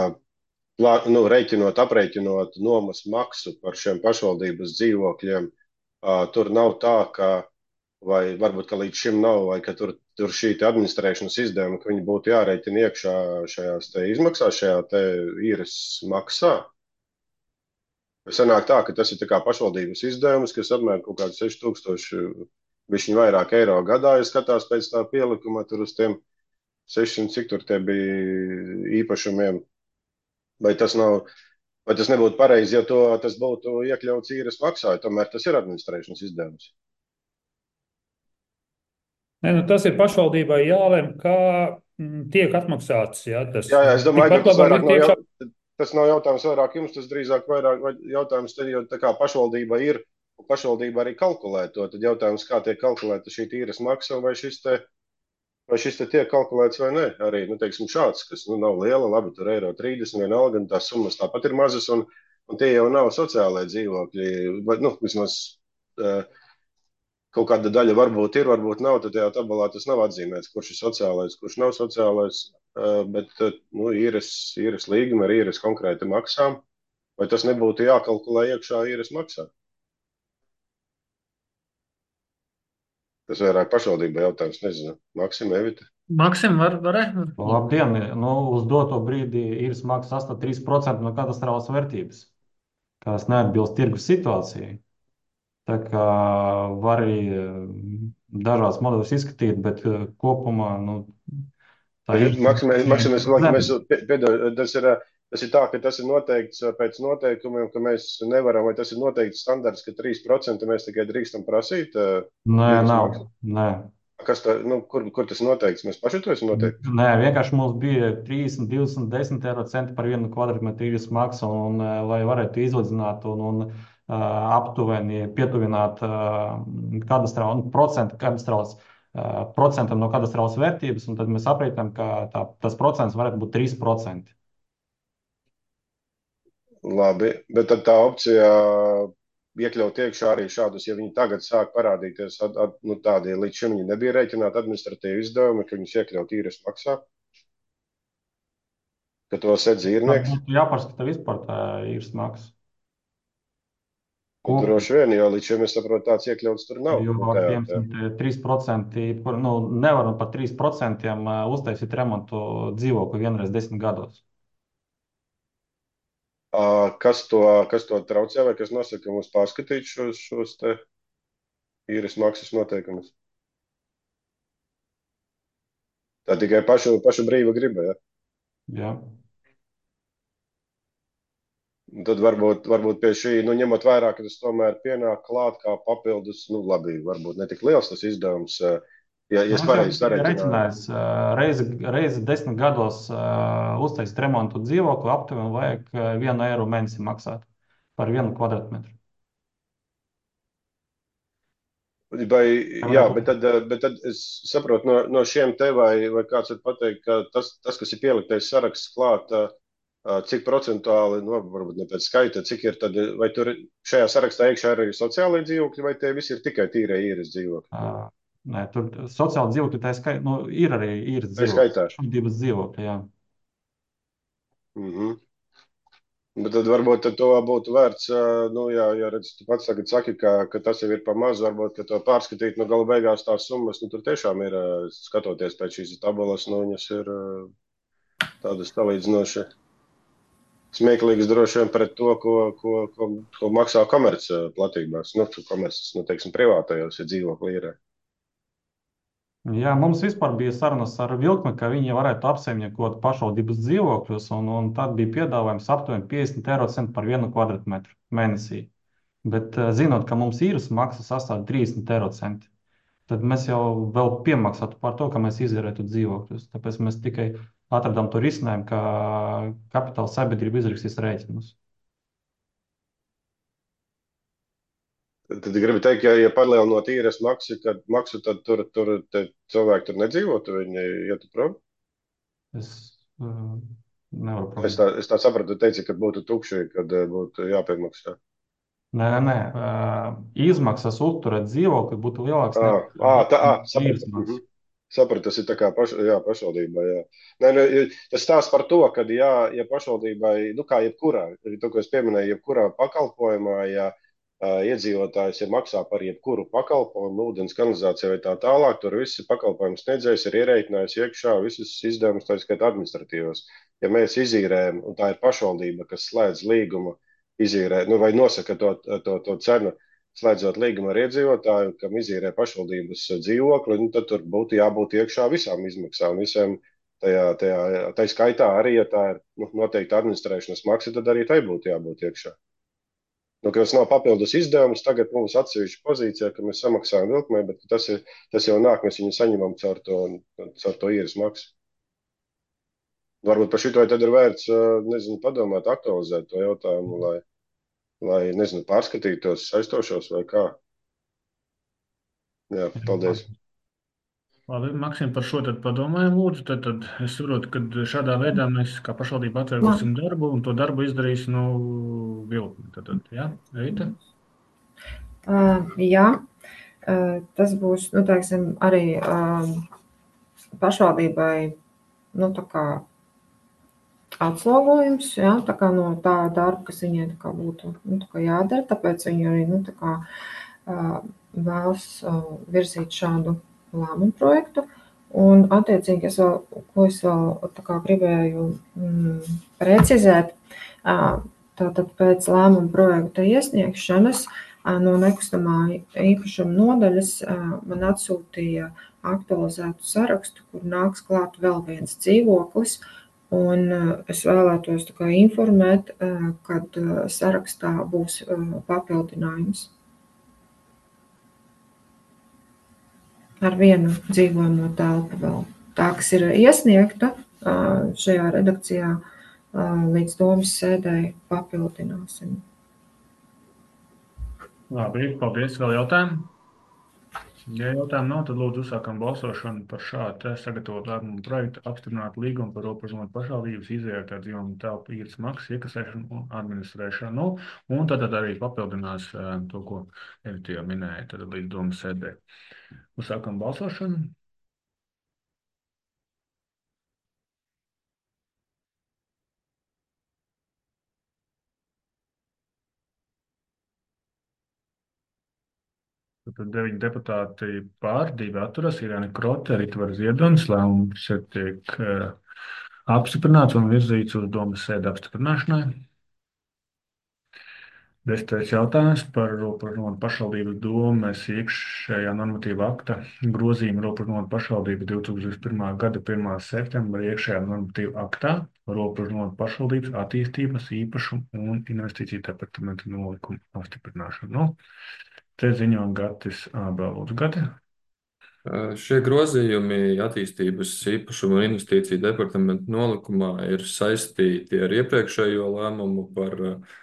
aprēķinot nomas maksu par šiem pašvaldības dzīvokļiem, tur nav tā, ka, vai varbūt, ka līdz šim nav, vai ka tur šī administrēšanas izdevuma, ka viņi būtu jārēķina iekšā šajās te izmaksās, šajā te īres maksā. Sanāk tā, ka tas ir tā kā pašvaldības izdevums, kas apmēram kaut kādu 6000 višķiņu vairāk eiro gadā, ja skatās pēc tā pielikuma, tur uz tiem 600, cik tur tie bija īpašumiem. Vai tas nebūtu pareizi, ja tas būtu iekļauts īres maksā, tomēr tas ir administrēšanas izdevums? Tas ir pašvaldībai jālem, kā tiek atmaksāts. Jā, es domāju, ka tas nav jautājums vairāk jums, tas drīzāk vairāk jautājums, jo tā kā pašvaldība ir, un pašvaldība arī kalkulē to, tad jautājums, kā tiek kalkulēta šī īres maksa, vai šis te tiek kalkulēts vai ne. Arī, teiksim, šāds, kas nav liela, labi, tur eiro 30 vienalga, un tās summas tāpat ir mazas, un tie jau nav sociālai dzīvokļi, vai, vismaz kaut kāda daļa varbūt ir, varbūt nav, tad tajā tabulā tas nav atzīmēts, kurš ir sociālais, kurš nav sociālais, bet īres līguma ar īres konkrēti maksām, vai tas nebūtu jākalkulē iekšā īres maksā? Tas vairāk pašvaldība jautājums, nezinu. Maksim, Evita? Maksim, var? Labdien! Uz doto brīdi īres maksa sastāv 3% no katastrālas vērtības, kas neatbilst tirgus situācijai. Tā kā var arī dažādas modeļus izskatīt, bet kopumā, tā ir. Tas ir tā, ka tas ir noteikts pēc noteikumiem, ka mēs nevaram, vai tas ir noteikts standarts, ka 3% mēs tikai drīkstam prasīt? Nē, nav. Nē. Kas tā, kur tas noteikts? Mēs paši to esam noteikti? Nē, vienkārši mums bija 30, 20, 10 eiro centi par 1 kvadrātmetru īres maksu, un lai varētu izlīdzināt un aptuveni pietuvināt procentam no katastrālas vērtības, un tad mēs aprēķinām, ka tas procents varētu būt 3%. Labi, bet tad tā opcija iekļaut iekšā arī šādus, ja viņi tagad sāk parādīties, tādi līdz šim viņi nebija rēķināti administratīvi izdevumi, ka viņus iekļaut īres maksā, ka to sedz īrnieks. Jāpārskata vispār tā īres maksa. Droši vien, jo līdz šim es saprotu, tāds iekļauts tur nav. Jo 3%, nevaram par 3% uztaisīt remontu dzīvokli vienreiz 10 gados. Kas to traucē vai kas nosaka mums pārskatīt šos te īres maksas noteikumus? Tā tikai pašu brīva griba, ja? Jā. Tad varbūt pie šī, ņemot vērā, ka tas tomēr pienāk klāt kā papildus, labi, varbūt ne tik liels tas izdevums, ja es pareizi sareķināju. Reizi 10 gados uztaisīt remontu dzīvokli, aptuveni vajag 1 eiro mēnesi maksāt par 1 kvadrātmetru. Jā, bet tad es saprotu no šiem te, vai kāds var pateikt, ka tas, kas ir pieliktais saraksts klāt, cik procentuāli, nu, varbūt ne pēc skaita, cik ir tad, vai tur šajā sarakstā iekšā arī sociālai dzīvokļi, vai tie visi ir tikai tīrie īres dzīvokļi? Nē, tur sociāli dzīvokļi, tā skaitā, nu, ir arī īres Tā dzīvokļi, skaitā. pašvaldības dzīvokļi, jā. Mhm. Bet tad varbūt tad to būtu vērts, nu, ja redz, tu pats tagad saki, ka tas jau ir pa maz, varbūt, ka to pārskatīt, nu, gala beigās tās summas, nu, tur tiešām ir, skatoties pēc šīs tabulas, nu, viņas ir tādas salīdzinoši smieklīgas droši vien pret to, ko maksā komerc platībās, nu, komerces, nu, teiksim, privātajos, ja dzīvokli ir. Jā, mums vispār bija sarunas ar Vilkmi, ka viņi varētu apsaimniekot pašvaldības dzīvokļus, un tad bija piedāvājums aptuveni 50 eiro centu par 1 kvadrātmetru mēnesī. Bet zinot, ka mums īres maksa sastāv 30 eiro centi, tad mēs jau vēl piemaksātu par to, ka mēs izierētu dzīvokļus. Tāpēc mēs tikai atradām to risinājumu, ka kapitāla sabiedrība izrakstīs rēķinus. Tad gribi teikt, ja palielinot īres maksu, tad tur cilvēki tur nedzīvotu, viņi ietu prom? Es nevaru prom. Es tā sapratu, teici, ka būtu tukši, kad būtu jāpiemaksā. Nē. Izmaksas uzturēt dzīvokli būtu lielāks nekā īres maksa. Sapratu, tas ir tā kā pašvaldībā, jā. Nē, tas stāsts par to, ka, ja pašvaldībai, nu kā jebkurā, to, ko es pieminēju, jebkurā pakalpojumā, ja iedzīvotājs maksā par jebkuru pakalpojumu, ūdens kanalizāciju vai tā tālāk, tur visi pakalpojumu sniedzējs ir ierēķinājis iekšā visus izdevumus, tā skaitā administratīvos. Ja mēs izīrējam, un tā ir pašvaldība, kas slēdz līgumu, izīrē, nu vai nosaka to cenu, slēdzot līgumu ar iedzīvotāju, kam izīrē pašvaldības dzīvokli, nu tad tur būtu jābūt iekšā visām izmaksām, visiem tajā skaitā arī, ja tā ir noteikti administrēšanas maksa, tad arī tai būtu jābūt iekšā. Nu, ka tas nav papildus izdevums, tagad mums atsevišķa pozīcija, ka mēs samaksājam Vilkmei, bet tas jau nāk, mēs viņu saņemam caur to īres maksu. Varbūt par šito tad ir vērts, nezinu, padomāt, aktualizēt to jautājumu, lai nezinu, pārskatītos saistošos vai kā. Jā, paldies. Labi, Maksim, par šo tad padomājam, lūdzu. Tad es saprotu, ka šādā veidā mēs kā pašvaldība atvieglosim darbu, un to darbu izdarīs, Vilkme. Tad, jā, Rīta? Jā, tas būs, teiksim, arī pašvaldībai, tā kā atslogojums, jā, tā kā no tā darba, kas viņai tā kā būtu, tā kā jādara, tāpēc viņi arī, tā kā vēlas virzīt šādu lēmumu projektu. Un, attiecīgi, ko es vēl tā kā gribēju precizēt, tātad pēc lēmuma projekta iesniegšanas no nekustamā īpašuma nodaļas man atsūtīja aktualizētu sarakstu, kur nāks klāt vēl viens dzīvoklis, un es vēlētos tā kā informēt, kad sarakstā būs papildinājums. Ar vienu dzīvojamo telpu vēl. Tā, kas ir iesniegta šajā redakcijā, līdz domas sēdēji papildināsim. Labi, paldies. Vēl jautājumu? Ja jautājumu nav, tad lūdzu uzsākam balsošanu par šādu sagatavotu lēmumu projektu apstiprināt līgumu par robežotu pašvaldības izvērtēt dzīvojumu telpu īres maksu iekasēšanu un administrēšanu. Un tad arī papildinās to, ko Evita jau minēja, tad līdz domas sēdē. Uzsākam balsošanu. Tad 9 deputāti pār, 2 atturas, Irēna Krote, Ritvars Ziedonis. Lēmums tiek apstiprināts un virzīts uz domas sēdi apstiprināšanai. 10. jautājums par robežotu pašvaldības domes iekšējā normatīva akta grozījumu robežotu pašvaldību 2001. gada 1. septembra iekšējā normatīva aktā robežotu pašvaldības attīstības īpašumu un investīciju departamenta nolikumu apstiprināšanu. Te ziņo Gatis Ābelūdzu. Gati? Šie grozījumi attīstības īpašumu un investīciju departamenta nolikumā ir saistīti ar iepriekšējo lēmumu par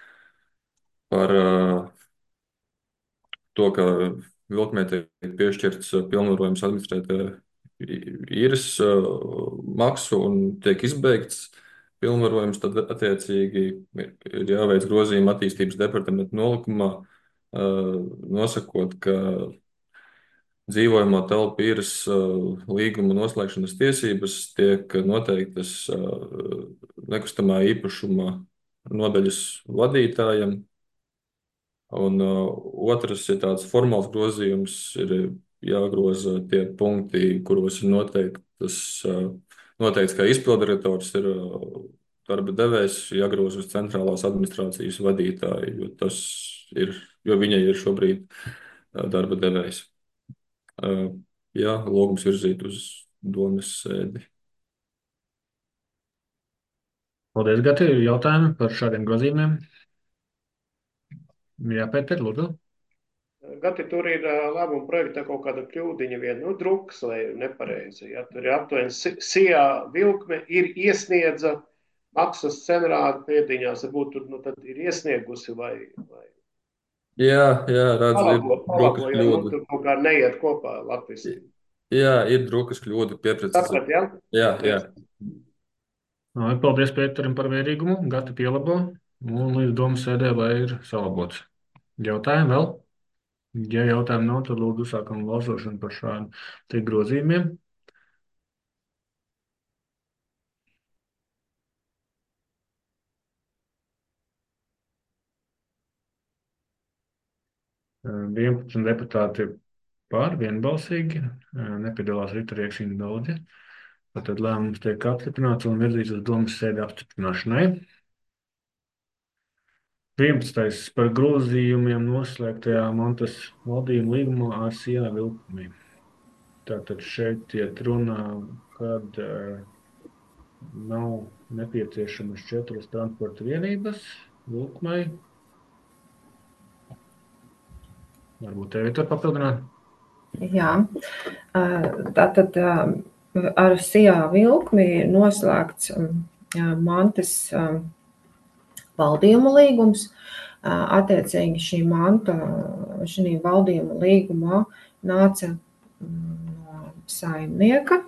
to, ka Vilkmei tiek piešķirts pilnvarojums administrēt īres maksu un tiek izbeigts pilnvarojums, tad attiecīgi ir jāveic grozījuma attīstības departamenta nolikumā, nosakot, ka dzīvojamā telpu īres līguma noslēgšanas tiesības tiek noteiktas nekustamā īpašuma nodaļas vadītājam. Un otrs ir tāds formāls grozījums, ir jāgroza tie punkti, kuros ir noteikts, ka izpildirektors ir darba devējs, jāgroza uz centrālās administrācijas vadītāju, jo viņai ir šobrīd darba devējs. Jā, lūgums virzīt uz domes sēdi. Paldies, Gati. Jautājumi par šādiem grozījumiem? Jā, Pēter, lūdzu. Gati, tur ir lēmuma projektā kaut kāda kļūdiņa viena, drukas vai nepareizi. Ja, tur ir aptuveni SIA vilkme ir iesniedza maksas scenāriju pēdiņās, varbūt tur tad ir iesniegusi vai Jā, redzu, ir drukas jo kļūda. tur kaut kā neiet kopā latviski. Jā, ir drukas kļūda pieprecizēt. Saprat, ja? Jā. Paldies Pēterim par vērīgumu. Gati pielabo. Un līdz domas sēdē, lai ir salabots. Jautājumi vēl? Ja jautājumu nav, tad lūdzu sākam balsošanu par šādiem grozījumiem. Uh, 11 deputāti par vienbalsīgi, nepiedalās Rita Riekšīna daudzi. Tad lēmums tiek apstiprināts un virzīts uz domas sēdi apstiprināšanai. 11. par grozījumiem noslēgtajā mantas valdījuma līgumā ar SIA vilkumi. Tātad šeit iet runā, kad nav nepieciešamas 4 transporta vienības vilkmai. Varbūt tevi tur papildināt? Jā, tātad ar SIA vilkmi ir noslēgts mantas valdījuma līgums. Attiecīgi šī manta, šī valdījuma līgumā nāca no saimnieka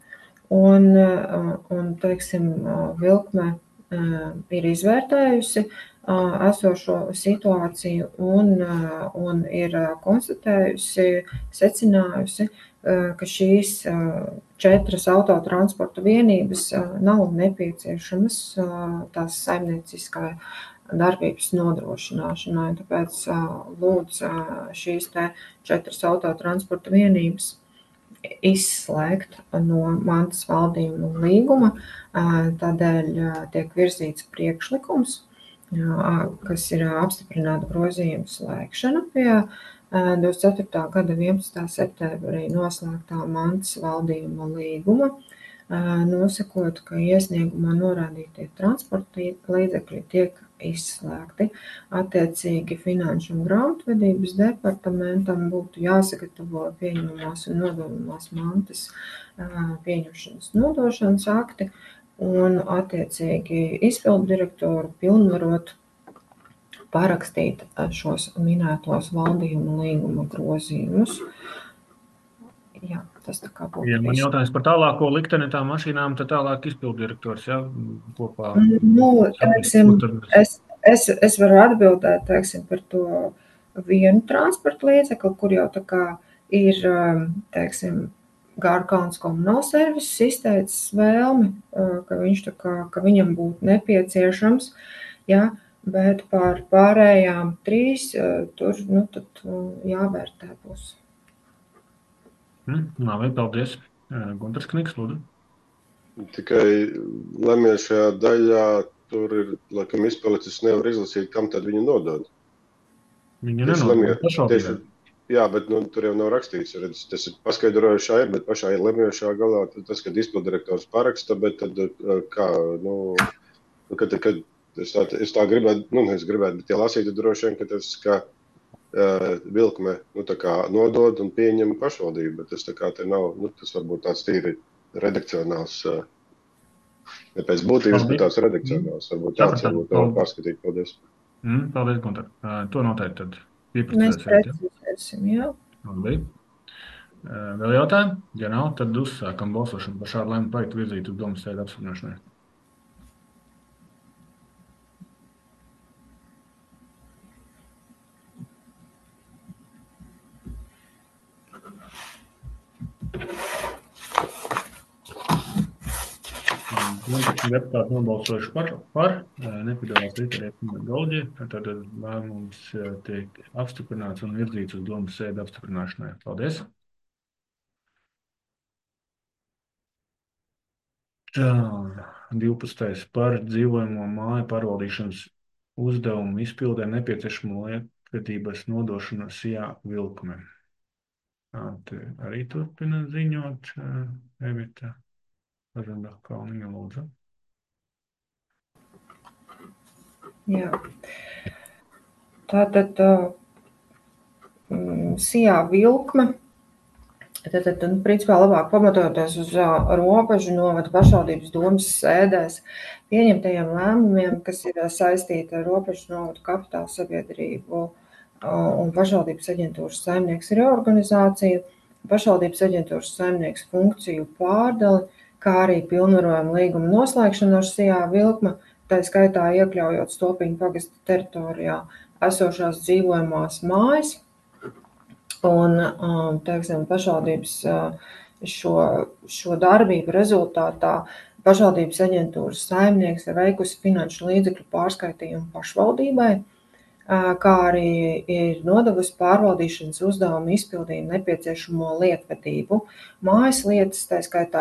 un teiksim, vilkme ir izvērtējusi esošo situāciju un ir konstatējusi, secinājusi, ka šīs 4 autotransporta vienības nav nepieciešamas tās saimnieciskai darbības nodrošināšanai. Tāpēc lūdzu šīs 4 autotransporta vienības izslēgt no mantas valdījuma līguma. Tādēļ tiek virzīts priekšlikums, kas ir apstiprināta grozījuma slēgšana pie 24. gada 11. septembrī noslēgtā mantas valdījuma līguma, nosakot, ka iesniegumā norādītie transporta līdzekļi tiek izslēgti. Attiecīgi Finanšu un grāmatvedības departamentam būtu jāsagatavo pieņemamās un nododamās mantas pieņemšanas nodošanas akti un attiecīgi izpilddirektoru pilnvarot parakstīt šos minētos valdījuma līguma grozījumus. Jā, tas tā kā būtu. Ja man jautājums par tālāko likteni tām mašīnām, tad tālāk izpilddirektors, ja, kopā. Teiksim, es varu atbildēt, teiksim, par to vienu transporta līdzekli, kur jau tā kā ir, teiksim, Gārkalns komunāls serviss izteicis vēlmi, ka viņš tā kā, ka viņam būtu nepieciešams, ja, bet par pārējām 3 tur, tad jāvērtē būs. Labi, paldies. Guntars Kniks, lūdzu. Tikai lemiešajā daļā tur ir, laikam, izpalicis, nevar izlasīt, kam tad viņu nodod. Viņu nenodod pašvaldībai. Jā, bet tur jau nav rakstīts. Tas ir paskaidrojušā, bet pašā lemjošā galā tas, kad izpildirektors paraksta, bet tad kā, kad es tā gribētu, es gribētu, bet ja lasītu droši vien, ka tas, ka vilkme, tā kā nodod un pieņem pašvaldību, bet tas tā kā te nav, tas varbūt tāds tīri redakcionāls, ne pēc būtības, bet tāds redakcionāls, varbūt tāds pārskatīt. Paldies. Paldies, Guntar. To noteikti tad. Mēs precizēsim, jā. Labi. Vēl jautājumi? Ja nav, tad uzsākam balsošanu par šādu lēmumu projektu virzīt uz domas sēdi apstiprināšanai. 11 deputāti nobalsojuši par, nepiedalās Rita Golģi, tad lēmums tiek apstiprināts un virzīts uz domas sēdi apstiprināšanai. Paldies! Tā, 12. par dzīvojamo māju pārvaldīšanas uzdevumu izpildē nepieciešamo lietvedības nodošanu SIA Vilkme. Te arī turpina ziņot Evita Pažanda Kalniņa lūdzu. Jā. Tātad SIA Vilkme. Tad, principā, labāk pamatoties uz Robežu novada pašvaldības domas sēdēs pieņemtajiem lēmumiem, kas ir saistīti ar Robežu novada kapitāla sabiedrību un pašvaldības aģentūras saimnieks reorganizāciju, pašvaldības aģentūras saimnieks funkciju pārdali, kā arī pilnvarojumu līguma noslēgšanu ar SIA Vilkme, tā skaitā iekļaujot Stopiņu pagasta teritorijā esošās dzīvojamās mājas. Un, teiksim, pašvaldības šo darbību rezultātā pašvaldības aģentūras saimnieks ir veikusi finanšu līdzekļu pārskaitījumu pašvaldībai, kā arī ir nodevusi pārvaldīšanas uzdevumu izpildījumu nepieciešamo lietvedību. Mājas lietas, tā skaitā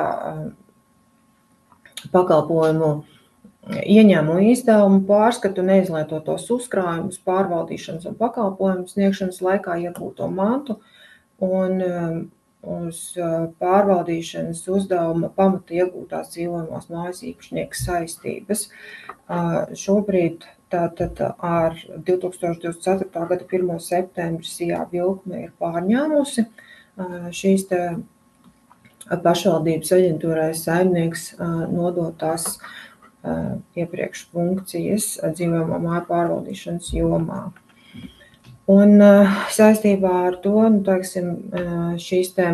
pakalpojumu ieņēmumu izdevumu pārskatu, neizlietotos uzkrājumus, pārvaldīšanas un pakalpojumu sniegšanas laikā iegūto mantu un uz pārvaldīšanas uzdevuma pamata iegūtās dzīvojamās mājas īpašnieka saistības. Šobrīd tātad ar 2024. gada 1. septembri SIA Vilkme ir pārņēmusi šīs te pašvaldības aģentūrai saimnieks nodotās iepriekš funkcijas dzīvojamo māju pārvaldīšanas jomā. Un saistībā ar to, teiksim, šīs te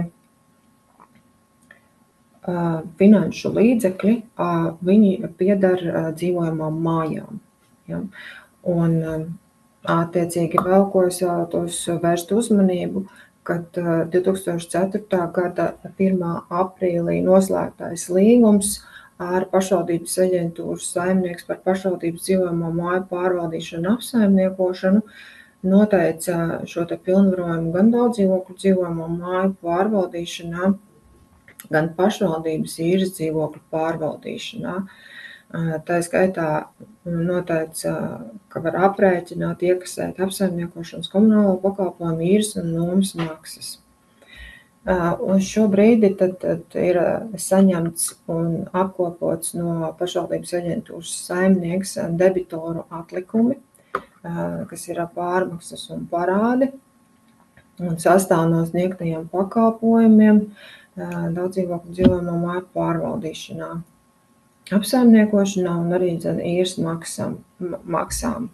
finanšu līdzekļi, viņi pieder dzīvojamām mājām. Ja? Un attiecīgi vēl, ko es vēlētos vērst uzmanību, kad 2004. gada 1. aprīlī noslēgtais līgums ar pašvaldības aģentūras saimnieks par pašvaldības dzīvojamo māju pārvaldīšanu apsaimniekošanu noteica šo te pilnvarojumu gan daudzdzīvokļu dzīvojamo māju pārvaldīšanā, gan pašvaldības īres dzīvokļu pārvaldīšanā. Tā skaitā noteica, ka var aprēķināt, iekasēt apsaimniekošanas komunālo pakalpojumu īres un nomas maksas. Un šobrīd tad ir saņemts un apkopots no pašvaldības aģentūras saimnieks debitoru atlikumi, kas ir pārmaksas un parādi, un sastāv no sniegtajiem pakalpojumiem daudzdzīvokļu dzīvojamo māju pārvaldīšanā, apsaimniekošanā un arī īres maksām.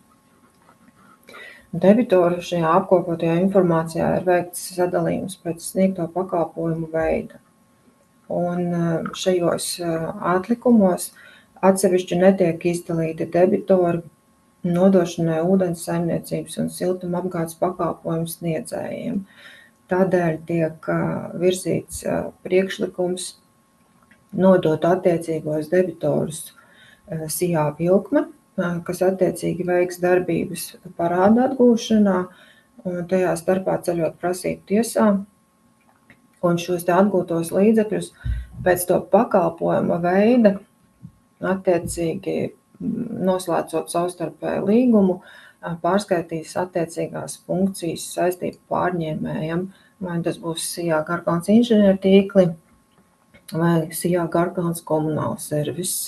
Debitoru šajā apkopotajā informācijā ir veikts sadalījums pēc sniegto pakalpojumu veida. Un šajos atlikumos atsevišķi netiek izdalīti debitori nodošanai ūdens saimniecības un siltumapgādes pakalpojumu sniedzējiem. Tādēļ tiek virzīts priekšlikums nodot attiecīgos debitorus SIA Vilkme, kas attiecīgi veiks darbības parāda atgūšanā un tajā starpā ceļot prasību tiesā, un šos te atgūtos līdzekļus pēc to pakalpojuma veida, attiecīgi noslēdzot savstarpēju līgumu, pārskaitīs attiecīgās funkcijas saistību pārņēmējam, vai tas būs SIA Gargāns inženiertīkli vai SIA Gargāns komunāls servis.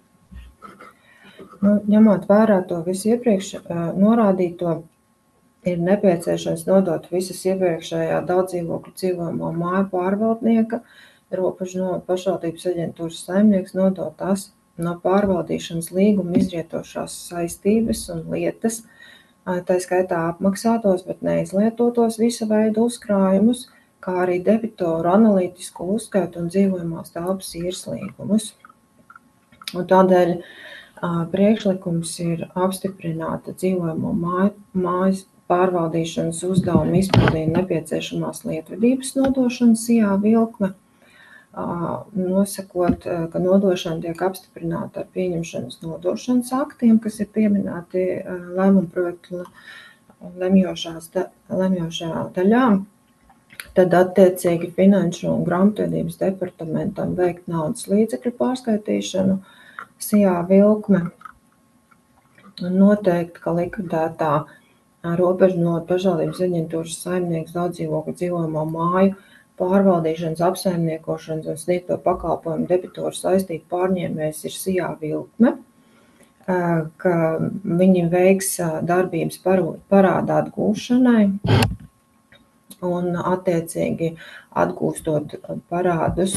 Ņemot vērā to visu iepriekš norādīto, ir nepieciešams nodot visas iepriekšējā daudzdzīvokļu dzīvojamo māju pārvaldnieka, Robežu novada pašvaldības aģentūras saimnieks nodot tās no pārvaldīšanas līguma izrietošās saistības un lietas, tā skaitā apmaksātos, bet neizlietotos visa veida uzkrājumus, kā arī debitoru analītisko uzskaitu un dzīvojamās telpas īres līgumus. Un tādēļ priekšlikums ir apstiprināta dzīvojamo mājas pārvaldīšanas uzdevumu izpildījuma nepieciešamās lietvedības nodošana SIA Vilkme, nosakot, ka nodošana tiek apstiprināta ar pieņemšanas nodošanas aktiem, kas ir pieminēti lēmuma projektu lemjošā daļā, tad attiecīgi Finanšu un grāmatvedības departamentam veikt naudas līdzekļu pārskaitīšanu SIA vilkme un noteikt, ka likvidētā robežnotu pašvaldības aģentūras saimnieks daudzdzīvokļu dzīvojamo māju pārvaldīšanas, apsaimniekošanas un sniegto pakalpojumu debitoru saistību pārņēmējs ir SIA vilkme, ka viņi veiks darbības parāda atgūšanai un attiecīgi atgūstot parādus,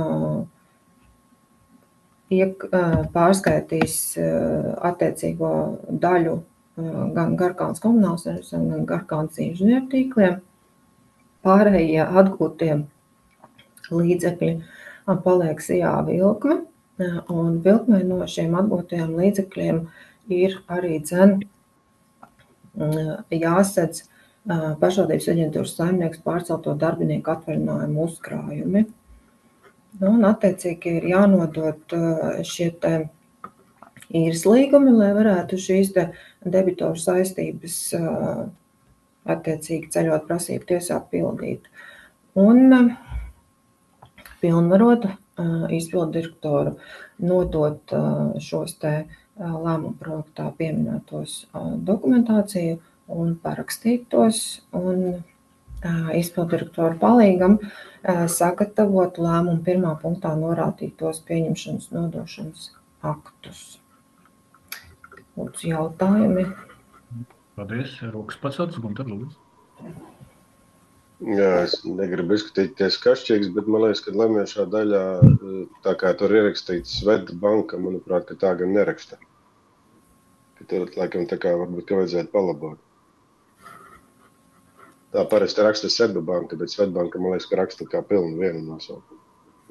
pārskaitīs attiecīgo daļu gan Garkalnes komunālas resursiem, gan Garkalnes inženieru tīkliem. Pārējie atgūtie līdzekļi paliek SIA vilkme, un vilkmei no šiem atgūtajiem līdzekļiem ir arī jāsedz pašvaldības aģentūras saimnieks pārcelto darbinieku atvaļinājumu uzkrājumi. Un attiecīgi ir jānodot šie te īres līgumi, lai varētu šīs te debitoru saistības attiecīgi ceļot prasību tiesā pildīt. Un pilnvarot izpildu direktoru nodot šos te lēmumu projektā pieminētos dokumentāciju un parakstīt tos un izpildu direktoru palīgam sagatavot lēmumu pirmā punktā norādītos pieņemšanas nodošanas aktus. Lūdzu, jautājumi? Paldies. Rokas paceltas, Gunter, lūdzu. Jā, es negribu izskatīties kašķīgs, bet man liekas, ka lemjošā daļā, tā kā tur ierakstīts Svetbanka, manuprāt, ka tā gan neraksta. Ka tur, laikam, tā kā varbūt, ka vajadzētu palabot. Tā parasti raksta Svetbanka, bet Svetbanka, man liekas, ka raksta kā pilnu vienu nosaukumu.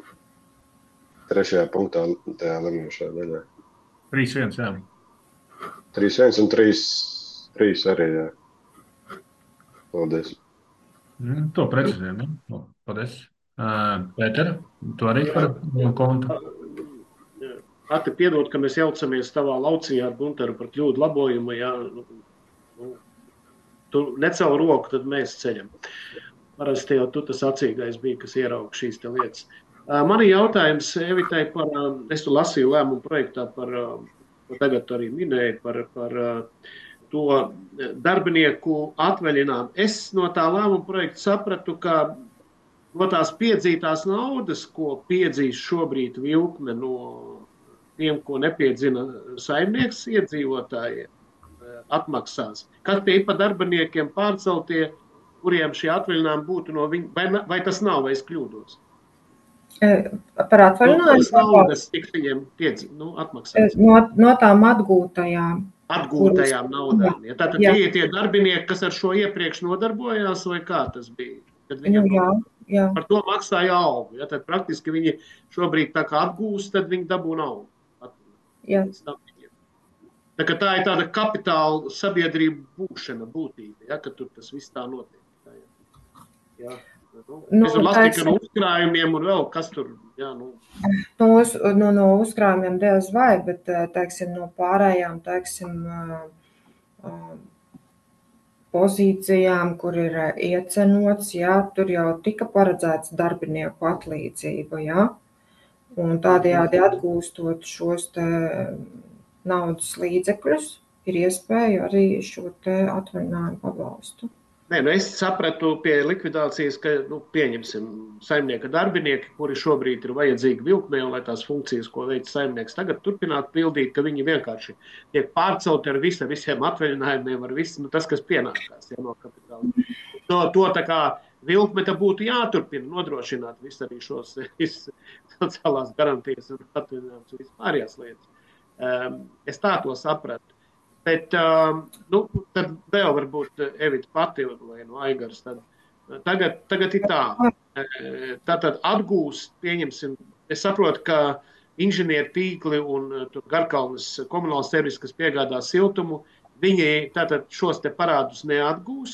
3. punktā tajā lemjošā daļā. 3-1, jā. 3-1 un 3 arī, jā. Paldies. To precizējam, jā. Paldies. Pēter, tu arī par kontu? Ati, piedod, ka mēs jaucamies tavā lauciņā ar Gunteru par kļūdu labojumu, jā. Tu necel roku, tad mēs ceļam. Parasti jau tu tas acīgais bija, kas ierauga šīs te lietas. Mani jautājums Evitai par, es tu lasīju lēmumu projektā par, tagad tu arī minēji, par to darbinieku atvaļinājumu. Es no tā lēmuma projekta sapratu, ka no tās piedzītās naudas, ko piedzīs šobrīd vilkme no tiem, ko nepiedzina saimnieks iedzīvotājiem, atmaksās. Kas tie ir pa darbiniekiem pārceltie, kuriem šie atvaļinājumi būtu no viņa, vai tas nav, vai es kļūdos? Par atvaļinājumu? Tas naudas tiks viņiem atmaksās. No tām atgūtajām. Atgūtajām naudām. Ja, tātad tie ir tie darbinieki, kas ar šo iepriekš nodarbojās, vai kā tas bija? Kad viņam jā. Par to maksāja algu. Ja, tad praktiski viņi šobrīd tā kā atgūst, tad viņi dabū naudu. Jā. Tā ir tāda kapitāla sabiedrība būtība, ja, ka tur tas viss tā notiek. Jā. Es lasīju, ka no uzkrājumiem un vēl kas tur, jā, No uzkrājumiem diez vai, bet, teiksim, no pārējām, teiksim, pozīcijām, kur ir iecenots, jā, tur jau tika paredzēts darbinieku atlīdzība, jā, un tādējādi atgūstot šos te naudas līdzekļus, ir iespēja arī šo te atvaļinājumu pabalstu. Nē, es sapratu pie likvidācijas, ka, pieņemsim, saimnieka darbinieki, kuri šobrīd ir vajadzīgi vilkmē, lai tās funkcijas, ko veic saimnieks, tagad turpināt pildīt, ka viņi vienkārši tiek pārcelti ar visiem atvaļinājumiem, ar visu, tas, kas pienākās, ja, no kapitāla. To tā kā vilkmeta būtu jāturpina nodrošināt visu arī šos sociālās garantijas un atvaļinājumus un vispārējās lietas. Es tā to sapratu. Bet, tad vēl varbūt Evita pati vai no Aigars. Tagad ir tā. Tātad atgūst, pieņemsim, es saprotu, ka inženieru tīkli un Garkalnes komunāls servis, kas piegādā siltumu, viņi tātad šos te parādus neatgūs,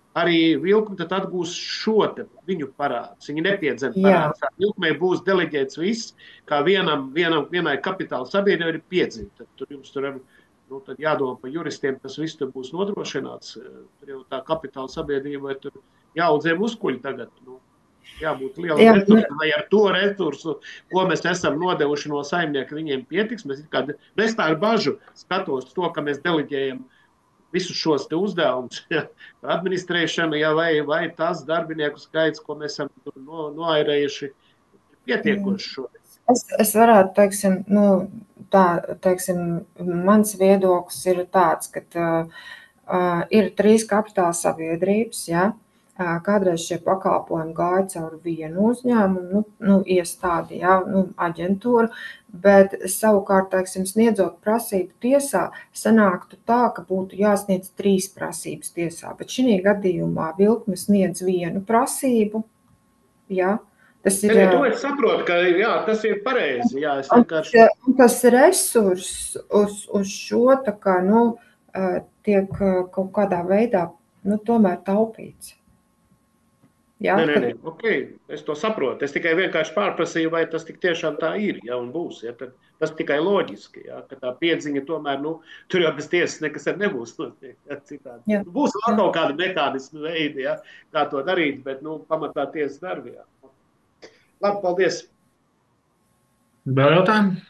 arī vilkumi tad atgūs šo te viņu parādus. Viņi nepiedzen Jā. parādus. Tā vilkumai būs deleģēts viss, kā vienai kapitāla sabiedrībai ir piedzīta. Tad tur jums tur tad jādomā par juristiem, tas viss tur būs nodrošināts. Tur jau tā kapitāla sabiedrībai tur jāaudzē muskuļi tagad. Jābūt lielam resursam, lai ar to resursu, ko mēs esam nodevuši no saimnieka, viņiem pietiks. Es tā ar bažu skatos to, ka mēs deleģējam visus šos te uzdevumus, administrēšana, vai tas darbinieku skaits, ko mēs esam noairējuši, pietiekoši šodien. Es varētu, teiksim, mans viedoklis ir tāds, ka ir 3 kapitāla sabiedrības, ja? Kādreiz šie pakalpojumi gāja caur vienu uzņēmumu, iestādi, ja? Aģentūru, bet savukārt, teiksim, sniedzot prasību tiesā, sanāktu tā, ka būtu jāsniedz 3 prasības tiesā, bet šī gadījumā vilkme sniedz 1 prasību, ja? Tas ir, to es saprotu, ka jā, tas ir pareizi. Jā, tas resurs uz šo tiek kaut kādā veidā tomēr taupīts. Jā, Nē, ok, es to saprotu. Es tikai vienkārši pārprasīju, vai tas tik tiešām tā ir, ja un būs. Ja, tad tas tikai loģiski, ja, ka tā piedziņa tomēr, tur jau bez tiesas nekas nebūt. Ja, būs vēl kaut kāda mehānismu veidi, ja, kā to darīt, bet pamatā tiesas darbi. Ja. Labi, paldies. Vēl jautājumi?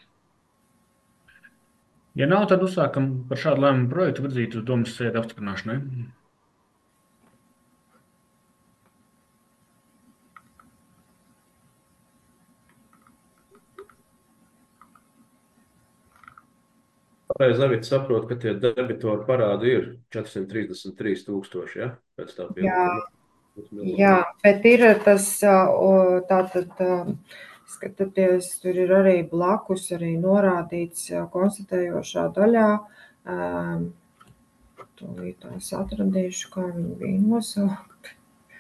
Ja nav, tad uzsākam par šādu lēmumu projektu virzīt uz domas sēdi apstiprināšanai. Pareizi Avita saprot, ka tie debitoru parādi ir 433,000, ja? Pēc tā pielikuma. Jā, bet ir tas, tātad, skatoties, tur ir arī blakus arī norādīts konstatējošā daļā. Tūlīt tās atradīšu, kā viņi bija nosaukti.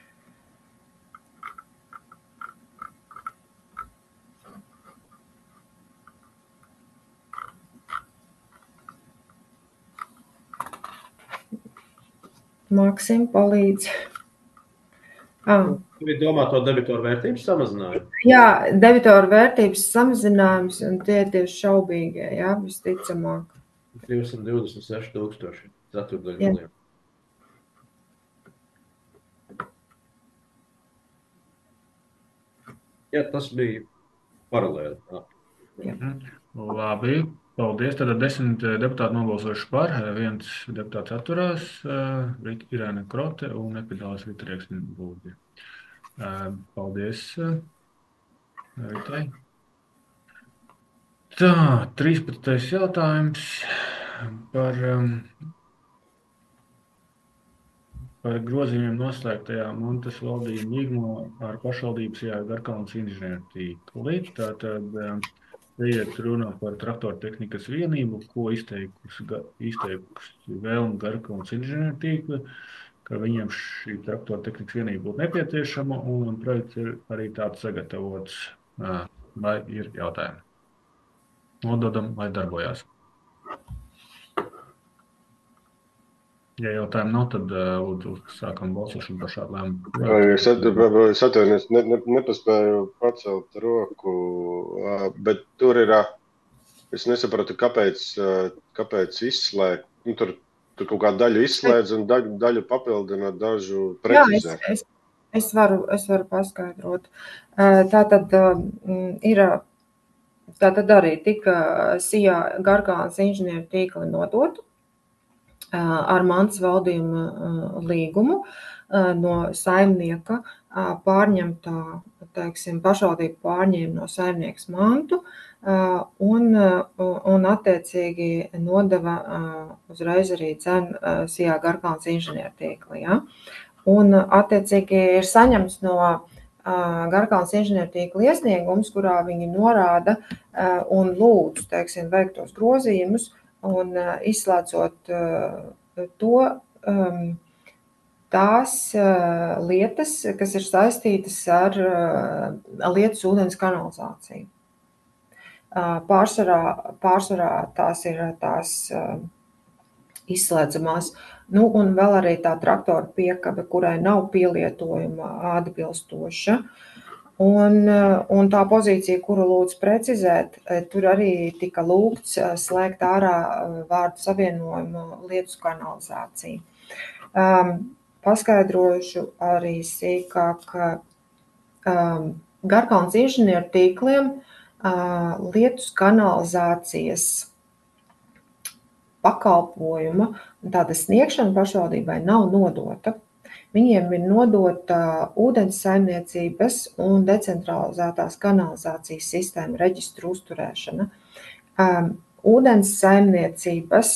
Maksim palīdz. Viņi domā to debitoru vērtības samazinājumu? Jā, debitoru vērtības samazinājums, un tie ir tieši šaubīgie, jā, visticamāk. 226,000 ceturtdaļu miljoniem. Jā, tas bija paralēli. Labi, paldies. Tātad 10 deputāti nobalsojuši par, 1 deputāts atturās, Irēna Krote un Epidālis Vitrieks Būdi. Paldies, Ritai. Tā, 13. jautājums par grozījumiem noslēgtajā Montes valdījuma līgumā ar pašvaldības Garkalnas inženieru tīkli. Tātad iet runa par traktortehnikas vienību, ko izteikusi vēlme Garkalnas inženieru tīkli, ka viņiem šī traktortehnikas vienība būtu nepieciešama, un projekts ir arī tāds sagatavots. Vai ir jautājumi? Nododam, lai darbojās. Ja jautājumu nav, tad lūdzu sākam balsošanu par šādu lēmumu. Es atvainojos, nepaspēju pacelt roku, bet tur ir, es nesapratu, kāpēc izslēgt. Tur kaut kādu daļu izslēdz un daļu papildina, dažu precizē. Jā, es varu paskaidrot. Tātad arī tika SIA Garkalnas inženieru tīkli nodotu ar Mantas valdījuma līgumu no saimnieka pārņemtā, pašvaldība pārņēma no saimnieks mantu un attiecīgi nodeva uzreiz arī cenu SIA Garkalnas inženieru tīkli. Ja? Un attiecīgi ir saņemts no Garkalnas inženieru tīkla iesniegums, kurā viņi norāda un lūdz, veikt tos grozījumus un izslēdzot to tās lietas, kas ir saistītas ar lietus ūdens kanalizāciju. Pārsvarā tās ir tās izslēdzamās. Un vēl arī tā traktora piekabe, kurai nav pielietojuma atbilstoša. Un tā pozīcija, kuru lūdzu precizēt, tur arī tika lūgts slēgt ārā vārdu savienojumu Lietus kanalizācija. Paskaidrošu arī sīkāk, Garkalnes inženieru tīkliem Lietus kanalizācijas pakalpojuma un tāda sniegšana pašvaldībai nav nodota. Viņiem ir nodota ūdens saimniecības un decentralizētās kanalizācijas sistēma reģistru uzturēšana. Ūdens saimniecības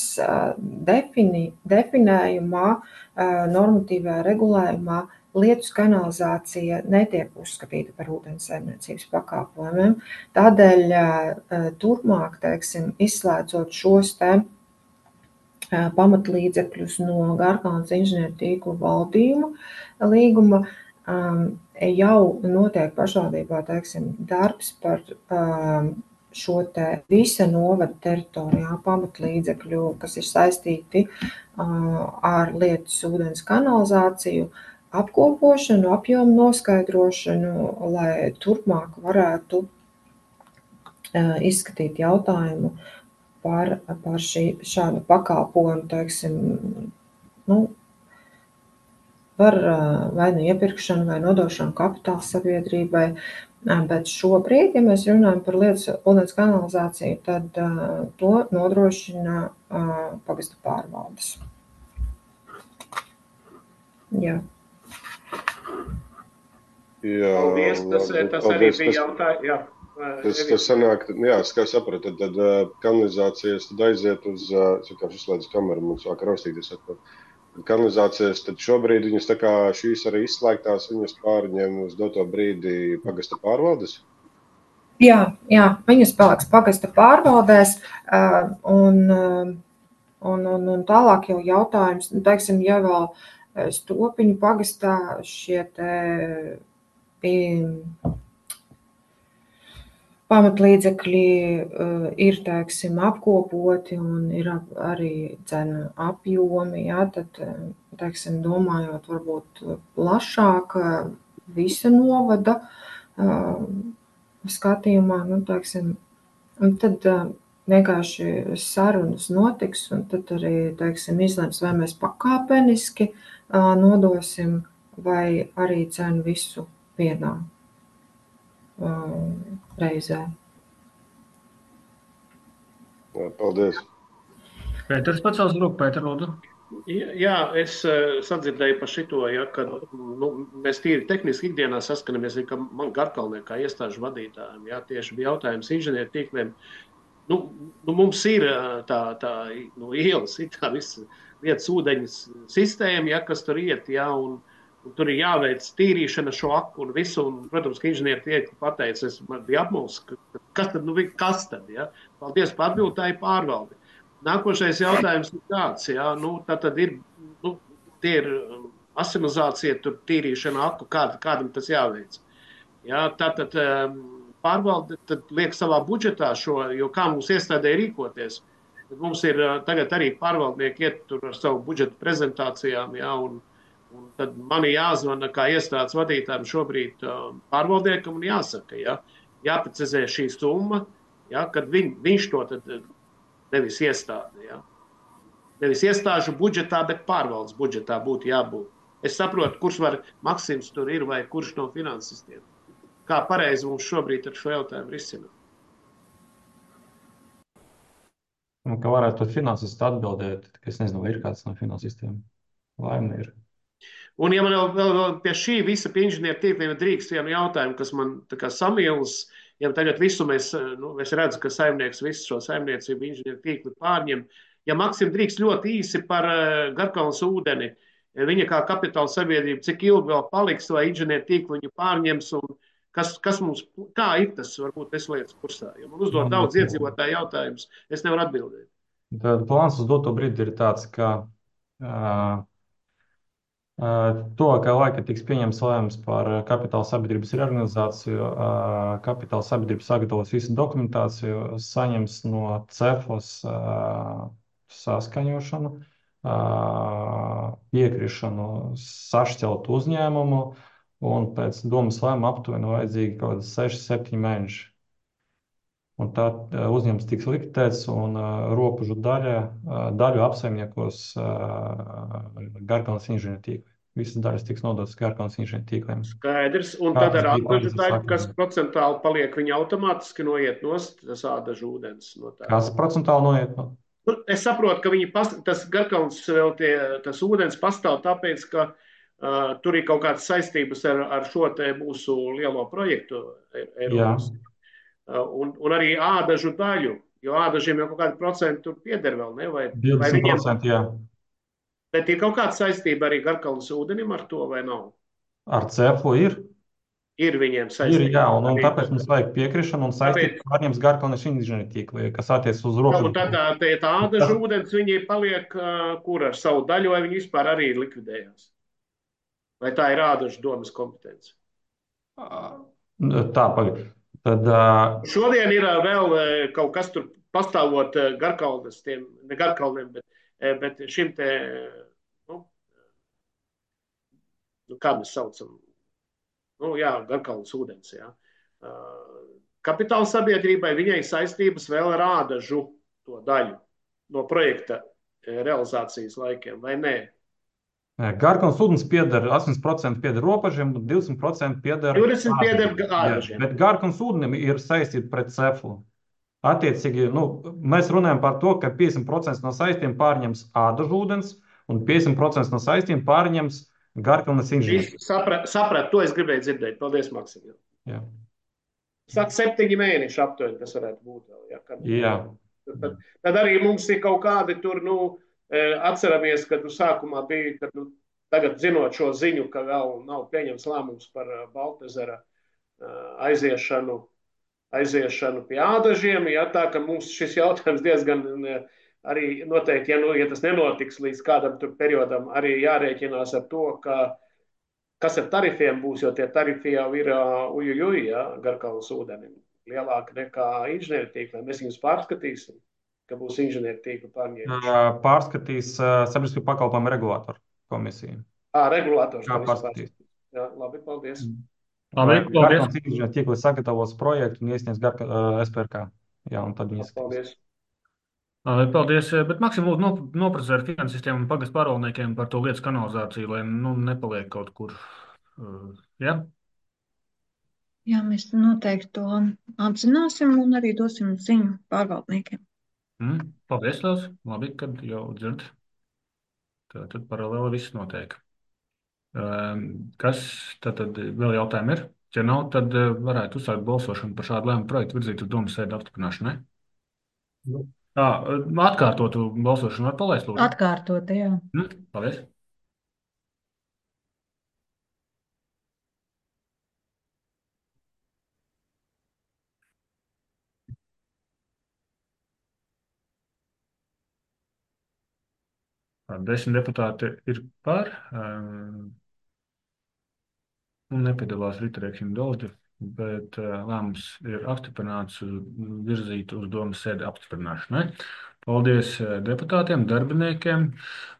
definējumā, normatīvajā regulējumā Lietus kanalizācija netiek uzskatīta par ūdens saimniecības pakalpojumiem. Tādēļ turpmāk, izslēdzot šos pamatlīdzekļus no Garkalnes inženieru tīklu valdījuma līguma, jau notiek pašvaldībā, darbs par šo visa novada teritorijā pamatlīdzekļu, kas ir saistīti ar Lietus ūdens kanalizāciju, apkopošanu, apjomu noskaidrošanu, lai turpmāk varētu izskatīt jautājumu par šādu pakalpojumu, par vai nu iepirkšanu vai nodošanu kapitāla sabiedrībai, bet šobrīd, ja mēs runājam par Lietus ūdens kanalizāciju, tad to nodrošina pagasta pārvaldes. Jā. Paldies, tas arī bija jautājums. Tas sanāk, kā sapratu, tad kanalizācijas tad aiziet uz, izslēdzu kameru, mums sāk raustīties atkal. Kanalizācijas tad šobrīd viņas tā kā šīs arī izslēgtās, viņas pārņem uz doto brīdi pagasta pārvaldes? Jā, viņas paliks pagasta pārvaldēs, un tālāk jau jautājums, ja vēl Stopiņu pagastā šie pamatlīdzekļi ir, apkopoti un ir arī cenu apjomi, tad, domājot varbūt plašāk visa novada skatījumā, tad vienkārši sarunas notiks un tad arī, izlems, vai mēs pakāpeniski nodosim vai arī cenu visu vienā reizē. Paldies. Pēters pacels roku, Pēter, lūdzu. Jā, es sadzirdēju par šito, ka mēs tīri tehniski ikdienā saskanamies, ka man Garkalnē kā iestāžu vadītājiem, tieši bija jautājums inženieru tīkliem. Mums ir tā ielas, ir tā visa lietas ūdeņas sistēma, kas tur iet, un tur ir jāveic tīrīšana šo aku un visu, un, protams, ka inženieri tīkli pateica, es biju apmulsis, kas tad, Paldies par atbildi, tā ir pārvalde. Nākošais jautājums ir tāds, tad ir, tie ir asimilizācija, tur tīrīšana aku, kādam tas jāveic. Tātad pārvalde tad liek savā budžetā šo, jo kā mums iestādē rīkoties, tad mums ir tagad arī pārvaldnieki iet tur ar savu budžetu prezentācijām, un tad man ir jāzvana kā iestādes vadītājiem šobrīd pārvaldniekam un jāsaka, jāprecizē šī summa, kad viņš to tad nevis iestāde, nevis iestāžu budžetā, bet pārvaldes budžetā būtu jābūt. Es saprotu, kurš var Maksims tur ir vai kurš no finansistiem. Kā pareizi mums šobrīd ar šo jautājumu risināt? Kā varētu finansisti atbildēt, ka es nezinu, vai ir kāds no finansistiem? Laimē ir. Un ja man vēl pie šī visa pie inženieru tīkliem drīkst vienu jautājumu, kas man tā kā samils, ja tagad visu mēs redzu, ka saimnieks visu šo saimniecību inženieru tīkli pārņem. Ja Maksim drīkst ļoti īsi par Garkalnes ūdeni, viņa kā kapitāla sabiedrība, cik ilgi vēl paliks, vai inženieru tīkli viņu pārņems, un kas mums, kā ir tas, varbūt es lietas kursā. Ja man uzdod daudz iedzīvotāju jautājumus, es nevaru atbildēt. Tad plāns uz doto brīdi ir tāds, ka tuvākajā laikā tiks pieņemts lēmums par kapitāla sabiedrības reorganizāciju. Kapitāla sabiedrība sagatavos visu dokumentāciju, saņems no CEFOS saskaņošanu piekrišanu sašķelt uzņēmumu, un pēc domas lēmuma aptuveni vajadzīgi kaut kādi 6-7 mēneši. Un tad uzņēmums tiks likvidēts, un robežu daļu apsaimniekos Garkalnes inženieru tīkli. Visas daļas tiks nodotas Garkalnes inženieru tīkliem. Skaidrs, un tad ar ādažu daļu, kas procentāli paliek, viņa automātiski noiet nost, tas ādažu ūdens no tā. Kas procentāli noiet no? Es saprotu, ka tas Garkalnes vēl tas ūdens pastāv tāpēc, ka tur ir kaut kādas saistības ar šo te mūsu lielo projektu Eiropas. Un arī ādažu daļu, jo ādažiem jau kaut kādi procenti tur pieder vēl, ne? Vai 20%, jā. Bet ir kaut kāda saistība arī Garkalnes ūdenim ar to, vai nav? Ar cefu ir? Ir viņiem saistība. Ir, jā, un tāpēc mums vajag piekrišanu un saistību pārņems Garkalnes inženieru tīkli, kas attiec uz robežu. Un tad tā ādažu ūdens viņi paliek kur ar savu daļu, vai viņi vispār arī likvidējās? Vai tā ir ādažu domas kompetence? Tā, pagaid. Tad, šodien ir vēl kaut kas tur pastāvot Garkalnes, ne Garkalniem, bet šim te, kā mēs saucam, Garkalnes ūdens, jā. Kapitāla sabiedrībai viņai saistības vēl ar ādažu to daļu no projekta realizācijas laikiem, vai nē? Garkalnes ūdens pieder 80% pieder robežiem, 20% pieder 20% pieder ādažiem. Bet Garkalnes ūdenim ir saistība pret cefu. Attiecīgi, mēs runājam par to, ka 50% no saistībām pārņems ādažu ūdens un 50% no saistībām pārņems Garkalnes inženieru. Saprat, to es gribēju dzirdēt. Paldies, Maksim. Saka, 7 mēneši aptuveni tas varētu būt vēl. Jā. Tad arī mums ir kaut kādi tur, atceramies, kad sākumā bija, kad tagad zinot šo ziņu, ka vēl nav pieņemts lēmums par Baltezera aiziešanu pie ādažiem, tā ka mums šis jautājums diezgan arī noteikti, ja tas nenotiks līdz kādam tur periodam, arī jārēķinās ar to, kas ar tarifiem būs, jo tie tarifi jau ir Garkalnes ūdenim lielāki nekā inženieru tīkliem. Mēs viņus pārskatīsim, ka būs inženieru tīkla pārņēmuši. Pārskatīs sabiedrisko pakalpojumu regulātoru komisiju. Regulātors. Pārskatīs. Jā, labi, paldies. Garkalnes inženieru tīkli sagatavos projektu un iesniedz SPRK. Jā, un tad viņi paldies. Paldies, bet Maksim, lūdzu, noprecizē ar finansistiem un pagastu pārvaldniekiem par to lietas kanalizāciju, lai nepaliek kaut kur. Jā? Jā, mēs noteikti to apzināsim un arī dosim ziņu pārvaldniekiem. Paldies, Lēls. Labi, kad jau dzird. Tad paralēli viss notiek. Kas tad vēl jautājumi ir? Ja nav, tad varētu uzsākt balsošanu par šādu lēmumu projektu virzīt uz domas sēdi apstiprināšanu, ne? Atkārtotu balsošanu var palaist, lūdzu? Atkārtot, jā. Paldies. Desmit deputāti ir par un nepiedalās Rita Rēkšņa Dolģa, bet lēmums ir apstiprināts virzīt uz domas sēdi apstiprināšanai. Paldies deputātiem, darbiniekiem.